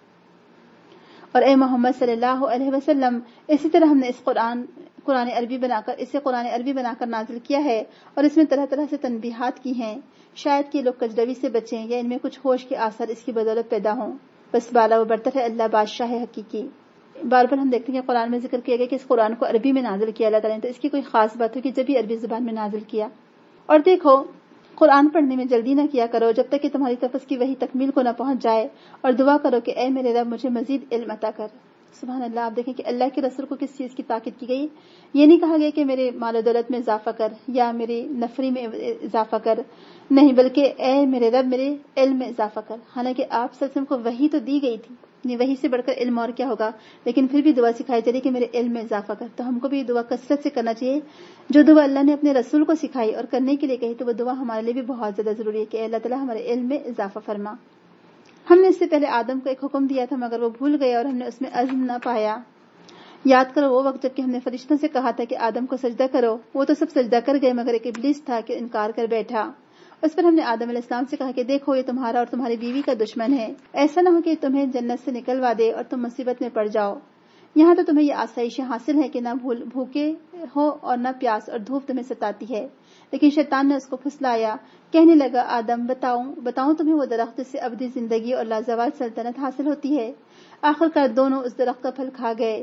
اور اے محمد صلی اللہ علیہ وسلم اسی طرح ہم نے اس قرآن عربی بنا کر نازل کیا ہے اور اس میں طرح طرح سے تنبیہات کی ہیں، شاید کہ لوگ کجروی سے بچیں یا ان میں کچھ ہوش کے آثار اس کی بدولت پیدا ہوں۔ بس بالا و برتر ہے اللہ بادشاہ ہے حقیقی۔ بار بار ہم دیکھتے ہیں کہ قرآن میں ذکر کیا گیا کہ اس قرآن کو عربی میں نازل کیا اللہ تعالیٰ نے، تو اس کی کوئی خاص بات ہو کہ جب ہی عربی زبان میں نازل کیا۔ اور دیکھو قرآن پڑھنے میں جلدی نہ کیا کرو جب تک کہ تمہاری طرف اس کی وحی تکمیل کو نہ پہنچ جائے، اور دعا کرو کہ اے میرے رب مجھے مزید علم عطا کر۔ سبحان اللہ، آپ دیکھیں کہ اللہ کے رسول کو کس چیز کی تاکید کی گئی۔ یہ نہیں کہا گیا کہ میرے مال و دولت میں اضافہ کر یا میری نفری میں اضافہ کر، نہیں، بلکہ اے میرے رب میرے علم میں اضافہ کر۔ حالانکہ آپ صلی اللہ علیہ وسلم کو وحی تو دی گئی تھی، وحی سے بڑھ کر علم اور کیا ہوگا، لیکن پھر بھی دعا سکھائی جا رہی کہ میرے علم میں اضافہ کر۔ تو ہم کو بھی یہ دعا کثرت سے کرنا چاہیے، جو دعا اللہ نے اپنے رسول کو سکھائی اور کرنے کے لیے کہی تو وہ دعا ہمارے لیے بھی بہت زیادہ ضروری ہے کہ اللہ تعالیٰ ہمارے علم میں اضافہ فرما۔ ہم نے اس سے پہلے آدم کو ایک حکم دیا تھا مگر وہ بھول گئے اور ہم نے اس میں عزم نہ پایا۔ یاد کرو وہ وقت جب کہ ہم نے فرشتوں سے کہا تھا کہ آدم کو سجدہ کرو، وہ تو سب سجدہ کر گئے مگر ایک ابلیس تھا کہ انکار کر بیٹھا۔ اس پر ہم نے آدم علیہ السلام سے کہا کہ دیکھو یہ تمہارا اور تمہاری بیوی کا دشمن ہے، ایسا نہ ہو کہ تمہیں جنت سے نکلوا دے اور تم مصیبت میں پڑ جاؤ۔ یہاں تو تمہیں یہ آسائشیں حاصل ہے کہ نہ بھوکے ہو اور نہ پیاس اور دھوپ تمہیں ستاتی ہے۔ لیکن شیطان نے اس کو پھسلایا، کہنے لگا آدم بتاؤں تمہیں وہ درخت جس سے ابدی زندگی اور لازوال سلطنت حاصل ہوتی ہے؟ آخر کار دونوں اس درخت کا پھل کھا گئے۔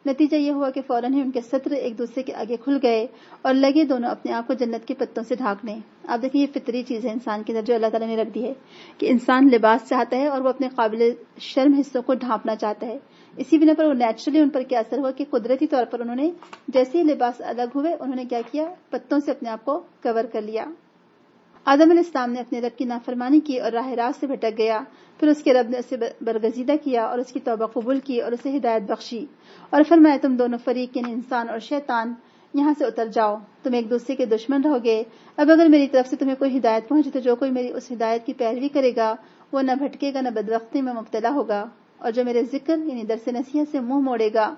نتیجہ یہ ہوا کہ فوراً ہی ان کے ستر ایک دوسرے کے آگے کھل گئے اور لگے دونوں اپنے آپ کو جنت کے پتوں سے ڈھانکنے. آپ دیکھیں یہ فطری چیز ہے انسان کے اندر جو اللہ تعالیٰ نے رکھ دی ہے کہ انسان لباس چاہتا ہے اور وہ اپنے قابل شرم حصوں کو ڈھانپنا چاہتا ہے. اسی بنا پر وہ نیچرلی ان پر کیا اثر ہوا کہ قدرتی طور پر انہوں نے جیسے ہی لباس الگ ہوئے انہوں نے کیا کیا, پتوں سے اپنے آپ کو کور کر لیا. آدم علیہ السلام نے اپنے رب کی نافرمانی کی اور راہ راست سے بھٹک گیا. پھر اس کے رب نے اسے برگزیدہ کیا اور اس کی توبہ قبول کی اور اسے ہدایت بخشی اور فرمایا تم دونوں فریق یعنی انسان اور شیطان یہاں سے اتر جاؤ, تم ایک دوسرے کے دشمن رہو گے. اب اگر میری طرف سے تمہیں کوئی ہدایت پہنچے تو جو کوئی میری اس ہدایت کی پیروی کرے گا وہ نہ بھٹکے گا نہ بدبختی میں مبتلا ہوگا, اور جو میرے ذکر یعنی درس نصیحت سے منہ موڑے گا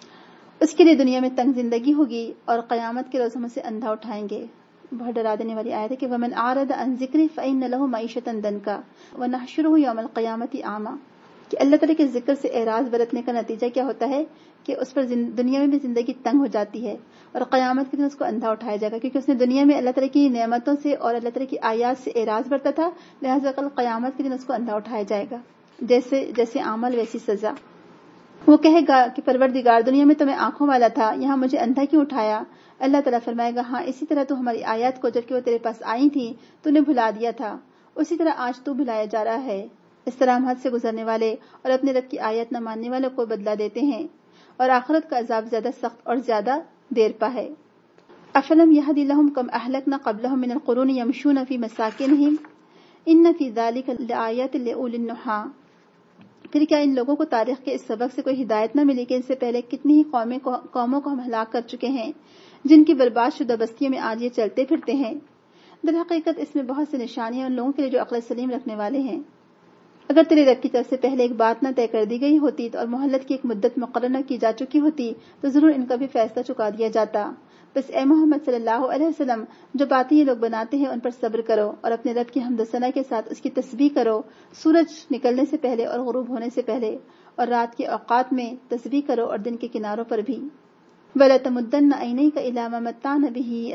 اس کے لیے دنیا میں تنگ زندگی ہوگی اور قیامت کے روز ہم اسے اندھا اٹھائیں گے. بہت ڈرا دینے والی آیت ہے کہ وَمَنْ أَعْرَضَ عَنْ ذِكْرِي فَإِنَّ لَهُ مَعِيشَةً ضَنْكًا وَنَحْشُرُهُ يَوْمَ الْقِيَامَةِ أَعْمَىٰ. کہ اللہ تعالیٰ کے ذکر سے اعراض برتنے کا نتیجہ کیا ہوتا ہے کہ اس پر دنیا میں بھی زندگی تنگ ہو جاتی ہے اور قیامت کے دن اس کو اندھا اٹھایا جائے گا, کیونکہ اس نے دنیا میں اللہ تعالیٰ کی نعمتوں سے اور اللہ تعالیٰ کی آیات سے اعراض برتا تھا, لہٰذا کل قیامت کے دن اس کو اندھا اٹھایا جائے گا. جیسے عمل ویسی سزا. وہ کہے گا کہ پروردگار دنیا میں تو میں آنکھوں والا تھا, یہاں مجھے اندھا کیوں اٹھایا؟ اللہ تعالیٰ فرمائے گا ہاں اسی طرح تو ہماری آیات کو جبکہ وہ تیرے پاس آئی تھی تو نے بھلا دیا تھا, اسی طرح آج تو بھلایا جا رہا ہے. اس طرح ہم حد سے گزرنے والے اور اپنے رب کی آیت نہ ماننے والوں کو بدلہ دیتے ہیں اور آخرت کا عذاب زیادہ سخت اور زیادہ دیر پا ہے. افلم یہد لہم کم اہلکنا قبلہم من القرون یمشون فی مساکنہم ان فی ذلک لآیات لأولی النہی. پھر کیا ان لوگوں کو تاریخ کے اس سبق سے کوئی ہدایت نہ ملی کہ ان سے پہلے کتنی ہی قوموں کو ہم ہلاک کر چکے ہیں جن کی برباد شدہ بستیوں میں آج یہ چلتے پھرتے ہیں. در حقیقت اس میں بہت سی نشانیاں ان لوگوں کے لیے جو عقل سلیم رکھنے والے ہیں. اگر تیرے رب کی طرف سے پہلے ایک بات نہ طے کر دی گئی ہوتی اور مہلت کی ایک مدت مقرر نہ کی جا چکی ہوتی تو ضرور ان کا بھی فیصلہ چکا دیا جاتا. بس اے محمد صلی اللہ علیہ وسلم, جو باتیں یہ لوگ بناتے ہیں ان پر صبر کرو اور اپنے رب کی حمد و ثنا کے ساتھ اس کی تسبیح کرو, سورج نکلنے سے پہلے اور غروب ہونے سے پہلے, اور رات کے اوقات میں تسبیح کرو اور دن کے کناروں پر بھی. وَلَا تَمُدَّنَّ عَيْنَيْكَ إِلَىٰ مَا مَتَّعْنَا بِهِ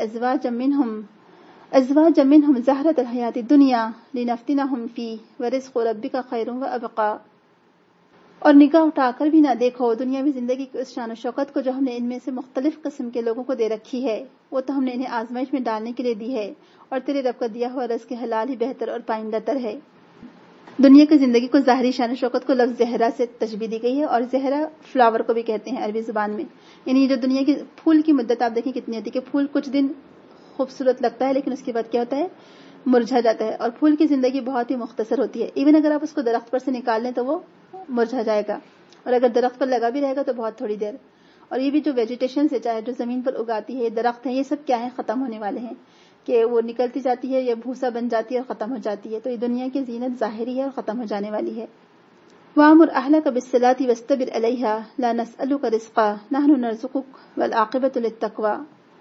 أَزْوَاجًا مِّنْهُمْ زَهْرَةَ الْحَيَاةِ الدُّنْيَا لِنَفْتِنَهُمْ فِيهِ وَرِزْقُ رَبِّكَ خَيْرٌ وَأَبْقَىٰ. اور نگاہ اٹھا کر بھی نہ دیکھو دنیاوی زندگی کی اس شان و شوکت کو جو ہم نے ان میں سے مختلف قسم کے لوگوں کو دے رکھی ہے. وہ تو ہم نے انہیں آزمائش میں ڈالنے کے لیے دی ہے, اور تیرے رب کا دیا ہوا رزق حلال ہی بہتر اور پائندہ تر ہے. دنیا کی زندگی کو ظاہری شان و شوکت کو لفظ زہرا سے تشبیہ دی گئی ہے, اور زہرا فلاور کو بھی کہتے ہیں عربی زبان میں. یعنی جو دنیا کی پھول کی مدت آپ دیکھیں کتنی ہوتی ہے کہ پھول کچھ دن خوبصورت لگتا ہے لیکن اس کے بعد کیا ہوتا ہے, مرجھا جاتا ہے. اور پھول کی زندگی بہت ہی مختصر ہوتی ہے. ایون اگر آپ اس کو درخت پر سے نکال لیں تو وہ مرجھا جائے گا, اور اگر درخت پر لگا بھی رہے گا تو بہت تھوڑی دیر. اور یہ بھی جو ویجیٹیشن سے چاہے جو زمین پر اگاتی ہے درخت ہیں, یہ سب کیا ہے, ختم ہونے والے ہیں کہ وہ نکلتی جاتی ہے یا بھوسا بن جاتی ہے اور ختم ہو جاتی ہے. تو یہ دنیا کی زینت ظاہری ہے اور ختم ہو جانے والی ہے. وَأَمُرْ أَهْلَكَ بِالصَّلَاةِ وَاسْتَبِرْ عَلَيْهَا لَا نَسْأَلُكَ رِزْقًا نَحْنُ نَرْزُقُكَ وَالْعَاقِبَةُ لِلتَّقْوَىٰ.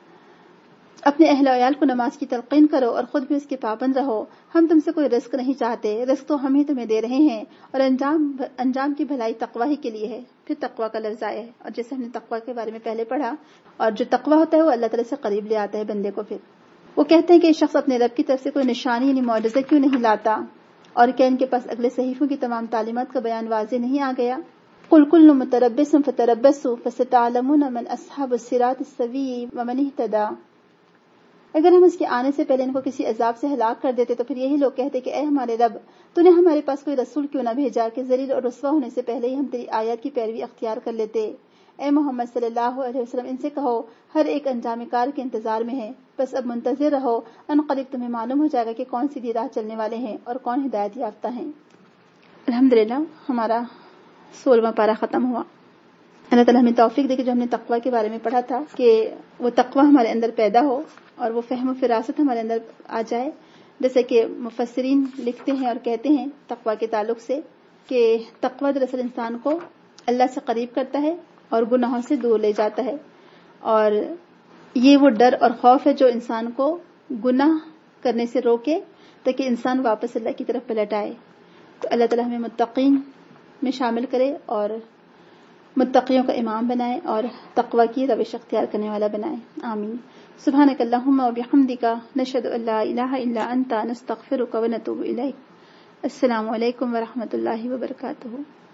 اپنے اہل و عیال کو نماز کی تلقین کرو اور خود بھی اس کے پابند رہو. ہم تم سے کوئی رزق نہیں چاہتے, رزق تو ہم ہی تمہیں دے رہے ہیں, اور انجام کی بھلائی تقویٰ ہی کے لیے ہے. پھر تقویٰ کا لفظ آیا ہے, اور جیسے ہم نے تقویٰ کے بارے میں پہلے پڑھا, اور جو تقویٰ ہوتا ہے وہ اللہ تعالیٰ سے قریب لے آتا ہے بندے کو. پھر وہ کہتے ہیں کہ یہ شخص اپنے رب کی طرف سے کوئی نشانی یعنی معجزہ کیوں نہیں لاتا, اور کیا ان کے پاس اگلے صحیفوں کی تمام تعلیمات کا بیان واضح نہیں آ گیا؟ قُلْ كُلٌّ مُتَرَبِّصٌ فَتَرَبَّصُوا فَسَتَعْلَمُونَ مَنْ أَصْحَابُ الصِّرَاطِ السَّوِيِّ وَمَنِ اهْتَدَىٰ. اگر ہم اس کے آنے سے پہلے ان کو کسی عذاب سے ہلاک کر دیتے تو پھر یہی لوگ کہتے کہ اے ہمارے رب, تو نے ہمارے پاس کوئی رسول کیوں نہ بھیجا کہ ذلیل اور رسوا ہونے سے پہلے ہی ہم تیری آیات کی پیروی اختیار کر لیتے. اے محمد صلی اللہ علیہ وسلم, ان سے کہو ہر ایک انجام کار کے انتظار میں ہے, بس اب منتظر رہو, ان قریب تمہیں معلوم ہو جائے گا کہ کون سیدھی راہ چلنے والے ہیں اور کون ہدایت یافتہ ہیں. الحمدللہ ہمارا 16واں پارہ ختم ہوا. اللہ تعالیٰ ہمیں توفیق دے کہ جو ہم نے تقویٰ کے بارے میں پڑھا تھا کہ وہ تقویٰ ہمارے اندر پیدا ہو اور وہ فہم و فراست ہمارے اندر آ جائے. جیسے کہ مفسرین لکھتے ہیں اور کہتے ہیں تقویٰ کے تعلق سے کہ تقویٰ دراصل انسان کو اللہ سے قریب کرتا ہے اور گناہوں سے دور لے جاتا ہے, اور یہ وہ ڈر اور خوف ہے جو انسان کو گناہ کرنے سے روکے تاکہ انسان واپس اللہ کی طرف پلٹ آئے. تو اللہ تعالیٰ ہمیں متقین میں شامل کرے اور متقیوں کا امام بنائے اور تقویٰ کی روش اختیار کرنے والا بنائے. آمین. سبحانک اللہم و بحمدک نشہد ان لا الہ الا انت نستغفرک و نتوب الیک. السلام علیکم ورحمۃ اللہ وبرکاتہ.